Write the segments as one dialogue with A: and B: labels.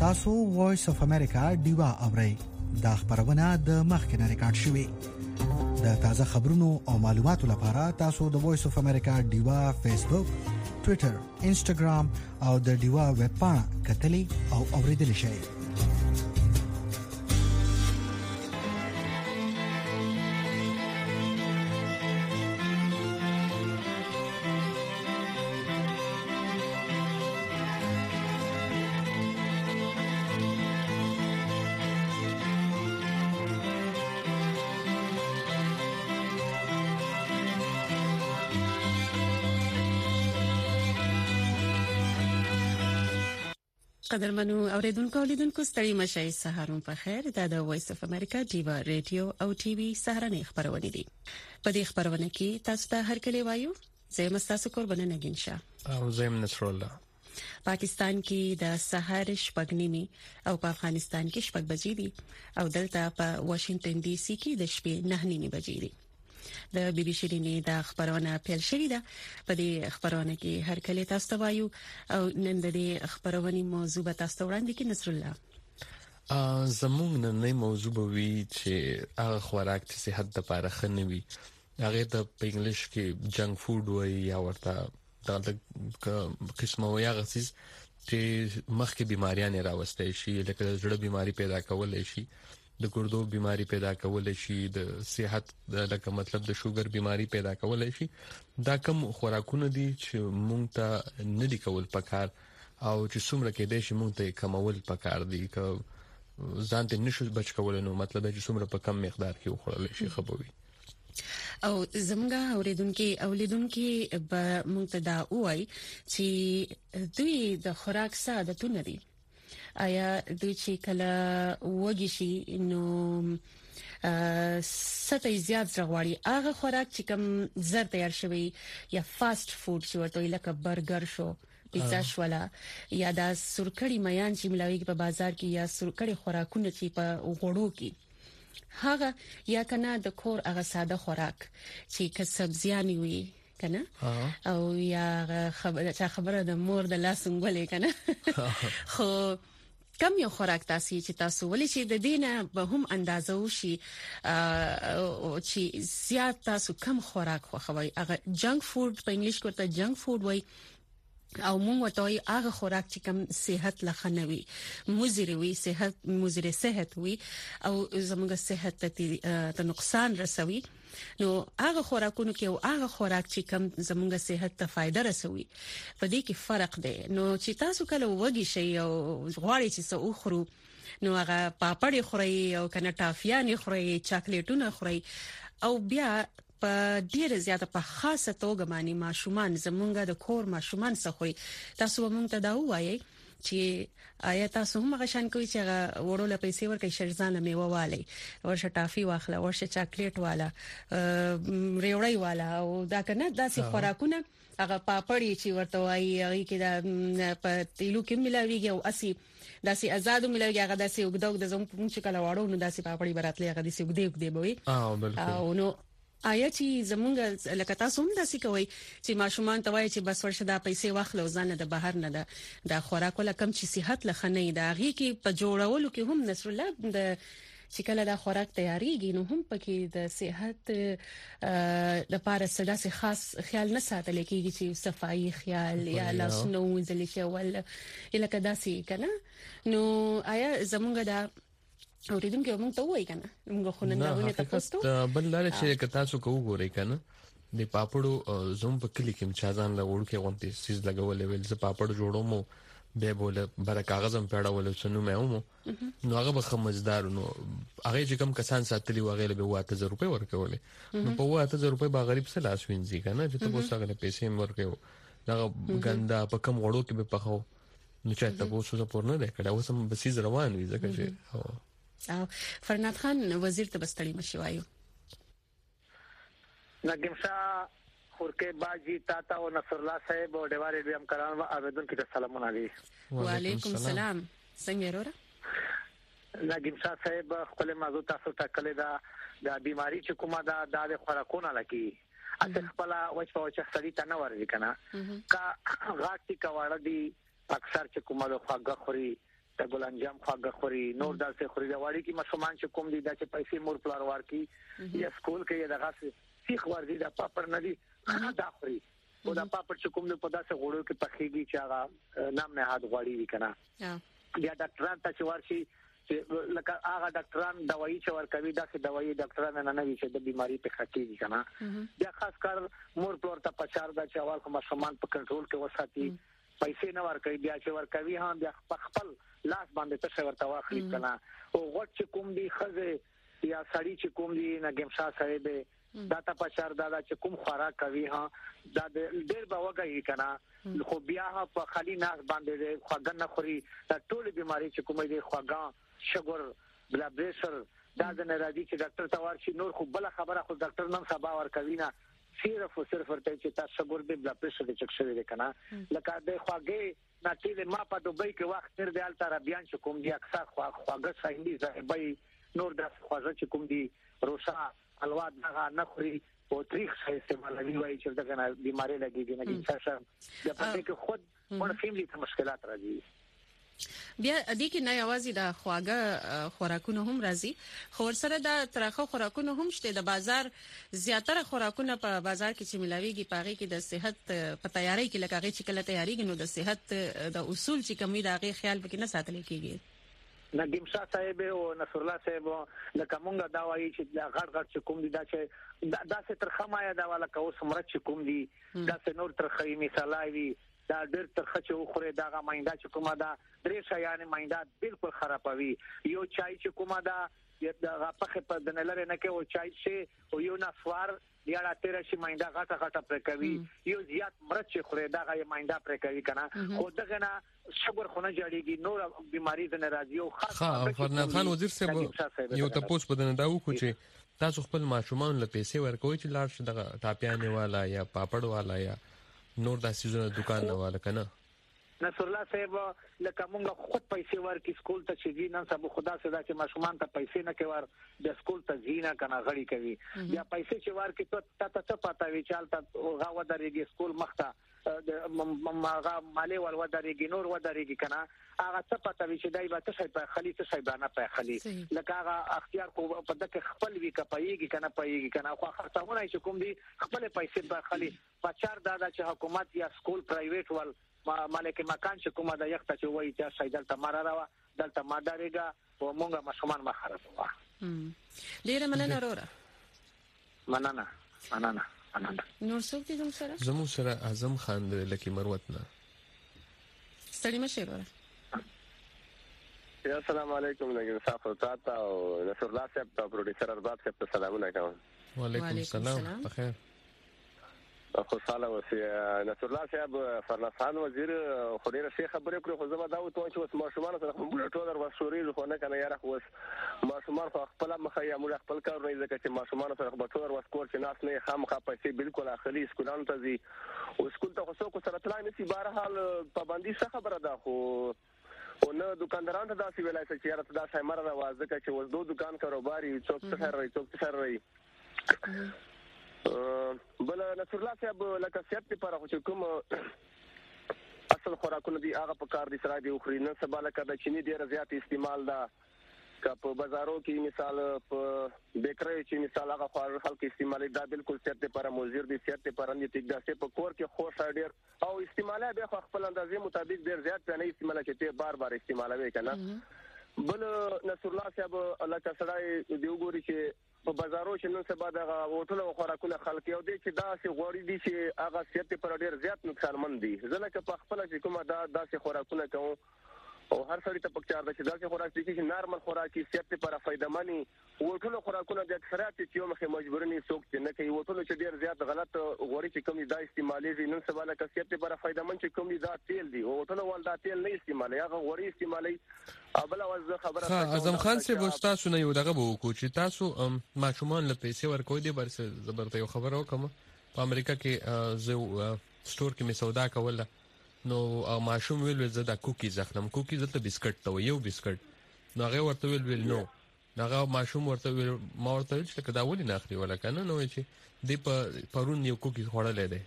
A: تاسو وایس اف امریکا دیوا اورئ دا خبرونه د مخکنه ریکارډ شوې د تازه خبرونو او معلوماتو لپاره تاسو د وایس اف امریکا دیوا فیسبوک ټوئیټر انسټاګرام او د دیوا ویب پاڼه کتلی او اوریدل شئ
B: قدرمنو اوریدونکو لیدونکو ستړي مشي سهارون په خیر دا د وایس اف امریکا دیوا ریډیو او ټي وي سهارنې خبرونه دي په دې خبرونه کې تاسو ته هر کله وایو زه مستاسو قربانه نگین شاه او
C: زم نصر الله
B: پاکستان کې د سهار شپږ نیمه او په افغانستان کې شپږ بجې دي او دلته په واشنگټن ډي سي کې د شپې 9 نیمه بجې دي د بي بي سي د خبرونه پیل شوې ده په دې خبرونه کې هر کله تاسو ته وایو او نن د دې خبرونه موضوع به تاسو وړاندې کې نصر الله
C: زموږ نن موضوع به وي چې هغه خوراک چې صحت لپاره ښه نه وي هغه ته په انګلیش کې جنک فود وایي یا ورته د قسمه وایي هغه څه چې مخکې بيماریاں راوستي شي لکه زړه بيماري پیدا کولای شي د ګردو بيماري پیدا کولای شي د صحت لکه مطلب د شوګر بيماري پیدا کولای شي دا کوم خوراکونه دي چې مونږ ته نه دي کول پکار او چې څومره کې دي چې مونږ ته کمول پکار دي که ځان ته نشو بچ کول نو مطلب چې څومره په کم مقدار کې وخورل شي خبوي
B: او زمونږه اوریدونکو به مونږ ته دا وایي چې دوی د خوراک ساده دي آیا دوی چې کله وږي شي نو ستې زیات زغواړي هغه خوراک چې کوم زر تیار شوی یا فاست فود چې ورته لکه برګر شو پیزا شولا یا د سرکړی میان چې ملاوي په بازار کې یا سرکړی خوراکونه چې په غوړو کې هغه یا کنه د کور هغه ساده خوراک چې که سبزیانی وي کنه او یا خبره د مور د لاسنګولې کنه خو کم یو خوراک تاسو ولې چې د دینه به هم اندازه وشي چې زیات تاسو کم خوراک خوښوي هغه جنک فود په انګلیش کې ورته جنک فود وایي او موږ وتاوی هغه خوراک چې کم صحت لخنوي مضر صحت وي او زموږ صحت ته نقصان رسوي نو هغه خوراکونو کې او هغه خوراک چې کم زموږ صحت ته فائدہ رسوي په دې کې فرق دی نو چې تاسو کله وږي شي او غواړئ چې څه وخورو نو هغه پاپړې خوري او کنه ټافیان خوري چاکلیټونه خوري او بیا په ډیره زیاته په خاصه توګه باندې ماشومان زمونږه د کور ماشومان څخه تاسو موږ ته دا وایي چې آیا تاسو هم غشان کوي چې وړو له پیسې ورکې شرزانه میوه والي ورشه ټافي واخله ورشه چاکلیټ والا ریوړی والا او دا کنه داسې خوراکونه هغه پاپړی چې ورته وایي هغه کې دا په تیلو کې ملاويږي او اسی داسې آزادو ملاويږي هغه داسې وګداو د زموږ په چې کله واړو نو داسې پاپړی براتلې هغه داسې وګدې بوي او نو آیا چې زمونږ لکه تاسو هم داسې کوي چې ماشومان ته وایي چې بس ورشه دا پیسې واخلو ځنه د بهر نه د خوراک ولا کم چې صحت لخنې دا غي کې په جوړولو کې هم نصر الله د چې کله دا خوراک تیاریږي نو هم پکې د صحت لپاره څه خاص خیال نه ساتل کېږي چې صفائی خیال یا لاسونو ځل شي ول لکه داسې کنه نو آیا زمونږ دا اوریدونکو موږ ته وایي کنه موږ خو نن دا تاسو
C: بل لاره چې تاسو کو وګورئ کنه د پاپړو زوم په کلی کې مچازان له وړو کې غونډې سیز لګولې ول ز پاپړ جوړوم به بوله بر کاغذم پیړاول سنو مې اومو نو هغه به مزدار نو هغه چې کم کسان ساتلی وغه له 8000 روپے ورکولې نو په 8000 روپے با غریب سره لاس وینځي کنه چې ته وسه غل پیسې ورکو دا ګندا په کم وړو کې به پخو نو چې ته وسه پورنه ده کړه وسم بسیز روان وي ځکه چې
B: او فرناد خان وزیر ته بستړي مشوایو
D: نګم شاه خورکه باجی تاتا او نصر الله صاحب او دیواره دې همکاران او اوریدون کې سلامونه علیکم
B: وعلیکم السلام څنګه وروره
D: نګم شاه صاحب خپل موضوع تاسو ته کله دا بیماری چې کومه دا د خوراکونه لکی اته خپل وجه په وجه سړی ته نه ورځي کنه کا غاټي کواړه دي اکثر چې کومه د خواږه خوري د ګلانجام خواږه خوري نور داسې خوري د واړی کې مشومان چې کوم دي د پیسې مور پلار ورکی یا سکول کې دغه سیخ ورزي د پاپړ نه دي دا خوري او دا پاپړ چې کوم په داسې غوړو کې پخېږي چې هغه نام نه هاد غوړي وي کنه یا ډاکټران ته چې ورشي لکه هغه ډاکټران دوايي چې ورکوي داسې دوايي ډاکټران نه وي چې د بيماري په خاطر کنه بیا خاص کر مور پلار ته پچار دا چې اول کوم مشومان په کنټرول کې وساتي پیسې نه ورکوي بیا چې ورکوي هم بیا خپل لاس باندې څه ورته واخلي کنه او غوټ چې کوم دي خزه یا سړی چې کوم دي نګم شاه صاحب دا ته پچار دا چې کوم خوراک کوي ها دا ډېر به وګړي کنه خو بیا په خالي ناس باندې خوګن نه خوري دا ټول بيماري چې کومه دي خوګا شوګر بلډ پريشر دا د ناراضي چې ډاکټر ته ورشي نور خو بل خبره خو ډاکټر نن سبا ور کوي نه صرف ورته چې تاسو شوګر دی بلډ پريشر د چک شوی دی کنه لکه د خوګي ناتیل ما په دوبۍ کې وخت تر دی الته ربيان چې کوم دي اکثر خوګه صحیح ځای نور د خوځه چې کوم دي روسا الوا دغه نخري او تاریخ څخه استعمالوي وایي چې دغه بيماري لګيږي نه کیسه د پدې کې خود ورته فیملی ته مشکلات راځي
B: بیا د کې نه یوازې د خواږه خوراکونه هم راځي خو ورسره د ترخه خوراکونه هم شته د بازار زیاتره خوراکونه په بازار کې چې ملاويږي پاغي کې د صحت په تیاری کې لکه چې کله تیاریږي نو د صحت د اصول چې کمی دغه خیال پکې نه ساتل کېږي
D: نګم شاه صاحب او نصر الله صاحب لکه مونږه دا وایي چې غړ چې کوم دي دا چې داسې ترخه مایا دا والا کو سمرت چې کوم دي داسې نور ترخه مثالوي دا ډېر ترخه چې خوره دا ماینده چې کومه دا درې شایانه ماینده بالکل خرابوي یو چای چې کومه دا د غپخه په دنلره نه کې او چای شي او یو نسوار یا لا تیر شي ماینده غټه پر کوي یو زیات مرچ چې خوره دا غي ماینده پر کوي کنه خو دغه نه شوګر خونه جوړيږي نور بيماري د ناراضي او خاص
C: فرنان خان وزیر صاحب یو تاسو په دنه دا وکړو چې تاسو خپل ماشومان له پیسې ورکوي چې لاړ شي دغه ټاپیانه والا یا پاپړ والا یا نور د سيزونو دکان نه والا کنه
D: نصر الله صاحب لکه مونږ خود پیسې ورکې سکول ته چې نه سبو خدا سره چې ماشومان ته پیسې نه کوي د سکول ته زینا کنه غړي کوي یا پیسې چې ورکې ته پتا وی چالت غاوه درېږي سکول مخته ماغه مالي ول ودرېږي نور ودرېږي کنه هغه څه پتا وی چې دای به څه په خلی څه شي باندې په خلی لکه هغه اختیار کو په دغه خپل وی کپایږي کنه خو خرڅونه چې کوم دي خپل پیسې په خلی پچار دا چې حکومت یا سکول پرایویټ ول مالک مکان چې کومه د یخته چې وایي چې شایدل تمارا راو دلته ما دارېګا او مونږه مشومان ما خراب وا
B: ډیره مننه وروره
D: مننه
B: نور څوک دي
C: زموږ سره اعظم خان د لکی مروت نه
B: ستړي مشه وروره
E: السلام علیکم نګین صاحب تاسو او نصر الله صاحب ته پروډوسر ارباب صاحب ته سلامونه کوم
C: وعلیکم السلام بخیر
E: خوشاله اوسئ نصر الله صاحب فرنان خان وزیر خو ډیره ښه خبرې کړې خو زما دا وته چې اوس ماشومان سره موږ ټول ورسوري خو نه کنه یاره خو ماشومان خو خپل مخه یا موږ خپل کار نه ځکه چې ماشومان سره خپل ټول ورسکور چې ناس نه خامخا پیسې بالکل اخلي سکولانو ته ځي او سکول ته خو څوک سره تلای نشي بهرحال پابندي څه خبره ده خو او نه دکانداران ته داسې ویلای چې یاره ته دا سیمر راوځه چې اوس دو دکان کاروباري څوک څه کوي بل نصر الله صاحب لکه سیاست لپاره خو کوم اصل خوراکونه دي هغه په کار دي سره دی خو نه سبا لکه د چینی ډیر زیات استعمال ده که په بازارو کې مثال په بیکری چې مثال هغه خلک استعمالي دا بالکل سیاست لپاره مضر دي سیاست لپاره نه تیګ ده په کور کې خوښ ډیر او استعماله به خپل اندازې مطابق ډیر زیات نه استعمال کړي بار استعمالوي کنه بل نصر الله صاحب لکه سره دی وګوري چې په بازارو کې نن سبا د هوټل او خوراکونه خلک یو دي چې دا سي غوړي دي چې هغه صحت پر ډیر زیات نقصان مند دي ځکه چې په خپل چې کومه دا سي خوراکونه کوم او هر سړی ته پکې دا چې دا سي خوراک دي چې نارمل خوراکي صحت لپاره فائدمنی هوټل خوراکونه د اکثریت چې یو مخه مجبورني څوک نه کوي هوټل چې ډیر زیات غلط غوړي چې کوم دا استعمالي نن سبا له صحت لپاره فائدمن چې کوم دا تیل دي هوټل ول دا تیل نه استعمالي هغه غوړي استعمالي ابل اواز خبره
C: اعظم خان صاحب تاسو نه یو دغه وکړو چې تاسو ماشومان له پیسې ورکوي دي برسه زبرته یو خبر وکم په امریکا کې زه سٹور کې می سودا کوله نو ماشوم ویل زه د کوکیز اخلم کوکیز ته بسکټ ته یو بسکټ نو هغه ورته ویل نو هغه ماشوم ورته ویل ما ورته ویل چې دا ولې نه اخلي ولا کنه نو چې دی په پرون یو کوکیز خوړلې ده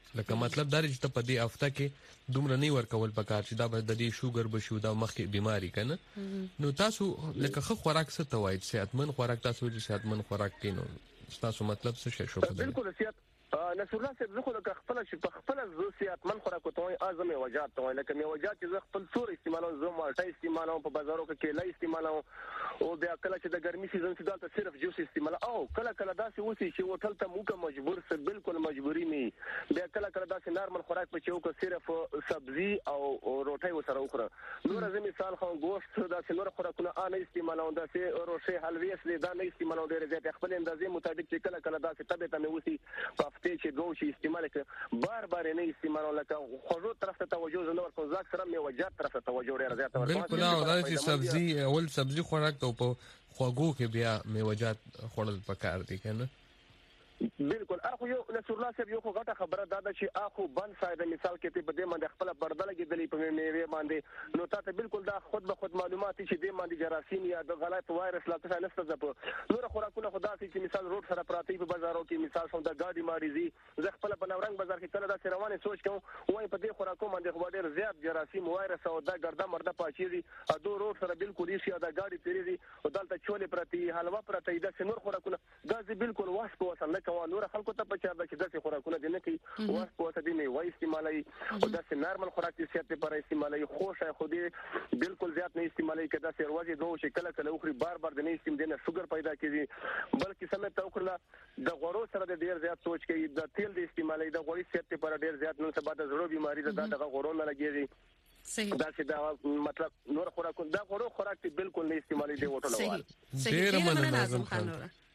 C: لکه مطلب دا چې ته په دې هفته کې دومره نه ورکول پکار چې دا به د دې شوګر بشو دا مخکې بیماری کنه نو تاسو لکه خو خوراک څه توای صحتمن خوراک تاسو چې صحتمن خوراک کینو تاسو مطلب څه شو
E: بالکل صحت نصر الله صاحب زه خو لکه خپل چې په خپل صحتمن خوراک کوم اعظم وجات ته لکه میوجات چې خپل څور استعمالوم زه مالټا استعمالوم په بازارو کې کېله استعمالوم او بیا کله چې د ګرمي سیزن کې دلته صرف جوس استعمال او کله داسې وسی چې هوټل ته موږ مجبور سه بالکل مجبوری نه بیا کله داسې نارمل خوراک په چې وک صرف سبزي او روټي وسره وخوره نور زه مثال خو گوشت داسې نور خوراکونه نه استعمالوم داسې روټي حلوي اصلي دا نه استعمالوم ډېر زیات خپل اندازې مطابق چې کله داسې طبيعت مې وسی په چې دوه شي استعمال کړ بار نه استعمالول لکه خوړو طرف ته توجه نه ورکول ځکه سره میوجات طرف ته توجه ډیر زیات ورکول
C: بالکل او دا چې سبزي اول سبزي خوراک ته په خواږو کې بیا میوجات خوړل پکار دي کنه
E: بالکل اخو یو نصر الله صاحب یو غټه خبره دا ده چې اخو بند فائدہ مثال کې په دې باندې خپل پردل کې دلی په میوه باندې نو تاسو بالکل دا خود به خود معلومات چې دې باندې جراثیم یا د غلط وایرس لا څه نشته زپ نور خوراکونه خدا چې مثال روټ سره پراتی په بازارو کې مثال څنګه د ګاډي مریضي زه خپل په نورنګ بازار کې کله دا روانه سوچ کوم وای په دې خوراکو باندې خو ډېر زیات جراثیم وایرس او دا ګرده مرده پاشيږي ا دو روټ سره بالکل هیڅ یا د ګاډي تیریږي او دلته چولې پراتی حلوا پراتی دا نور خوراکونه دا بالکل واسپ وسنه کوي نور خلکو ته په چا د چې خوراکونه دي نه کوي واسپ وته دي نه وای استعمالي او دا نارمل خوراک چې صحت لپاره استعمالي خوشا خو دې بالکل زیات نه استعمالي کدا سر وځي دوه چې کله اخري بار د نه استعمال نه شوګر پیدا کیږي بلکې سمه توکړه د غوړو سره د ډیر زیات سوچ کوي د تیل د استعمالي د غوړي صحت لپاره ډیر زیات نن سبا د زړه بيماري د غوړو نه لګيږي
B: صحیح
E: دا چې دا مطلب نور خوراک دا غوړو خوراک بالکل نه استعمالي دی وټل وال
B: ډیر مننه اعظم خان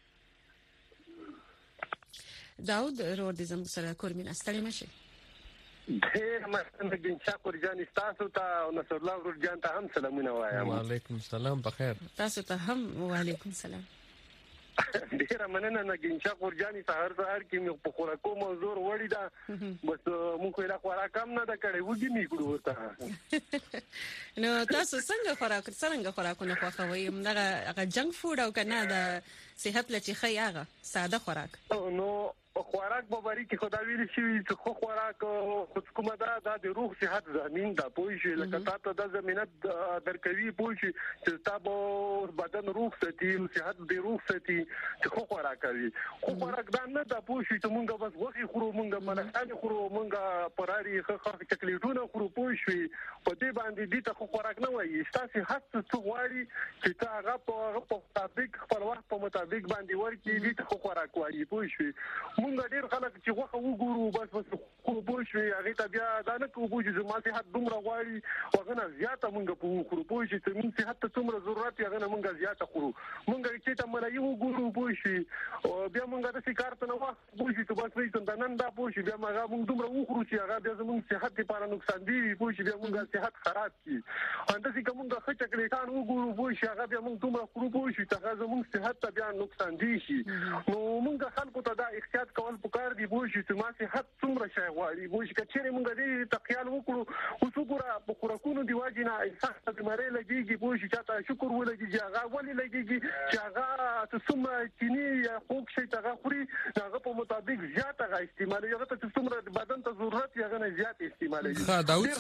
B: داود رور دې زموږ سره کورمین استړی مشه
F: ډېر مننه ګنچا کورجان تاسو ته نصر الله ورجان ته هم سلامونه وایم
C: وعلیکم السلام بخیر
B: تاسو ته هم وعلیکم السلام
F: ډېر مننه ګنچا کورجان سهار کې مې په خوراکو موضوع وړی دا بس موږ یې خوراک هم نه دا کړی وګی نه کړو ورته
B: نو تاسو څنګه خوراکونه خوښوئ هغه جنک فود او کنه د صحت لچې خي هغه ساده خوراک
F: نو خوراک په بری کې خدای ویل شي چې خو خوراک خود کومه دا د روح صحت زمين دا پوي شي لکه تاسو د زمينت درکوي پوي شي چې تاسو بدن روح ستي صحت د روح ستي چې خو خوراک کوي خو خوراک دا نه دا پوي شي چې مونږ بس وخت خورو مونږ منځانه خورو مونږ پراري خخ چکلیټونه خورو پوي شي په دې باندې دي ته خو خوراک نه وایي تاسو هڅه غواړي چې تا هغه په مطابق خپل وخت په مطابق باندې ورکی دي ته خو خوراک وایي پوي شي مونږ ډېر خلک چې وخت وګورو بس خو پوه شي هغه ته بیا دا نه کوو چې زما صحت دومره غواړي هغه نه زیاته مونږ په خورو پوه شي چې مونږ صحت ته څومره ضرورت هغه نه مونږ زیاته خورو مونږ چې ته ملایي وګورو پوه شي او بیا مونږ د سکار ته نه وخت پوه شي چې بس وایي ته نن دا پوه شي بیا مونږ دومره وخورو چې هغه بیا زموږ صحت لپاره نقصان دی پوه شي بیا مونږ صحت خراب کی انده چې کومه خچ چکلیټان وګورو پوه شي هغه بیا مونږ دومره خورو پوه شي چې هغه زموږ صحت ته بیا نقصان دی شي نو مونږ خلکو ته دا احتیاط کول پکار دی پوه شي چې ما صحت څومره شي غواړي پوه شي کچېره مونږ دې تخیل وکړو او څوګره په خوراکونو دی واجینا احساس د مری لګيږي پوه شي چې تاسو شکر ولګي چې هغه ولې لګيږي چې هغه څومره چینی یا خوک شي هغه خوري هغه په مطابق زیات هغه استعمال هغه ته څومره بدن ته ضرورت هغه نه زیات استعمال
C: ها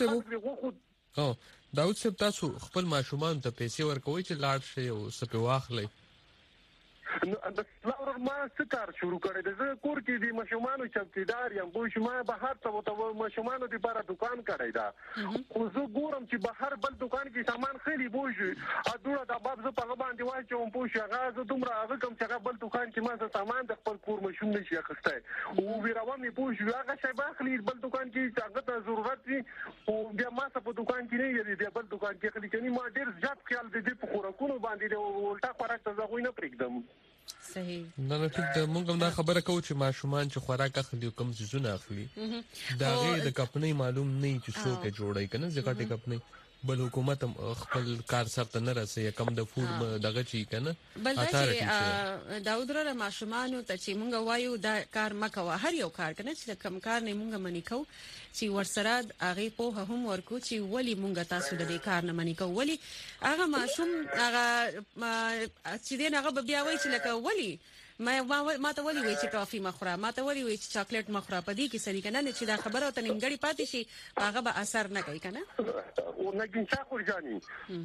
C: داود صاحب تاسو خپل ماشومان ته پیسې ورکوي چې لاړ شي او سپه واخلي
F: نو د فلاور ما څکار شروع کړی د زه کور کې د مشومانو چوکیدار یم بو شما بهر ته مشومانو لپاره دکان کړی دا خو زه ګورم چې بهر بل دکان کې سامان خېلی بوجي اډوړه د باب زه په باندې واچوم پوه شي هغه زه دومره هغه کوم چې هغه بل دکان کې ما سامان د خپل کور مشوم نشي اخسته او ویراوه مې پوه شي هغه شی باخلي بل دکان کې چې هغه ته ضرورت وي او بیا ما په دکان کې نه یری بل دکان کې خلک کني ما ډیر زیات خیال دې په خوراکونو باندې د ولټا خوراک ته زغوی نه پرېږدم
B: صحیح
C: نه ټیک د مونږ هم دا خبره کوو چې ماشومان چې خوراک اخلي کوم څه اخلي دا غي د کمپنۍ معلوم نه چې څوک جوړي کنه ځکه کمپنۍ بل حکومت خپل کار سره نه رسي کم د فود دغه چی کنه
B: بل چې داود را ماشومان ته چې مونږ وایو دا کار مکوه هر یو کار کنه چې کم کار نه مونږ منی کو چې ورسره هغه په هم ورکو چې ولی مونږ تاسو د دې کار نه منی کو ولی هغه ماشوم هغه چې دین هغه بیا وایي چې لکه ولی ما ته ولي وای چې ټافي مخوره ما ته ولي وای چې چاکلیټ مخوره په دې کې سړي کنه نه چې دا خبره ته نیمګړی پاتې شي هغه به اثر نه کوي کنه
F: او نګین چا خورجاني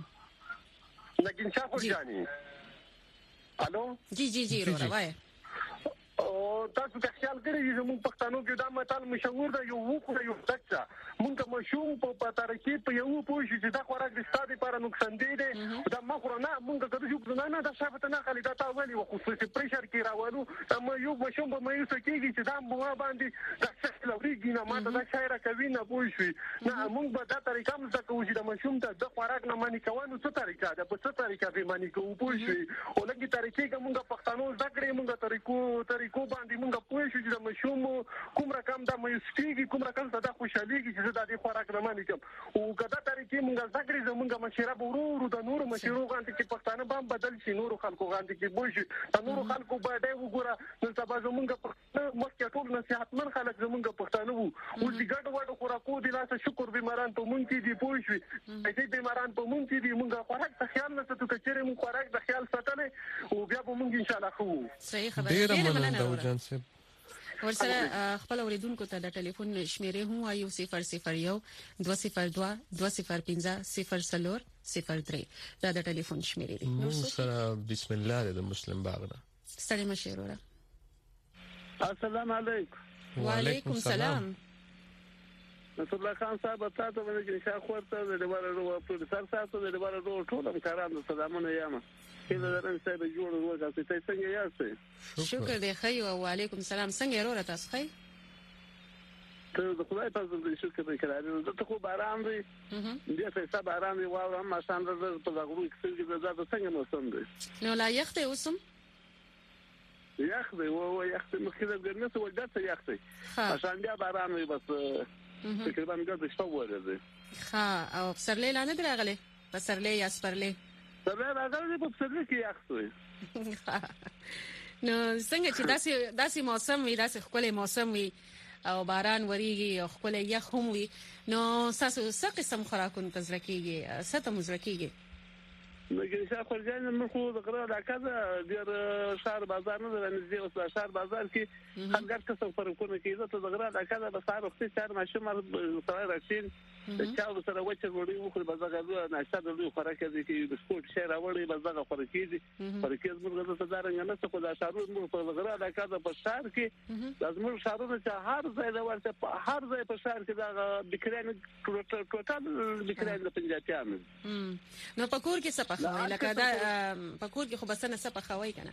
F: الو
B: جی رو وای
F: او تاسو که خیال کړی چې موږ پښتنو کې دا متل مشهور دی یو وخوره یو تکچا موږ مشوم په ترکیب په یو پوه شي چې دا خوراک د ستادي لپاره نقصان دی دا مخوره نه موږ کده یو نه دا شابه نه خالي دا تاولي او خصوصي پريشر کې راوالو ما یو مشوم به مې سکیږي چې دا مو باندې دا څه لوريږي نه ما دا شاعر کوي نه پوه شي نه موږ به دا طریقه مو څه کوو چې د مشوم ته د خوراک نه مانی کوو څه طریقه ده په څه طریقه به مانی کوو پوه شي او لګي طریقې کومه پښتنو ذکرې موږ طریقو باندې موږ پوه شو چې د مشوم کوم رقم د مېستيږي کوم رقم صدا خوشاليږي چې د دې خوراک نه مانی کوم او کدا طریقې موږ ذکرې زموږ مشره ورو د نور مشرو باندې کې پښتانه باندې بدل شي نور خلکو باندې کې بوج د نور خلکو باندې وګوره نن سبا زموږ مخکې ټول نصيحتمن خلک زموږ پښتانه وو او چې ګډ وډ خوراکو د لاسه شکر بیماران ته مونږ کې دی پوه شو دې بیماران په مونږ کې دی مونږ خوراک ته خیال نه ستو کچره مونږ خوراک د خیال ساتل او بیا به مونږ ان شاء الله خو
B: صحیح خبره
C: ډیر مننه جان صاحب
B: ورسره خپل اوریدونکو ته د ټلیفون شمیرې هم وایو 001 202 205 003 دا د ټلیفون شمیرې دي
C: نو سره بسم الله د مسلم باغ نه
B: ستړي مشوره
G: السلام علیکم
B: وعلیکم السلام
G: نصر الله خان صاحب تاسو باندې چې ښه خورته د لپاره ورو په سر تاسو د لپاره ورو ټول کارانو سلامونه یم کله درن صاحب جوړ ورته تاسو څنګه یاست
B: شکر دی خی او علیکم السلام څنګه ورو تاسو خی
G: ته د خدای په دې شکر دی کړه ته خو باران دی دې څه حساب باران دی واو هم شان د په غوړو کې دا څنګه موسم دی
B: نو لا یخته اوسم
G: یخ دی او یخ مخکې د ګرمۍ څخه ولدت یخ دی عشان بیا باران وي بس تقریبا ګرځي شپه ورځي
B: ها او سرلې لاندې راغله پسرلې یا سپرلې
G: سرلې راغله په پسرلې کې یخ دی
B: نو څنګه چې داسې موسم وي داسې خپل موسم وي او باران وریږي او خپل یخ هم وي نو تاسو څه قسم خوراکونه تزرکیږي څه مزرکیږي
G: لکه چې خورجان موږ خو د غره راکده د شهر بازار نه نږدې اوس شهر بازار کې هرګر څه فرقونه کیږي ته د غره راکده د سهار وختي چار ماشوم سره راځي چا سره وچه وړي وخت بازار ناشته د لوی خوراک دي چې بسکوټ شي راوړي بازار خوراک دي فرقې زموږ د صدارنګ نه څه خو د شهرو موږ په غره راکده په شهر کې زموږ شهرونه چې هر ځای د ورته هر ځای په شهر کې د بکران ټوټال بکران د پنځاتیان
B: نو پکور کې څه خوي لکه دا پکور کې خو بسنه څه پخوي کنه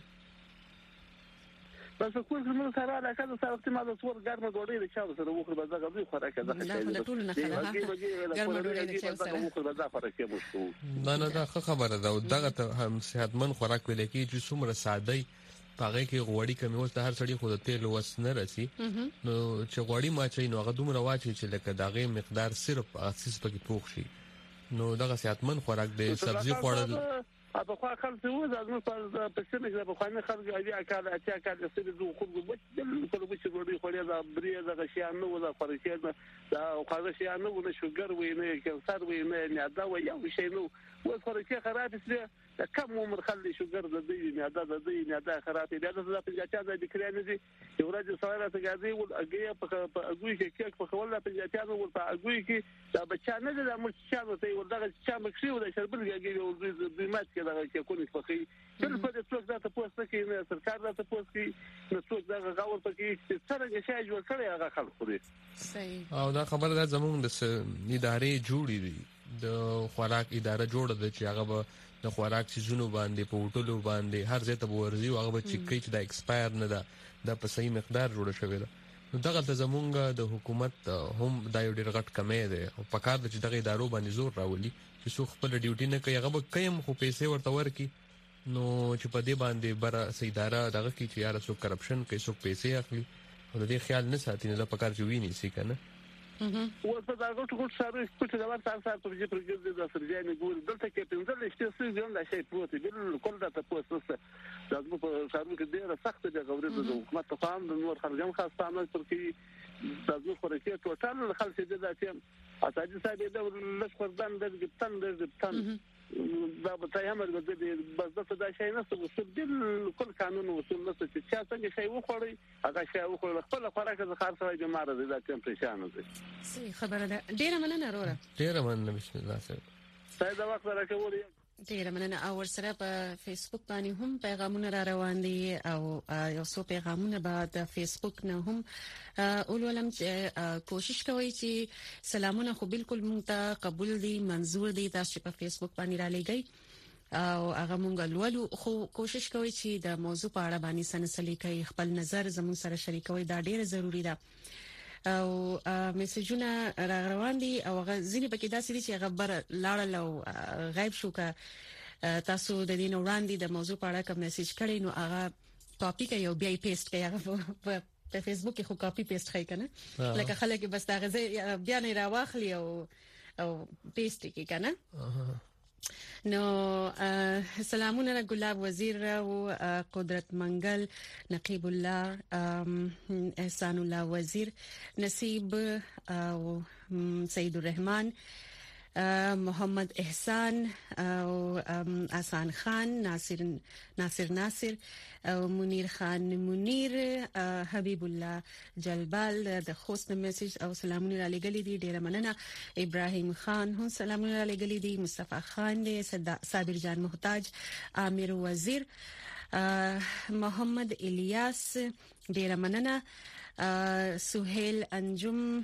G: بس پکور کې موږ سره لکه دا سره چې ما د څور ګرمه ډوډۍ د چاو سره وخور بازار غوي خوراک ده
B: لا ټول نه خلا ګرمه ډوډۍ د چاو سره
G: وخور بازار خوراک مو
C: نه دا خبره ده او دغه هم صحتمن خوراک ویل کی چې څومره ساده پاره کې غوړی کمیول ته هر سړی خود تیل وس نه رسی نو چې غوړی ما چې نو هغه دومره واچي چې لکه دغه مقدار صرف اساس پکې پوښ شي نو دغه صحتمن خوراک دی سبزی خوړل
G: په خوا خلک وو ځنه په سیمه کې په خوانه خلک بیا کار اچا کار د سړي دوه خو په کله چې ورې خوري دا بریه د غشیان نو دا فرقې دا خو غشیان نو د شوګر وې نه کانسر وې نه دا و یو شی نو و فرقې خراب شي دا کم عمر خلک شوګر د دې نه دا خراب دي دا د پنځاتیا د کړنې دي یو ورځ سره ته غازي او اګیا په اګوي کې کېک په خول د پنځاتیا نو په اګوي کې دا بچا نه د مرچانو ته ورته چې مخشي او د شربل کې او د مات کې دا کې کو نه پخې بل په دې څوک دا ته پوسټ کې نه سرکار دا ته پوسټ کې نو څوک دا غاور پکې چې څنګه شي جوړ کړي هغه خلک خوري
B: صحیح
C: او دا خبره ده زموږ د ادارې جوړې دي د خوراک اداره جوړه ده چې هغه د خوراک سيزونو باندې په هوټلو باندې هر ځای ته ورزي او هغه چې کوي چې دا ایکسپایر نه ده دا په صحیح مقدار جوړ شوی ده نو دغه د زمونږ د حکومت هم دا یو ډېر غټ کمی ده او په کار د چې دغه ادارو باندې زور راولي چې څو خپل ډیوټي نه کوي هغه به کيم خو پیسې ورته ورکي نو چې په دې باندې بر سیداره دغه کې چې یار څو کرپشن کوي څو پیسې اخلي او دې خیال نه ساتي نه په کار جوړی نه سي کنه
G: او په دا ټول سره چې دا ورته تاسو په دې پروګرام د سرجاني ګور دلته کې پنځل شته څه ځم دا شی پروت دی کول دا تاسو دا په سره کې ډیره سخت دی غوړې د حکومت ته فهم د نور خرجم خاصانه تر کې د خورکې ټوټال خلک دې دا چې اساسي صاحب دا لږ خردان د ګټن دا به ته هم د بس د شي نه څه بالکل قانون اصول نه چې چا څنګه شي وخوري هغه شي وخوري خپل خوراک د خار سره بیمار دي دا کوم پریشان دي
B: صحیح خبره ده ډیره مننه وروره
C: ډیره مننه بسم الله سره
G: ساده وخت راکوري
B: ډیره مننه او ورسره په فیسبوک باندې هم پیغامونه را روان دي او یو څو پیغامونه بعد د فیسبوک نه هم اولولم چې کوشش کوي چې سلامونه خو بالکل مونږ ته قبول دي منزور دي تاسو په فیسبوک باندې را لګي او هغه مونږ لولو خو کوشش کوي چې د موضوع په اړه باندې سنسلي کوي خپل نظر زموږ سره شریکوي دا ډیره ضروری ده او میسجونه را روان دي او غزنی پکې داسې دي چې خبر لاړل او غیب شو کا تاسو د دین وړاندې د موضوع په اړه کوم میسج کړی نو هغه کاپی کوي او بیا یې پیسټ کوي هغه په فیسبوک کې خو کاپی پیسټ کوي کنه لکه خلک بس دا غزه بیا نه راواخلي او پیسټ کوي کنه نو سلامونه ګلاب وزیر او قدرت منګل نقیب الله احسان الله وزیر نصیب او سید الرحمن محمد احسان او احسان خان ناصر او منیر خان منیر حبیب الله جلبال د خوست میسج او سلامونه علی ګلی دی ډیره مننه ابراهیم خان هم سلامونه علی ګلی دی مصطفی خان دی صابر جان محتاج امیر وزیر محمد الیاس ډیره مننه سهیل انجم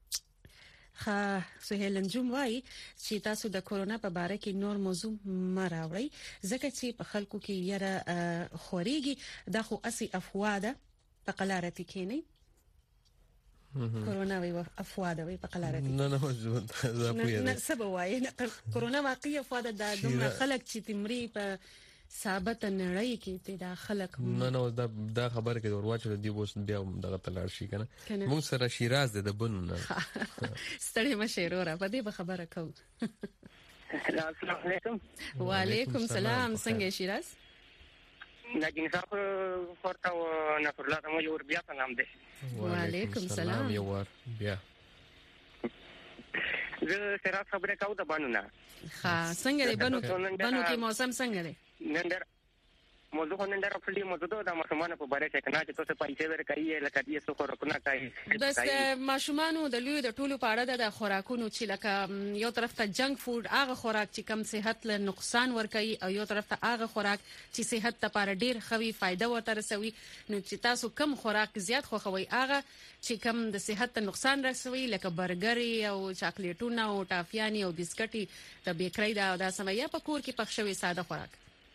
B: سهیل انجم وای چې تاسو د کورونا په اړه کې نور موضوع مراوړی ځکه چې په خلکو کې یره خوريږي د خو اسی افواده په قلارتي کې نه کورونا وی افواده وی په قلارتي
C: نه موجود دا پوهه
B: نه سبا وای کورونا واقعي افواده د دومره خلک چې تمري په ثابت نړۍ کې ته دا خلک
C: نه دا خبره کې ورواچو دی بوس بیا دغه تلار شي کنه موږ سره شیراز د بن
B: ستړي مشهور په دې خبره کو
H: السلام علیکم
B: وعلیکم السلام څنګه شیراز
H: نګین صاحب ورته نصر الله ته مو یو بیا سلام دی
B: وعلیکم السلام
C: یو ور بیا
H: زه سره خبره کاوه د بانونه
B: ها څنګه دی بانو کې موسم څنګه دی
H: نندر موضوع نندر خپل موضوع د ماشومان په باره کې کنه چې تاسو پیسې ورکړي لکه دې څه خورکنه کوي
B: بس ماشومان د لوی د ټولو په اړه د خوراکونو چې لکه یو طرف ته جنک فود هغه خوراک چې کم صحت له نقصان ور کوي او یو طرف ته هغه خوراک چې صحت لپاره ډیر خوي فائدہ ورته رسوي نو چې تاسو کم خوراک زیات خوخوي هغه چې کم د صحت ته نقصان رسوي لکه برګر او چاکلیټونه او ټافیانی او بسکټي د بیکری دا سمیا په کور کې پخښوي ساده خوراک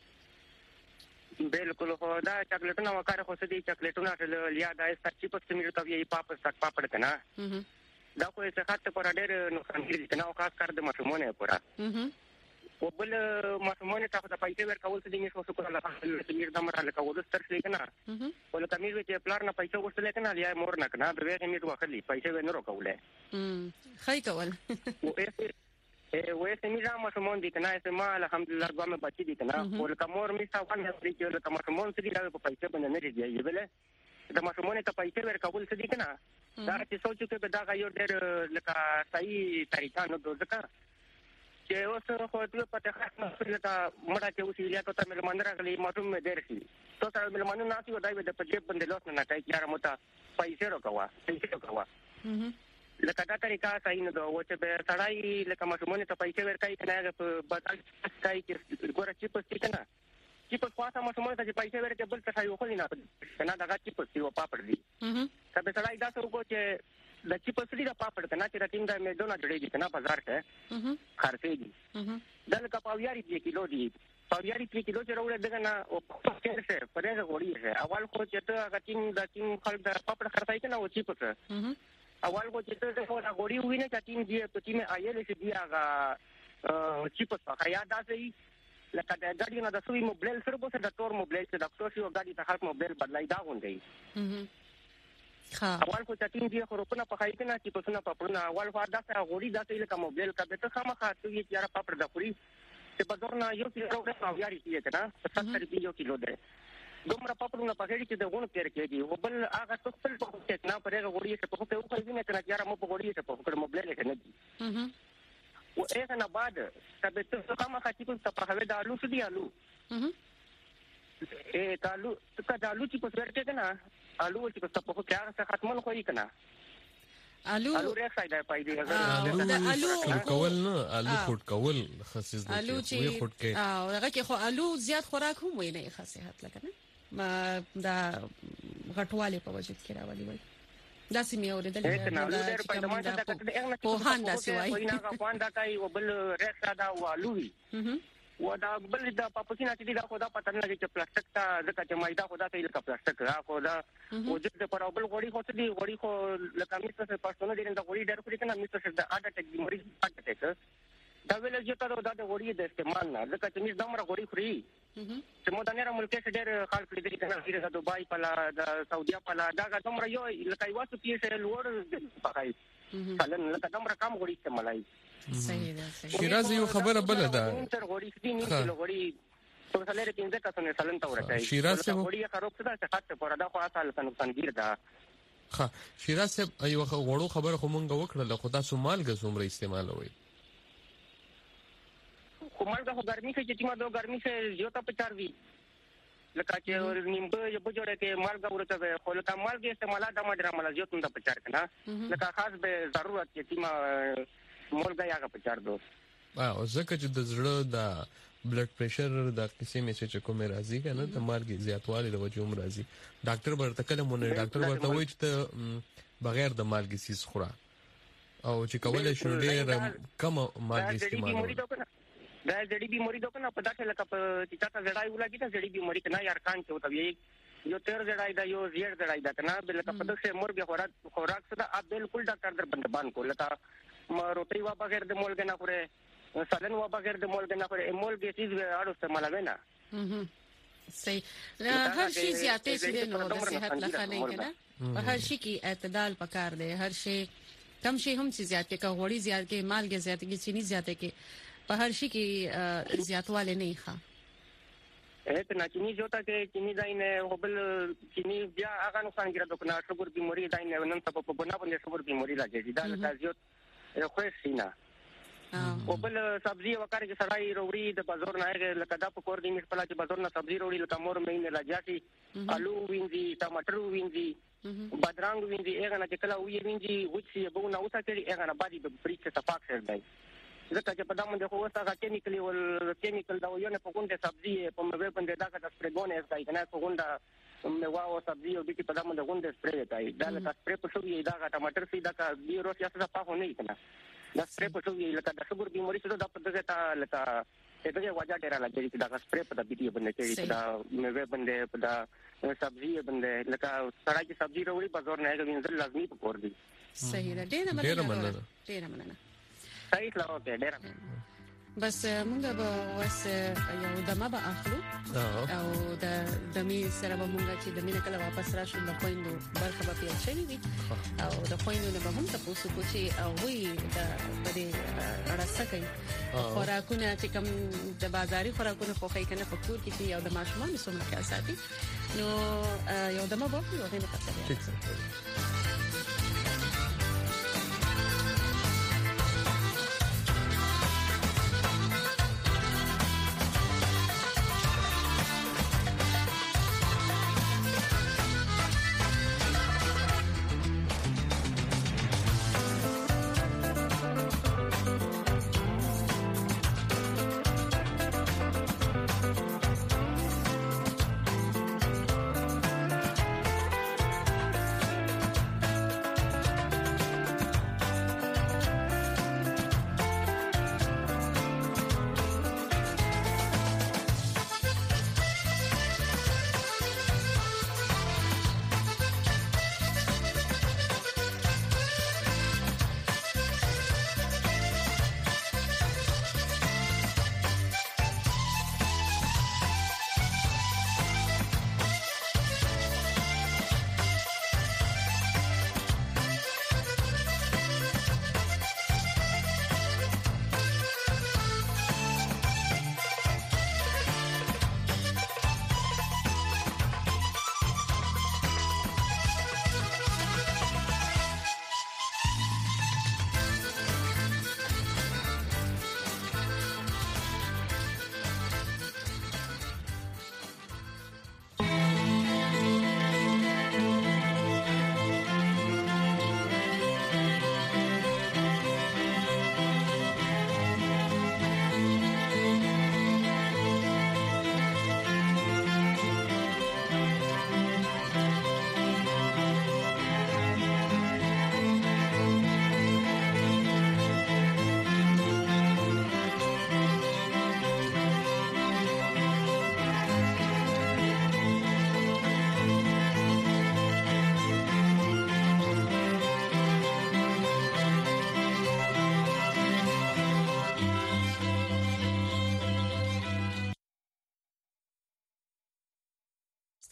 H: بالکل خو دا چاکلیټونه وکړه خو سدي چاکلیټونه لیا دا ستاسو په سیمه ته یې پاپړ کنه دا خو صحت پر ډېر نقصان دي کنه او خاص کر د ماشومانو پورا او بل ماشومانو ته د پیسې ورکول څه دي نشو شکر الله چې میر د مرحله کول ستر شي کنه ولکه میر چې پلان نه پیسې ورسول کنه لیا مور نه کنه به یې میر واخلي پیسې ونه روکوله
B: خای کول
H: وې سمې ماشومان دي کنه اسما الحمدلله ګومه بچی دي کنه ولکه مور می تاسو باندې پرې چې لکه ماشومان څه دي دا په پیسې باندې نه لري یبل د ماشومان ته پیسې ورکول څه دي کنه دا چې سوچو کې دا یو ډېر لکه صحیح طریقه نه دوزکه چې اوس خو دې پته خاصه لکه مړه چې اوس یې ته مې مندره غلي ماټوم مې ډېر شي تو سره مې مانو ناسي ودای د پجې باندې لوس نه کوي یاره مو ته پیسې روکوا لکه دا طریقه صحیح نه ده او چې به سړی لکه ماشومان ته پیسې ورکړي کنه په بدل کوي چې ګوره چې پستې کنه چې په خاصه ماشومان ته پیسې ورکړي بل څه یو خو نه کنه دا چې پستې و پاپړ دي کله سړی دا څه وکړي چې د چې پستې دا پاپړ کنه چې راټینګ د میدونه جوړېږي کنه بازار ته خرڅېږي دا لکه پاویاري 2 کیلو دي پاویاري 3 کیلو چې راوړل دغه نه او څه پرېږه وړي اول خو چې ته هغه تیم خلک د پاپړ خرڅای کنه او چې پڅ اول کو چې ته خو غوړي وینې چې تیم دی په تیم آیل چې دی هغه چیپس په یاد راځي لکه د ګاډي نه د سوي موبایل سره په د تور موبایل چې د ټوشي او ګاډي ته خلک موبایل بدلای دا غونډي اول کو چې تیم دی خو په نه په خای کنه چې په سونه په پرونه اول خو دا څه غوړي دا څه لکه موبایل کا به ته خامخا ته یې یاره پاپړ د خوري چې په دورنا یو کیلو راوړل او یاري کیږي کنه 70 روپیه کیلو ده دومره پاپړونه پخېږي چې د غونډ تیر کېږي او بل هغه څه خپل په څه نه پرېږه غوړي چې په خو ته وخت وینې کنه یاره مو په غوړي ته په کړه موبایل کې نه دي انا بعد تبت كما خاطر تفهم دا الو سدي الو تعالو تعالو چې په ورته کنه الو چې په په کار څخه ختمون کوي کنه الو رخصای دا پایدي
B: الو
C: کول نه الو خود کول خصيص دي
B: الو چې
C: خود کې
B: هغه کې خو الو زیات خوراک هم وي نه خاصیت لکه ما دا غټواله په وجه کې راولي وي دا سیمه اوریدل په هاندا سوای
H: نه غوان دا کوي وبل رخصا دا والوي ودا بل دا پاپسینا چې دا خو دا پتن لګي چې پلاستیک ته ځکه چې مایدا خو دا ته لکه پلاستیک راخو دا وجود د پر بل غوړي خو دي غوړي خو لکه مستر څه پښتون دي دا غوړي ډېر خوري کنه مستر څه دا اډه ټک مریض اډه ټک دا ویل چې ته دا د غوړي د استعمال نه ځکه چې مې دمر غوړي خوري چې مو د نړۍ ملک څخه ډېر خلک دي کنه د دوبای په لا د سعودي په لا دا دمر یو لکه یو څه پیسه لوړ پخای فلن لکه دمر کم غوړي استعمالای
B: صحیح ده
C: شیراز یو خبره بل ده
H: تر غوړي دي نه غوړي په سلره پینځه کسونه سلن ته ورته
C: شیراز څه
H: غوړي خراب څه ده خاطر پر دا خو اصل نقصانګیر ده
C: ها شیراز یو غوړو خبره خو مونږ وکړه خو تاسو مالګه څومره استعمالوي
H: کومه دا ګرمي کې چې ما دو ګرمي کې یو ته 50 وی لکه چې نیمبه یو بجوړه کې مالګه ورته خو لکه مالګه استعمال دا مډرا مال یو ته 50 کنه لکه خاص به ضرورت کې ما مالګه یاګه 50 دو
C: ځکه چې د زړه د بلډ پریشر د قسمه مې چې کومه راځي کنه د مالګه زیاتوالی د وجه هم راځي ډاکټر ورته کله مونږ ډاکټر ورته وایي چې بغیر د مالګه سیس خورا او چې کولای شو ډېر کم مالګه استعمال
H: دا جړی بیماری دا کنه پتا چې لکه چې تاسو زړای ولګی ته جړی بیماری کنه یار کان چې وته یو تیر زړای دا یو زیر زړای دا کنه بل لکه په دغه مور به خوراک سره اب بالکل ډاکټر در بندبان کو لکه ما روټي وا بغیر د مولګ نه پوره سالن وا بغیر د مولګ نه پوره مولګ چیز به اړو استعمال وینا
B: صحیح هر شي زیاتې شي نو د صحت لپاره نه کنه په هر شي کې اعتدال پکار دی هر شي کم شي هم چې زیاتې کا غوړي زیات کې مالګ زیات کې چینی زیاتې کې په هر شي کې زیاتواله نه ښه
H: اتنا چینی جوتا کې چینی داینه هبل چینی بیا هغه نقصان ګرځي کنه شوګر بیماری داینه نن په بنا باندې شوګر بیماری راځي دا لکه زیات خو سینا هبل سبزی وکړي چې سړی وروړي د بازار نه لکه دا په کور دی مې په لاچ بازار نه سبزی وروړي لکه مور مې نه راځي آلو وینځي ټماټر وینځي بادرنګ وینځي هغه نه چې کله وی وینځي وڅي به نو اوسه کړي هغه نه باندې په فریج کې صفاک سر دی ځکه چې په دامن د خو وسه کیمیکل ول کیمیکل دا یو نه په ګونډه سبزی په مې باندې دا کا سپریګونه اسای کنه په ګونډه مې واو سبزی او د په دامن د ګونډه سپری کوي دا لکه سپری په شوې دا ټماټر سي دا کا بیرو سیاسه په نه کنه دا سپری په شوې لکه د شوګر بیماری څخه د په دغه تا لکه دغه وجہ ډیر لګي چې دا سپری په د بیټي باندې کوي دا مې باندې په دا سبزی باندې لکه سړی چې سبزی وروړي بازار نه غوښنه لازمي پکور دي
B: صحیح ده ډیر مننه
H: صحیح لاو کې ډیر
B: بس مونږ به وس یو دمه به اخلو او د می سره به مونږ چې د مینه کله واپس راشو د خويندو برخه به پیل شي وي او د خويندو نه به هم تاسو کو چې او وی د بده راځه کوي خوراکونه چې کوم د بازاري خوراکونه خو خې کنه فکر کې یو د ماشومان سمونه کې ساتي نو یو دمه به یو غوښنه پاتې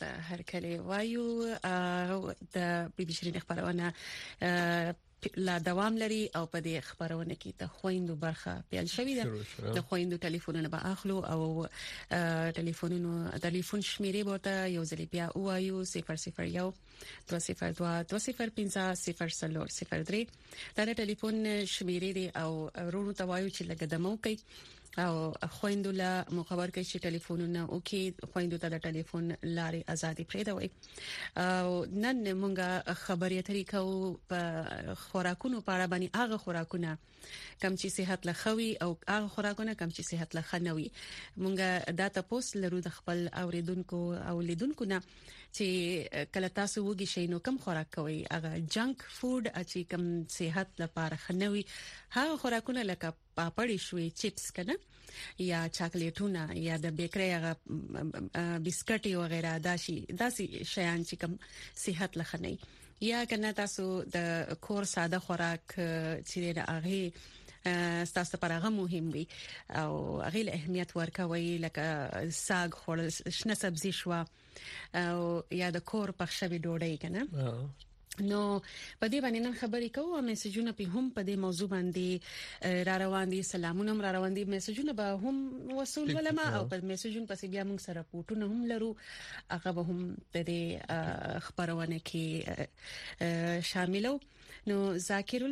B: ته هرکلی وایو د بي بي شيرين خبرونه لا دوام لري او په دې خبرونه کې ته خويندو برخه پیل شوې ده د خويندو ټلیفونونه به اخلو او ټلیفون شمیرې ورته یو ځل بیا وایو 001 202 205 دا ټلیفون شمیرې دي او ورونو ته وایو چې لګه دمو کوي او خويندو لا مخابر کې چې ټلیفونونه او کې خويندو ته د ټلیفون لارې ازادي پرېدوي او نن مونږه خبرې اترې کوو په خوراکونو په اړه باندې هغه خوراکونه کم چې صحت لخوي او هغه خوراکونه کم چې صحت لخنوي مونږه دا تاسو لرو د خپل اوریدونکو او لیدونکو نه چې کله تاسو وګی شئ نو کم خوراک کوي هغه جنک فود چې کم صحت لپاره خنوي هغه خوراکونه لکه پاپړې شوې چپس کنه یا چاکلیټونه یا د بیکری هغه بسکټي او غیره داسي شیان چې کم صحت لخنوي یا کنه تاسو د کور ساده خوراک چې د هغه ستاسو لپاره هغه مهم وي او هغه له اهمیت ورکوي لکه ساګ خوړل شنه سبزي شو او یا د کور پخښوي ډوډۍ کنه نو په دې باندې نن خبرې کوو میسجونه په هم په دې موضوع باندې را روان دي سلامونه را روان دي میسجونه به هم وصول ولما او په میسجون پسې بیا موږ سره پورتونه هم لرو هغه به هم د دې خبرونه کې شاملو نو ذاکر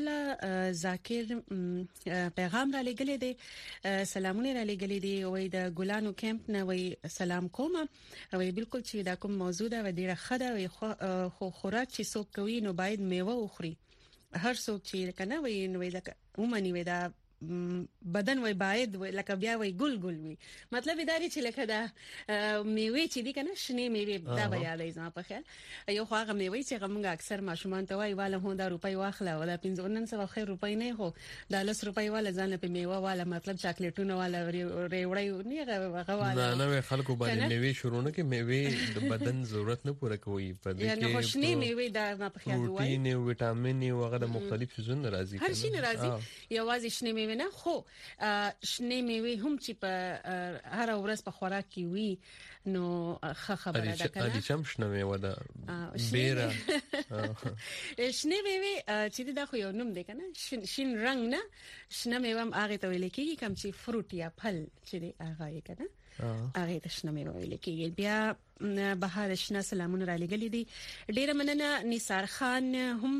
B: پیغام را لګلې دي سلامونه را لګلې دي وای د ګلانو کیمپ نه وای سلام کوم وای بالکل چې دا کوم موضوع ده و ډیره خده وای خو خوراک چې څوک کوي نو باید میوه وخوري هر څوک چې کنه وای نو لکه ومني وای دا بدن وای باید لکه بیا وای ګل وي مطلب دا دی چې لکه دا میوه چې دي کنه شنه میوه دا بیا د ځما په خیال یو خو هغه میوه چې موږ اکثر ماشومان ته وای والا هوندا روپۍ واخله ولا 1500 خیر روپۍ نه هو دا 10 روپۍ والا ځان په میوه والا مطلب چاکلیټونه والا ریوړی نه هغه والا
C: نه خلکو باندې میوه شروع نه کې میوه د بدن ضرورت نه پوره کوي په دې کې
B: نو شنه میوه دا ما په خیال وای
C: پروتین او وټامین او هغه د مختلف شیزونو راځي
B: هر شي راځي یوازې شنه میوه نه خو شنه میوه هم چې په هر ورځ په خوراک کې وي نو خبره ده کنه
C: علي چم شنه میوه ده بیره
B: شنه میوه چې دا خو یو نوم دی کنه شین رنگ نه شنه میوه هغه ته ویل کېږي کوم چې فروټ یا پھل چې هغه یې کنه هغه د شنه میوه ویل کېږي بیا بهار شنه سلامونه را لګلې دي ډیره مننه نثار خان هم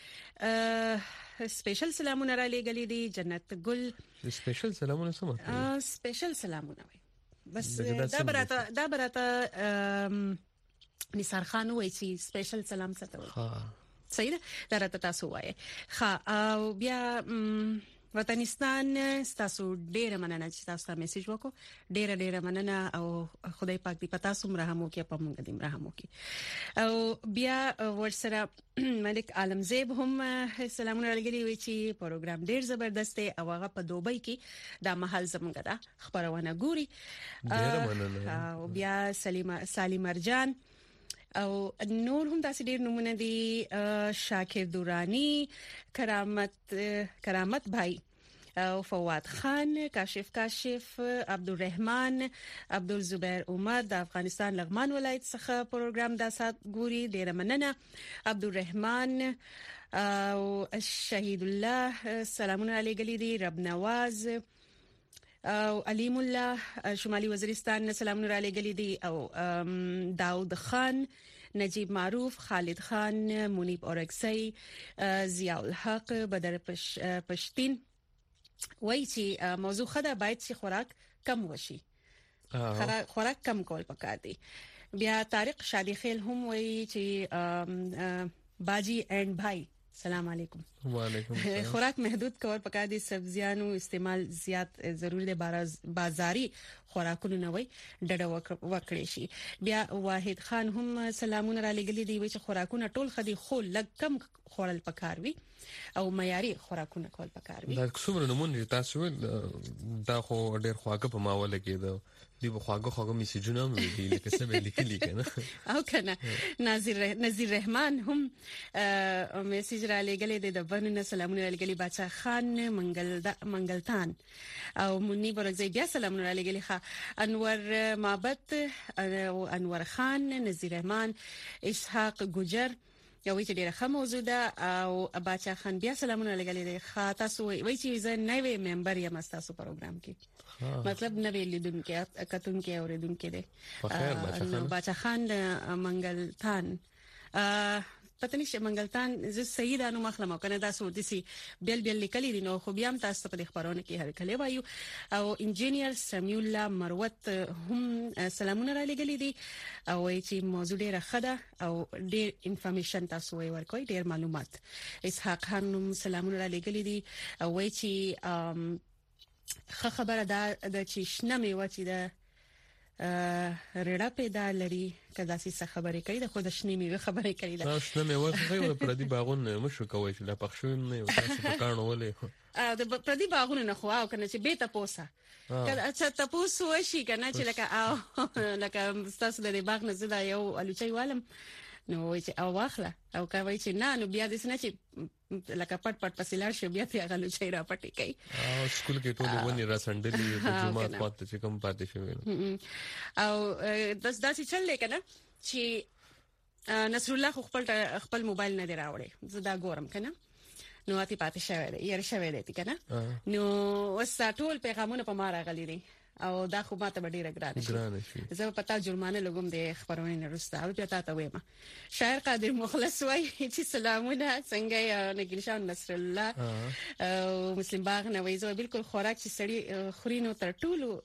B: سپیشل سلامونه را لګلې دي جنت ګل
C: سپیشل سلامونه سم
B: سپیشل سلامونه وي بس دا براته نثار خان وایي چې سپیشل سلام ستو صحیح ده درته تاسو وایي او بیا وطنستان تاسو ډیره مننه چې تاسو ته میسج وکړو ډیره مننه او خدای پاک دې پتا سم رحم وکي په موږ دې رحم وکي او بیا ورسره ملک عالمزیب هم سلامونه لګلي وي چې پروګرام ډیر زبردست دی او هغه په دوبۍ کې دا محل زمونږ دا خبرونه ګوري
C: ډیره مننه
B: او بیا سالم مرجان او نور هم داسې ډیر نمونه دي شاکر دورانی کرامت بھائی او فواد خان کاشف عبدالرحمن عبدالزبیر عمر د افغانستان لغمان ولایت څخه پروګرام دا سات ګوري ډیر مننه عبدالرحمن او شهید الله سلامونه علیګلی دي رب نواز او علیم الله شمالي وزیرستان سلامونه را لګلې دي او داود خان نجیب معروف خالد خان منیب اورکسی ضیاء الحق بدر پشتین وایي چې موضوع خدا باید چې خوراک کم وشي خوراک کم کول پکار دي بیا طارق شادي خیل هم وایي چې باجی اینڈ بھائی السلام علیکم
C: وعلیکم السلام
B: خوراک محدود کول پکار دي سبزیانو استعمال زیات ضروری دی بازاري خوراکونه نه وي ډډه وکړي شي بیا واحد خان هم سلامونه را لګلې دي چې خوراکونه ټول خدي خو لږ کم خوړل پکار وي او معیاري خوراکونه کول پکار وي
C: دا څومره نمونه تاسو دا خو ډېر خواږه په ماوله کې ده دی بخواګه میسجونه هم ویلي لکه څه به لیکلي کنه
B: او کنه نذیر رحمان هم میسج را لګلې د ورننه سلامونه را لګلې بچا خان منګلتان او منی برزي بیا سلامونه را لګلې ښا انور مابت او انور خان نذیر رحمان اسحاق ګجر یو چې ډیره ښه موضوع ده او بچا خان بیا سلامونه لګلې ښا تاسو وایي چې زه نوې ممبر یم تاسو پروګرام کې مطلب نوې لیدونکو کتونکو اوریدونکو دي بچا خان منګلتان پته نشي منګلتان زه صحیح دانو مخلمو کنه دا سو دي بیل لیکلي دي نو خو بیا هم تاسو په خبرونه کې هر کله وایو او انجینیر سمیولا مروت هم سلامونه را لګلي دي او چې موضوع ډیره خده او ډیر انفارمیشن تاسو ورکوي ډیر معلومات اسحاق خان سلامونه را لګلي دي او چې خبره ده د چې شنه میوه چې ده رډا پیدا لري کدا سي خبرې کوي د خود شنه میوه خبرې کوي
C: دا شنه میوه خو پردي باغونه مشو کوي چې لا پښو نه یو تاسو په کارونه ولې
B: د پردي باغونه نه خو او کنه چې به تاسو کله چې تاسو وشي کنه چې لکه تاسو د باغ نه زدا یو الوچي والم نو چې او واخله او کوي چې نه نو بیا د سنه چې لکه پټ پسیلار شو بیا ته غلو چي را پټي کوي
C: او سکول کې ټول ونی را سندلي د جمعه پات چې کوم پاتې شوی
B: او داسې چل لیکنه چې نصر الله خپل موبایل نه دی راوړی زه دا ګورم کنه نو اتی پاتې شوی دی یاره شوی دی کنه نو وساتول پیغامونه په ما راغلي دي او دا خو ماته ډیره ګرانه شي زه پتا جرمانه لګوم د خبرونه نه رسته او بیا تاسو وایم شاعر قادر مخلص وای چې سلامونه څنګه یې نګلشان نصر الله او مسلم باغ نه وای زه بالکل خوراک چې سړی خورینو تر ټولو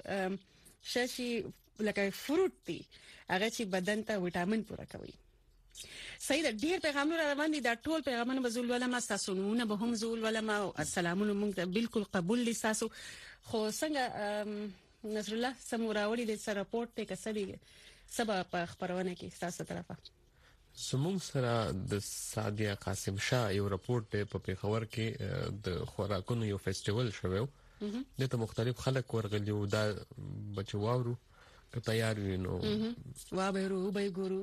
B: شاشي لکه فروټ دی هغه چې بدن ته وټامین پوره کوي صحیح ده ډیر پیغامونه روان دي دا ټول پیغامونه بزول ولما تاسو نونه به هم زول ولما السلامونه موږ بالکل قبول لساسو خو څنګه نصر الله سموراوړي د سره راپورټ ته کسبي سبا په خبرونه کې تاسو طرفه
C: سمون سره د سعدیه قاسم شاه یو راپورټ په پیښور کې د خوراکونو یو فیسټیوال شوو دته مختلف خلک ورغلي او دا بچواورو که تیار وینو
B: وابرو وبګورو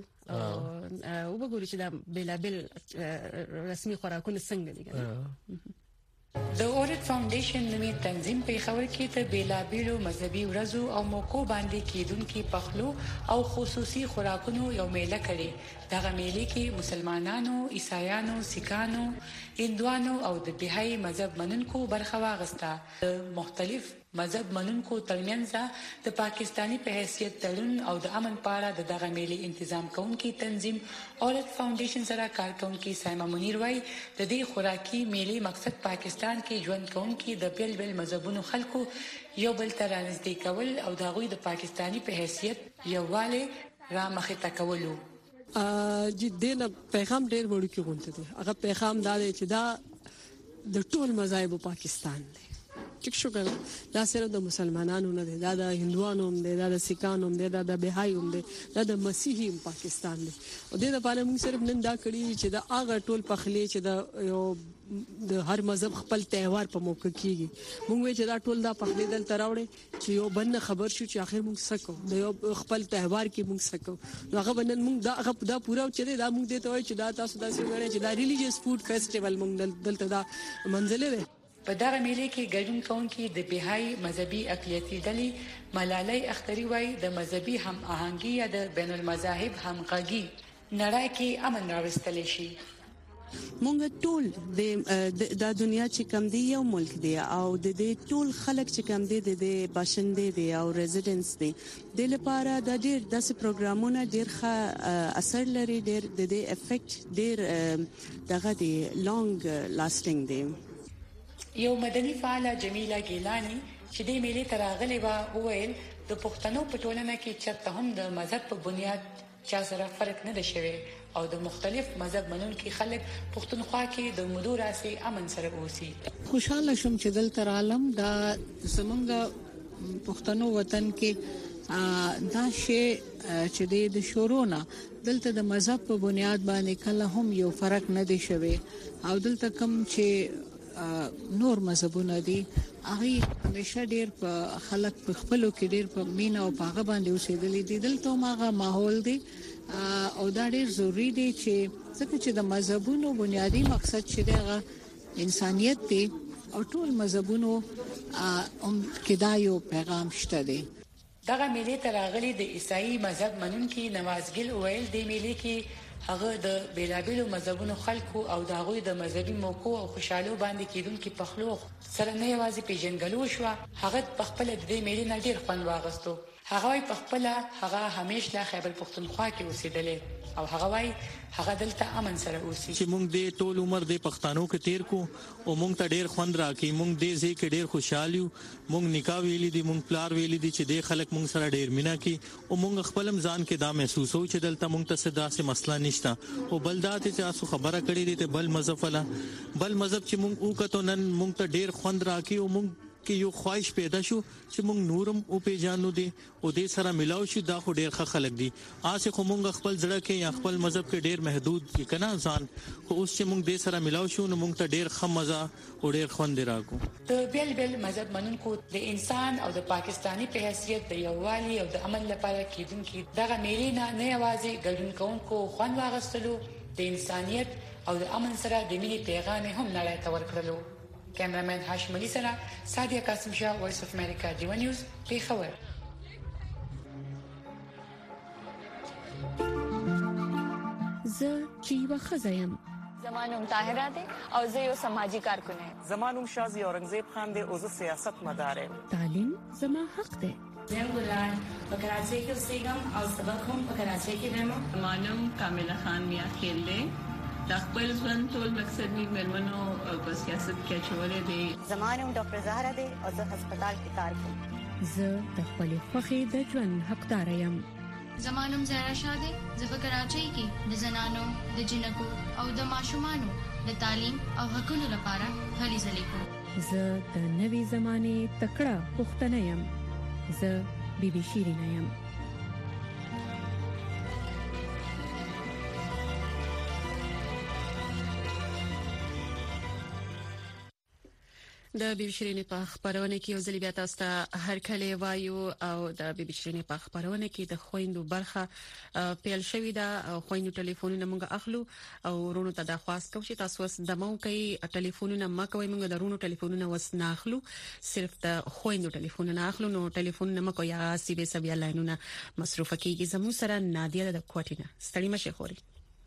B: او وبګورو چې دا بلابل رسمي خوراکونه څنګه دي
I: د اورید فاونډیشن نومي تنظیم په خبر کې ته بیلابیلو مذهبي ورځو او موکو باندې کېدونکو پخلو او خصوصي خوراکونو یو میله کړي دغه میله کې مسلمانانو، عیسایانو، سیکانو، هندوانو او د بهایي مذهب منونکو برخه واغسته مختلف مذهب منونکو ترمنځ د پاکستانی په حیثیت تړون او د امن پاړه دغه میله تنظیم کوونکی تنظیم اورید فاونډیشن سره کارکونکي سایما منیر وای د دې خوراکي میله مقصد پاکستان کې ژوند کوونکي د بیل بیل مذهبونو خلکو یو بل تر نږدې کول او د غوي د پاکستانی په حیثیت یوواله را مخه تکولو
J: جدينا پیغام ډېر وړو کې غونډه دي هغه پیغام دا دی چې دا د ټول مذاهب پاکستان دی ټیک شو دا صرف د مسلمانانو نه دی دا د هندوانو هم دی دا د سیکانو هم دی دا د بهایي هم دی دا د مسیحي پاکستان دی او د لپاره موږ صرف نن دا کړی چې دا هغه ټول پخلی چې د هر مذهب خپل تهوار په موقع کېږي موږ وی چې دا ټول دا پخلی دل تراوړي چې یو بن خبر شو چې اخر موږ سکو د یو خپل تهوار کې موږ سکو هغه بنن موږ دا پورا چې دا موږ ته وای چې دا تاسو داسې غواړئ چې دا ریلیجیس فود فیسټیوال موږ دلته دا منځله ده
I: په دغه میله کې ګډون کوونکي د بهایي مذهبي اقلیتي ډلې ملالۍ اختری وای د مذهبي هم آهنګي یا د بین المذاهب همغږي نړۍ کې امن راوستل شي
K: مونږ ټول د دنیا چې کم دی یو ملک دی او د دې ټول خلک چې کم دی د باشنده دی او ریزیډنس دی د لپاره د ډیر داسې پروګرامونه ډیر ښه اثر لري ډیر د دې افیکټ ډیر دغه دی لانګ لاسټینګ دی
I: یو مدني فعاله جمیله ګیلانی چې د میلې تراغلي وا وویل د پښتنو په ټولنه کې چې هم د مذهب په بنیاد چا سره فرق نه دی شوی او د مختلف مذهب منونکي خلک پښتونخوا کې د مدو راسي امن سره اوسي
L: خوشاله شوم چې دلته عالم دا زمونږ پښتنو وطن کې دا شی چې د شورونه دلته د مذهب په بنیاد باندې کله هم یو فرق نه دی شوی او دلته کوم چې نور مذهبونه دي هغه همیشه ډیر په خلک په خپلو کې ډیر په مینا او پاغه باندې اوسېدلې دي دلته ماغه ماحول دی او دا ډیر ضروری دی چې څنګه چې د مذهبونو بنیادی مقصد چې دغه انسانيت دی او ټول مذهبونو کې دا یو پیغام شته دی.
I: دغه ملي تراغلي د عیسائی مذهب منونکي نوازګل ویل د ملي کې هغه د بیلابیلو مذهبونو خلکو او د هغوی د مذهبي موکو او خوشاله باندې کېدونکو پخلو سره نه یوازې پیژنګلو شو، هغه په خپل د دې ملي نه ډیر خوند واغستو. هغه په خپل هغه همیشه خیبر پختونخوا کې اوسېدلې او هغه وايي هغه دلته امن سره اوسي
M: چې موږ د ټول عمر د پښتنو کې تیر کو او موږ ته ډیر خوند راکې، موږ دې ځکه ډیر خوشاله یو، موږ نکاح ویلې دي، موږ پلار ویلې دي چې د خلک موږ سره ډیر مینا کې او موږ خپل ځان کې دا محسوسو چې دلته موږ ته صدا سه مسله نشته او بلدات چې تاسو خبره کړې دي ته بل مذهب چې موږ وکړو نن موږ ته ډیر خوند راکې او موږ کې یو خواهش پیدا شو چې موږ نورم او پیژانو دي او دې سره ملاو شي. دا خو ډیر ښه خلک دي، آسه خو موږ خپل ځړه کې یا خپل مذهب کې ډیر محدود کنا ځان خو اوس چې موږ دې سره ملاو شو نو موږ ته ډیر ښه مزه او ډیر خوند راکو.
I: د بیل مذهب منونکو د انسان او د پاکستانی په حیثیت د یووالي او د عمل لپاره کېدونکي دغه میلې نه یوازې ګډون کوونکو خوند واغستلو، د انسانيت او د امن سره د ملي پیغام هم نړۍ ته ورکړلو. کیمرامین هاشم علي سره سادیا قاسم شاه، وایس اف امریکا، ډیو نیوز، پیښور.
N: زه چیوا خزایم.
O: زمانوم طاهره ده او زه یو سماجی کارکون یم.
P: زمانوم شازی اورنګزیب خان ده او زه سیاست مدار یم.
N: تعلیم زما حق ده.
Q: زم ګلان په کراچۍ کې اوسېږم او سبق هم په کراچۍ کې وایم.
R: زمانوم کامله خان میا خیل ده. د خپل ژوند ټول مقصد می مېرمنو په سیاست کې چولې دي.
O: زمانوم ډاکټر زهرا ده او زه هسپتال کې کار کوم.
N: زه د خپل خوخي د ژوند حقدار یم.
S: زمانوم زهرا شاده زه په کراچۍ کې د زنانو د جنکو او د ماشومانو د تعلیم او حقوقو لپاره هلې ځلې کوم.
N: زه د نوې زمانه تکړه پښتنه یم. زه بیبي شیرینه یم.
B: د بیبي شیرینې په خبرونه کې یو ځل بیا تاسو ته هر کله وایو او د بیبي شیرینې په خبرونه کې د خويندو برخه پیل شوې ده او خويندو ټلیفونونه موږ اخلو او ورونو ته درخواست کوم چې تاسو وس دمو کوي ټلیفونونه ما کوي موږ درونو ټلیفونونه وس نه اخلو، صرف د خويندو ټلیفونونه اخلو. نو ټلیفونونه ما کوي یا سی بي سبیا لاینونه مصروفه کیږي. زمو سره نادیه د کوټینه ستړي مشه خوري.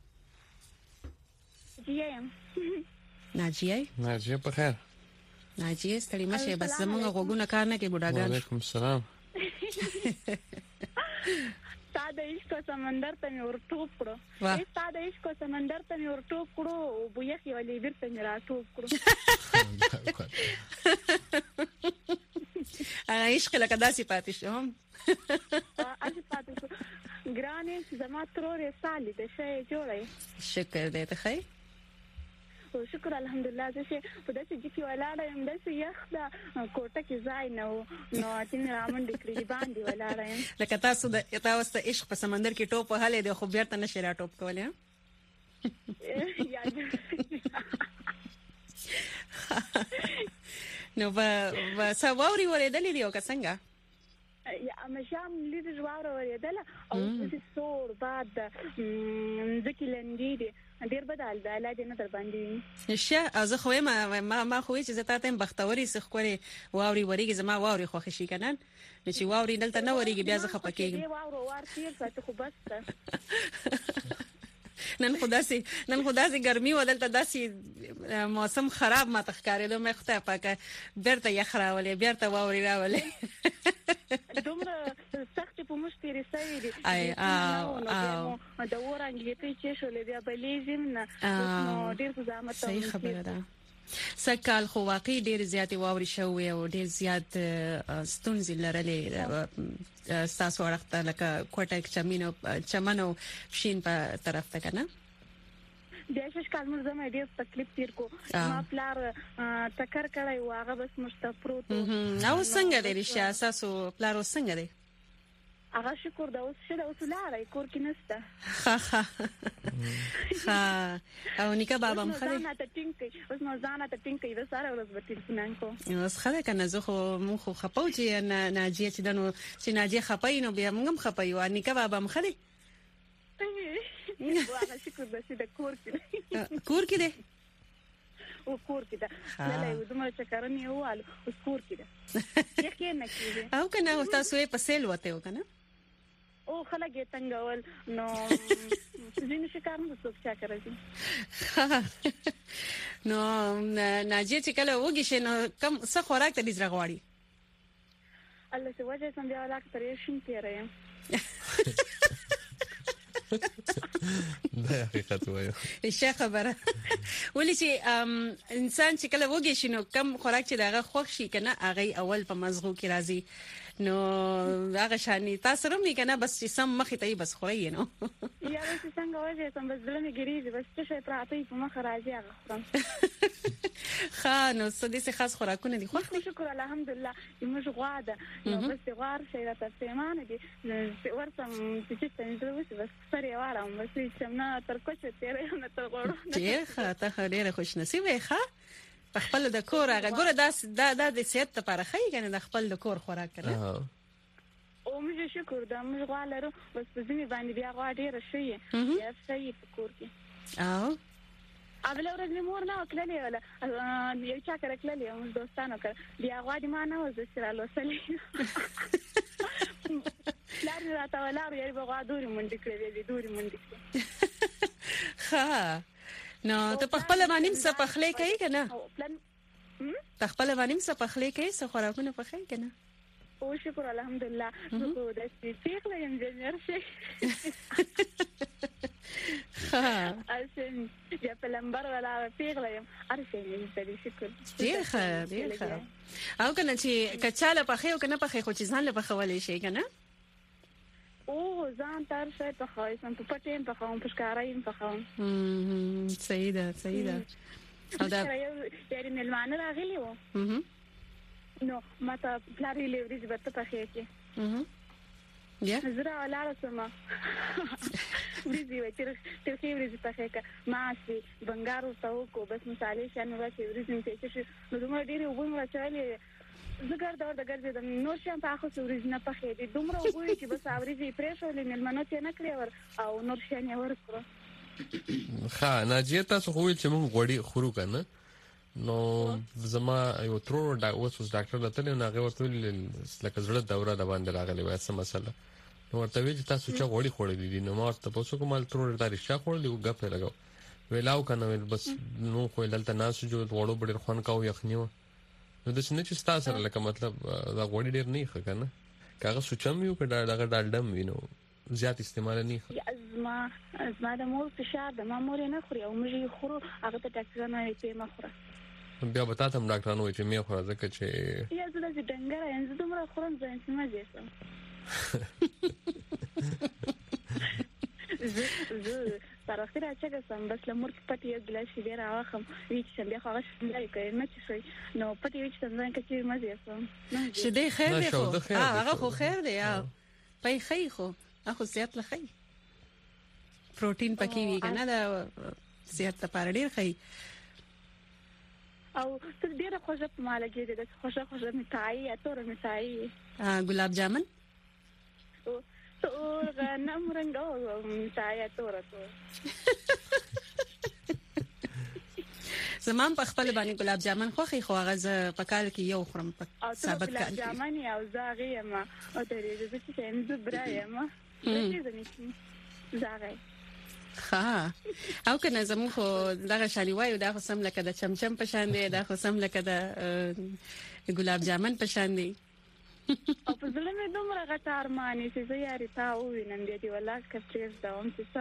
B: ناجیه په خیر. ناجیه ستړي مشه بس زموږ غوګونه کار نه کوي بډاګان.
C: وعلیکم السلام.
T: ساده عشق سمندر ته مې ورټوپ کړو. ساده عشق سمندر ته مې ورټوپ کړو او بویخي ولې بیرته مې راټوپ کړو.
B: عشق لکه داسې پاتې شو هم.
T: اځه پاتې شو. ګرانې زما ترورې سالي د شي جوړې.
B: شکر دې ته خیر.
T: او شکر الحمدلله. زه په داسې ځکه ولاړه یم داسې یخ دا کوټه کې ځای نه و نو تین رامن دکړي باندې ولاړه یم.
B: لکه تاسو د عشق په سمندر کې ټوپ وهلې د خو بیرته نشي را ټوپ کولای. نو و سواوري ورېدلې دی او څنګه
T: یا مشام لید جوار ورېدل او د سور بعد ځکه لندې دي ډیر بدل د علاج نه در باندې
B: شه. از خو ما خو چې زتا ته بختوري سخوري واوري وريږي زما واوري خوښ شي کنن نو چې واوري دلته نه وريږي بیا زه خپکیږم.
T: واورو وار تیر ساتي خو بس
B: نن خداسي ګرمي ودلته داسي موسم خراب ما تخکارې دوه مخته پاکه بیرته یخراولې بیرته واوري راولې
T: دومره سخت په مشتري سوي دي.
B: اي
T: دا ورانګې ته چې شولې بیا بلېزم نه نو ډېر زحمت ته.
B: صحیح خبره ده. سکال خو واقعي ډېر زیات واوري شوې او ډېر زیات ستونزې لرلې تاسو ورته لکه کوټه چمنو شین په طرف ته کنه.
T: د شش کال موږ زما ډېر تکلیف تیر کو. ما پلار تکر کړی واغه بس مستفروت.
B: او څنګه دی رښتیا تاسو پلار څنګه دی؟
T: هغه شکر دا اوس شه دا اوس لاره کور کې نشته.
B: ها او نیکه بابا مخدي
T: ځان ته ټینګ اوس نو ځان ته ټینګ د ساره ورځ به تلفون کو
B: اوس خله کنه زه خو مخ خپاو چې ناجیه چې دنو چې ناجیه خپای نو بیا موږ هم خپایو نیکه بابا مخدي
T: واغه شکر د کور
B: کې ده
T: او کور کې ده نه یو دمر چې کارنی واله او کور کې ده یقین نه کیږي
B: او کنه تاسو یې پسېل وته وکنه
T: او خلک یې څنګه نو ځینې شکارونه څوک چا کوي
B: نو ناجیه چې کله وږي شي نو کم څه خوراک ته دې غواړي
T: الله څه وجه سم بیا ولا کترې شین تیرې
C: دا حقیقت وایو
B: ښه خبره ولې چې انسان چې کله وږي شي نو کم خوراک چې دغه خوښ شي کنه هغه اول په مزغو کې راځي نو هغه شانی تاسو هم کنه بس چې سم مخ ته بس خوري نو
T: یا بس څنګه وایي سم بس دلته ګریږي بس څه پراته په مخ راځي هغه خورم
B: خانو څه دې خاص خوراکونه دي خو
T: شکر الحمدلله موږ غواده نو بس غوار شي راته سیمانه دي ورسم چې څنګه وځي بس سره وارم بس چې نه تر کوڅه تیرې نه تر غوړو
B: ته ته ډېر خوش نصیب ښه په خپل د کور هغه ګوره دا د صحت لپاره ښه کنه د خپل د کور خوراک کړه
T: او موږ شکر دا موږ غواړو بس په ځینې باندې بیا غوا ډېر شي یا صحیح په کور کې
B: او
T: اول ورځ مور نه وکړلې ولا یو چا کړ کړلې موږ دوستانو کړ بیا غوا دې ما نه وځل لوسلې لار راته ولا یې به غوا دوري منډې کړې دوري منډې
B: ها نو ته په خپل باندې څه پخلې کوي کنه په خپل باندې څه پخلې کوي څه خوراکونه پخې کنه
T: او شکر الحمدلله نو د سپیکل انجینر شي ها اسن یا په لمبر ولا پیغلم ارسنه دې شکر
B: ډیر ښه او کنه چې کچاله پخې او کنه پخې خو چې ځان له پخولې شي کنه
T: او ځان تر څه په خای سم په پټین په خوم په ښکارایم په خوم
B: صحیح ده او دا
T: یاري ملمانه راغلی و نو ماته پلاری لوري زبرته په خې کې
B: بیا
T: زرا ولاړه سم وريزي وتر ترخي وريزي په خې کې ماسي بنگارو تاو کو بس مثالي شنو راځي وريزي ته چې نو دومره ډېری وبم راځلې زګر دا ورګر دې نو شم په اخو وريزي نه په خې دې دومره وګوري چې بس اوريزي پرېښولې ملمنو ته نه کړی او نور شنه ورکړه
C: ها ناجیه تاسو خو چې موږ غوړي خورو کنه نو زما یو ترور دا اوس ډاکټر لته نه هغه ورته لکه زړه دوره د باندې راغلی وای څه مسله نو ورته وی چې تاسو چې غوړي خورلې دي نو ما ورته پوښتنه کوم ترور دا رښتیا خورلې او غپ لګاو ویلاو کنه ویل بس نو خو دلته ناس جو غوړو بډر خون کاو یخنیو نو د څه چې تاسو سره لکه مطلب دا غوړي ډیر نه ښه کنه کاغه سوچم یو کډا دغه ډالډم وینو زیات استعمال نه
T: ازما د مور فشار د مامور نه خوري او موږ خورو هغه ته ډاکټرانو یې په مخره
C: بیا به تاسو هم ډاکټرانو چې مې خورا ځکه چې
T: یا زه د ډنګره انځ دومره خورم ځان چې ما جسم زه تر اخره چې سم بس لمر کې پټي یو ګلاس شي ډیر واخم ویچ سم بیا هغه څنګه کوي نه چې شي نو پټي ویچ څنګه کې ما جسم
B: شدې خیر دی خو هغه خو خیر دی یا پای خی خو اخو زیات لخی پروتین پکې وی کنه دا زیات لپاره ډیر خی
T: او ته ډیره خوشاله په مالګې ده خوشاله میټای یا تور میټای
B: ګلاب جامن
T: او تور غنم رنگو میټای تور
B: زمان په خپل باندې ګلاب جامن خوخي خو هغه په کال کې یو خرم په ثابت کال
T: ګلاب جامن او زاغي ما او درې د څه هم زبرایا ما زاغي
B: ها او کنه زمو خو دغه شالي وایو دا خو سم لکه د چمچم په شان دی دا خو سم لکه د ګلاب جامن په شان دی
T: او په ځل مې دومره غټار مانی چې زه یاري تا وینم دې ولا کفریز دا هم څه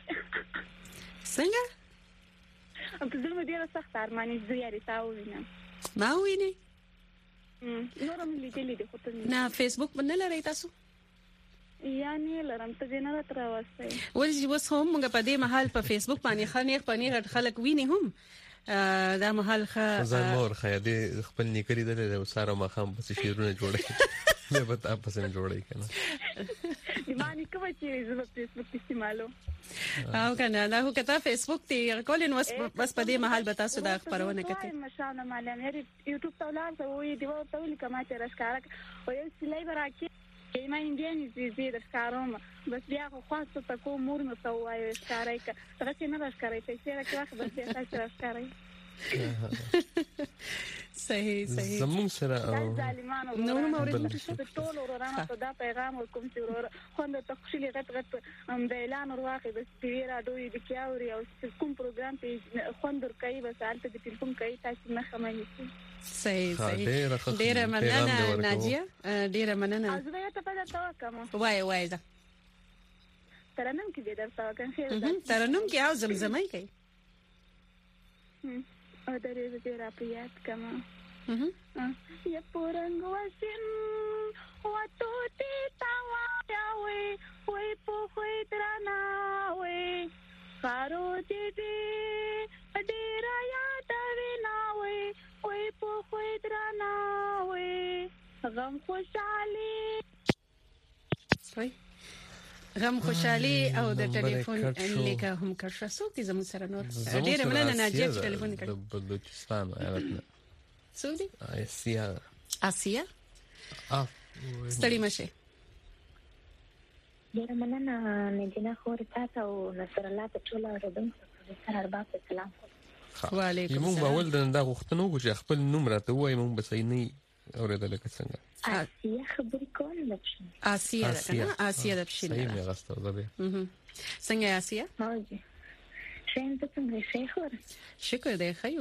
B: څنګه
T: په ځل مې ډیره سخت ارمانی زه یاري تا وینم
B: ما ویني
T: نورم لیدلې د خپل
B: نه فیسبوک باندې لري تاسو
T: یعنی لرم ته جنا تر واسطه
B: ولې وس هم موږ په دې محل په فیسبوک باندې خنیغ پنیغ خلک ویني هم دا محل
C: ځان مور خیادي خپل نیکري د ساره مخام بس شیرونه جوړي مې به تاسو سره جوړي کنه
T: ایمانی کوي چې زه په فیسبوک استعمالو
B: او کنه دا هو کته فیسبوک تی کولین بس په دې محل به تاسو دا خبرونه کوي
T: مشانه معلم یې یوټیوب ته ولر ته وې دی ورته ویل کما چې راشکارک او یې سلای براکي ما اندیان زی د ښکاروم بس بیا خو خاصه تکو مور نو ته وایي ښکارای که څنګه نه راښکارای چې راکړه بس بیا تاسو راښکارای
B: صحیح
C: زمون سره
T: نو مورید چې ټول ورانه په دا پیغام ورکوم چې ور خوند ته خوشالي غټ د اعلان ورواخې بس پیرا دوی د کیاوري او کوم پروګرام ته خوند ورکوي بس حالته د ټلیفون کوي تاسو نه خمنئ
B: صحیح ډیره مننه ناجیه ډیره مننه
T: زه ته په تاسو کوم
B: وای دا
T: ترنم کې دې درته کوم
B: ترنم کې او زمزمای کوي
T: او درې دې را پیات کما یا پورنګ وسیم واتو تی تاوا یا وې په خوې درنا وې خارو دې ډیر یاد وینا وې په خوې درنا وې غم خوشالي او د ټلیفون لیکه هم کړه سو کې زموږ سره نور ډیر مننه ناجیه چې ټلیفون کړ
C: بلوچستان ایرتنه
B: سودی آسیا ستړي مشه
U: ډیر مننه نجنا خور تاسو او نصر الله ته ټول اوردم سره ارباب سلام
B: وعلیکم
C: السلام موږ باول دا غوښتنه وکړو چې خپل نوم راته وایي موږ به صحیح نه اوریدل څنګه
U: آسیا خبرې کوم لپاره
B: آسیا د بشین
C: صحیح مې غوښتل زه
B: څنګه آسیا
U: هاجي څنګه څنګه شیخور
B: شکر دې خیو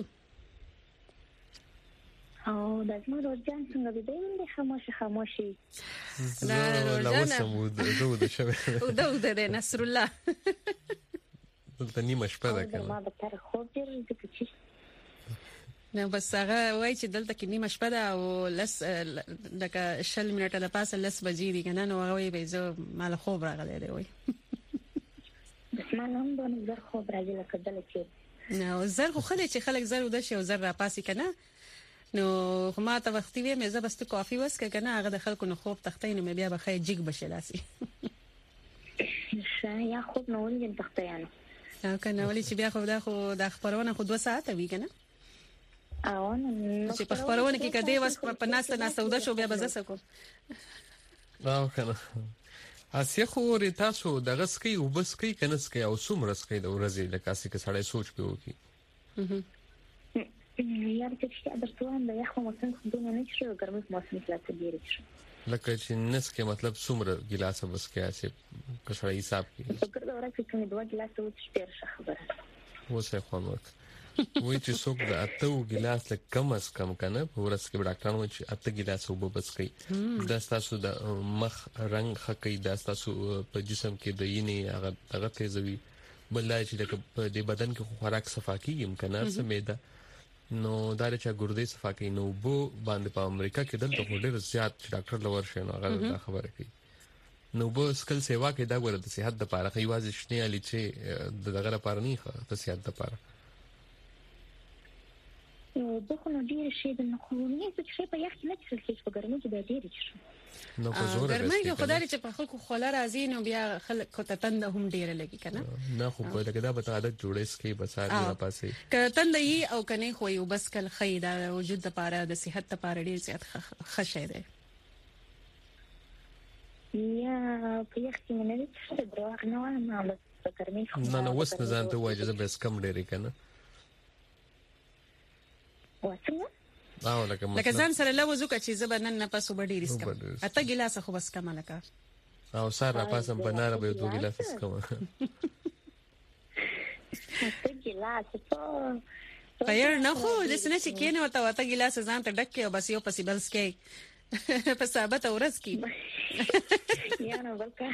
U: او د زما روزان څنګه دې خاموشي
C: لا وسمود دود شوه
B: او دود دې نصر الله
C: دلته نیمه شپه ده کنه
U: ما به تر خو ډیر دکې
B: نو بس هغه وای چې دلته کې نیمه شپه ده او لس دغه شل منټه د پاسه لس بجې دي کنه نو هغه وای به زه مال خوب راغلی دی وای
U: بس ما نن د زر خوب راځي لکه دلته
B: نو زر خو خلک چې خلک زر ود شي او زر را پاسي کنه نو ما ته وختي وې مې زبست کافي وس کنه هغه د خلکو نو خوب تختین مې بیا به خې جګ بشلاسي
U: یا خوب نو ولې تختیانو
B: او کنه ولې چې بیا خو د خبرونه خو 2 ساعت وی کنه
U: او نو
B: چې په خبرونه کې کده وس په ناسته ودا شو بیا بزس کو
C: او کنه اسیا خو تاسو دغه سکي او بس کوي کنه سکي او څومره سکي د ورځې لکه اسې کې سړی سوچ پیو کی
U: یار چې درته وایم د یخ موسم خو دونه نه شو ګرمي موسم کې لا ډیر شي
C: لکه چې نس کې مطلب څومره ګلاس بس کې اسې کښړې حساب کې
U: فکر دا ورته چې 2 ګلاس وڅ ډیر خبره
C: وسه خوانوت وای چې څوک د اته ګلاس لکه کم از کم کنه په ورځ کې ډاکټرانو چې اته ګلاس وب بس کوي دا تاسو د مخ رنگ خکې دا تاسو په جسم کې د ینې هغه تیزوي بلای چې د بدن کې خوراک صفاکي امکانات سمېده نو دا چې ګردې صفاکي نو بو باندې په امریکا کې دلته ډېر زیات ډاکټر لور شنو هغه خبره کوي نو بو سکل سیوا کې دا ګوره د صحت لپاره خو یوازې شنه علي چې دغه لپاره نه ښه د صحت لپاره
U: دغه نو ډیر شي د نخونی څه شي په یخ کې نه څه په ګرمۍ کې ډیر شي
C: نو په زور
B: ګرمۍ کې خدای چې په خلکو خوله راځي نو بیا خلک کو تند هم ډیر لګي کنه
C: نه خو په لګدا به عادت جوړې سکي بسار نه پاسي
B: ک تند یي او کني خو یو بس کل خیدا وجود لپاره د صحت لپاره ډیر زیات خشه ده
U: یا په یخ کې نه څه دروغ نه وایم بس په ګرمۍ
C: نه وس نه ځان ته وایي چې بس کم ډیر کنه
B: لکه ځان سره لوځو چې زبر نن نه پاسو بډې ریسک اته ګلاس خو بس کم لکه
C: او سار را پاسم بناره به 2 ګلاس کم
U: اته ګلاس
B: پیر نه خو د سنه چې کینه وته ګلاس ځان ته ډک او بس یو پسیبل سکي په ثابت اورس کی
U: یا نو بلکې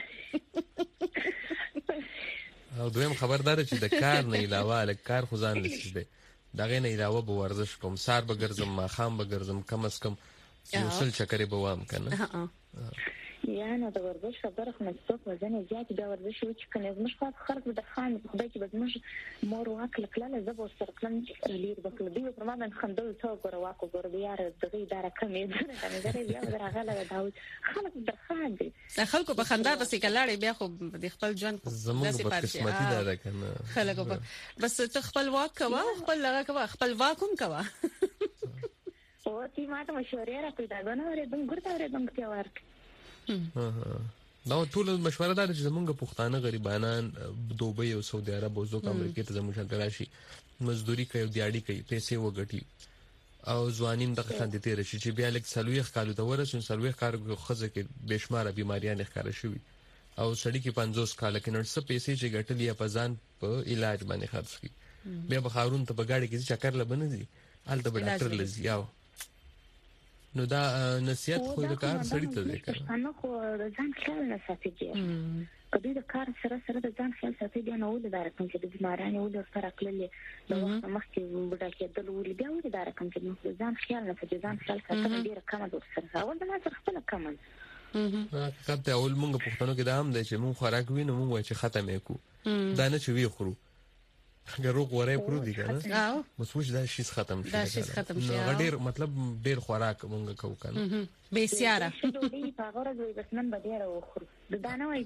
C: او دویم خبردار چې د کار نه علاوه کار خو ځان نشي دا غي نه علاوه به ورزش کوم سار به ګرځم ما خام به ګرځم کم از کم یو سل چکرې به وام کنه
U: یا نه د ورزش خبره خو نه څوک وزن زیات دا ورزش چې کنه زموږ خاص خلک د خان په خدای کې زموږ مور واکل کله زبر سره کلم لیر وکړ دی په ما باندې خندل څو غره واکو غره یار دغه اداره کمې ده کنه زه بیا درغله دا خلک د خان دي
B: خلکو په خندا پسې کلاړې بیا خو د خپل ژوند
C: زموږ په قسمتي ده کنه
B: خلکو بس ته خپل واک کوا خپل لغه کوا خپل واکوم کوا
U: او تی ما ته مشوره راکړه دا غنه ورې دم ګرته ورې دم کې ورک
C: دا ټول مشوره ده چې زمونږ پښتانه غریبانان دوبۍ او سعودي عرب او زوک امریکا ته زموږ شان راشي مزدوري کوي دیاړي کوي پیسې وګټي او ځوانین دغه خاندي تیر شي چې بیا لک سلويخ کالو ته ورسون سلويخ کار خزه کې بشماره بیماریاں ښکار شوي او سړی کې 50 کال کې نړ څه پیسې چې ګټلې یا پزان په علاج باندې خرڅ کی بیا بخارون ته بغاړي کې چکر لبنه دي الته به ډاکټر لزیاو نو دا نصیحت خو د کار سړی ته دی کنه
U: نو خو ځان خیال نه ساتي کدی د کار سره د ځان خیال ساتي دی نو ولې دا رقم چې د بیمارانه ولې سره کړلې د وخت مخکې بډا کېدل ولې بیا ولې دا رقم چې نو ځان خیال نه ساتي ځان خیال ساتي ډیره کم ده سره اول د ما سره خپل کم
C: کته اول مونږ پښتنو کې دا هم دی چې مونږ خوراک وینو مونږ وای چې ختمې کو دا نه چې وی خورو ګرو غوړې پرو دي کنه مسوج دا شي ختم شي ډېر مطلب ډېر خوراک مونږ کوو کنه
B: به سیاره
U: دوی په غوړه دوی بس نن به ډېر وخورو د دانه وای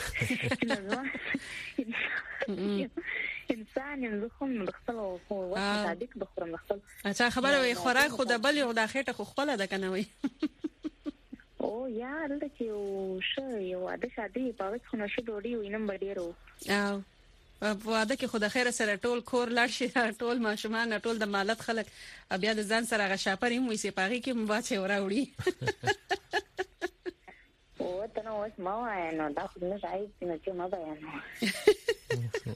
U: انسان زخم مخصل او صادق بخورم مخصل
B: اچھا خبره وي خوراک خو د بل یو د خېټه خو خپل ده کنه وي
U: او یار د چې شو یو د شادي په وخت خو نشو ډوډۍ وینم ډېر
B: او په واده کې خود خیره سره ټول کور لاړ شي ټول ماشومان ټول د مالت خلک بیا د ځان سره غشاپر هم وي سي پاغي کې مباچه وراوړي
U: او ته نو اوس ما وای نو دا خو نه راځي چې ما بیان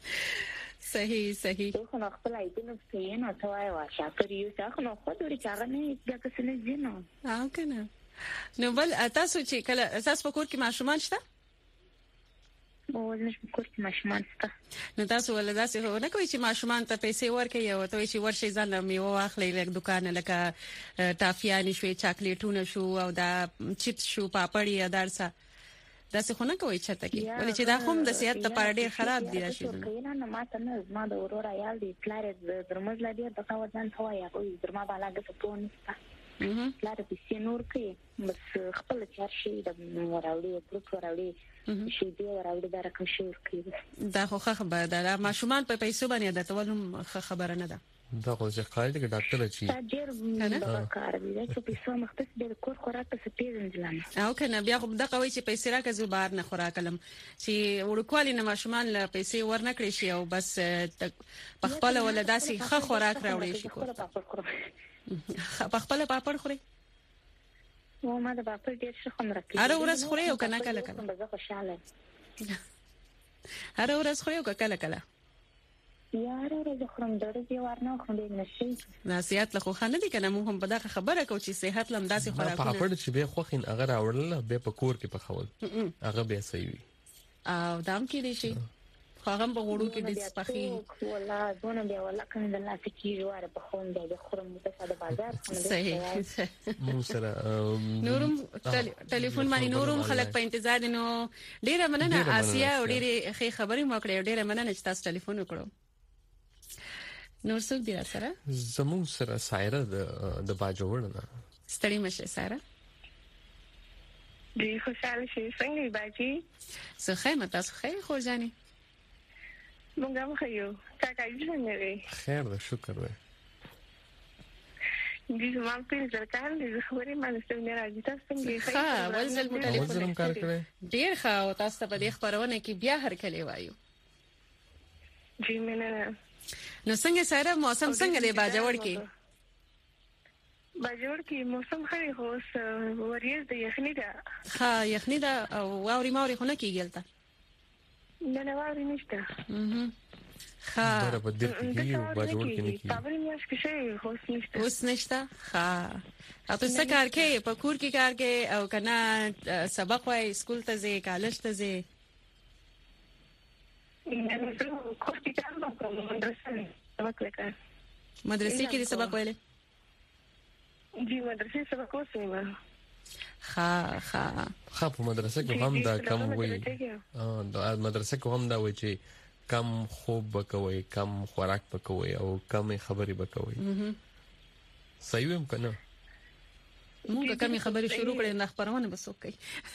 B: صحیح
U: خو نو خپل ایدنه په نه توای وا شاپر یو څه نو خو دوی چاغه نه دا څه نه زینو
B: او کنه نو بل تاسو چې کله اساس په کور کې ماشومان شته
U: او نش کور کې ماشومان شته
B: نو تاسو ولدا څه نه کوي چې ماشومان ته پیسې ورکړي او ته چې ورشي ځان میوه واخلې لکه دکان لکه ټافیانی شوي چاکلیټونه شو او دا چپس شو پاپړی یا دارسا دا څه خو نه کوي چې ته کې ولې چې دا هم د صحت لپاره ډیر خراب دي راشي
U: نه ما ته نه ما د اورورا یال دي پلار درمز لا ډیر د ځان ثوایا کوي درما بالا د سپون نشته پلار په سینور کې بس خپل چارشي د وراوړي ګروپ وراوړي شي دی وراوړي دا رقم شي کوي
B: دا خو خبره ده ماشومان په پیسو باندې د تولم خبره نه ده
C: دا خو ځکه قاعده کې ډاکټر اچي
U: ډېر دا کار دی چې پیسو مختص ډېر کور خوراک څه پیژندل
B: او کنه بیا خو د قوي چې پیسې راکې زبار نه خوراکلم چې ورکوالي نه ماشومان له پیسې ورنکړي شي او بس په خپل ولداسي خه خوراک راوړي شي په خپل پاپړ خوري
U: نو ما د پاپړ ډېر څه خم راکړي
B: هر ورځ خوري او کنه کله
U: زه خوشاله
B: هر ورځ خوري او کله کله
U: یاره ورځ خورم درځي ورنه خو دې نشي
B: نصيحت له خو خنه دي کنه مو هم په دغه خبره کو چې صحت لم داسې خوراکونه
C: پاپړ چې به خوخین هغه راوړل به په کور کې پخول هغه به صحیح وي
B: او دام کې دي شي هغه په غوړو کې د سپخي
U: ولا دونه دی ولا کنه د لاس کې جواره په خوند دی خورم د ساده بازار
B: صحیح
C: مو سره
B: نورم ټلیفون باندې نورم خلک په انتظار دي نو ډیره مننه آسیا او ډیره ښه خبرې مو کړې ډیره مننه چې تاسو ټلیفون وکړو نور څوک دی سره
C: زموږ سره سایره د باجوړ نه
B: ستړي مشه سایره
A: دی خوشاله شي څنګه باجی
B: زه خیمه تاسو خیر خو ځاني
A: مونږ هم خیو کاکا یې څنګه دی
C: خیر ده شکر دی
A: دې زموږ په ځکان دې خبرې مانه څنګه راځي تاسو څنګه
B: ها ولزل مو ټلیفون
C: کار کړی
B: ډیر ښه او تاسو په دې خبرونه کې بیا هر کله وایو
A: جی مننه
B: نو څنګه سره موسم څنګه دی باجوړ کې
A: باجوړ کې موسم خري هوس وریځ د یخنی ده
B: ها یخنی ده او واوري ماوري خو نه کیږي
A: نه واوري نشته
B: ها
C: دا په دې کې باجوړ کې نه کیږي
A: خبرې مې چې شي
B: هوس نشته ها تاسو څه کار کوي په کور کې کار کوي او کنه سبق وای سکول ته ځي کالج ته ځي مدرسې کې سبق ویلې
A: جی مدرسې سبق وسیمه
C: ها په مدرسه کې هم دا کم وي د مدرسه کې هم دا وي چې کم خوب وکوي کم خوراک وکوي او کم خبرې وکوي صحیح هم کنه
B: موږ کم خبرې شروع کړې نه خبرونه بسو کوي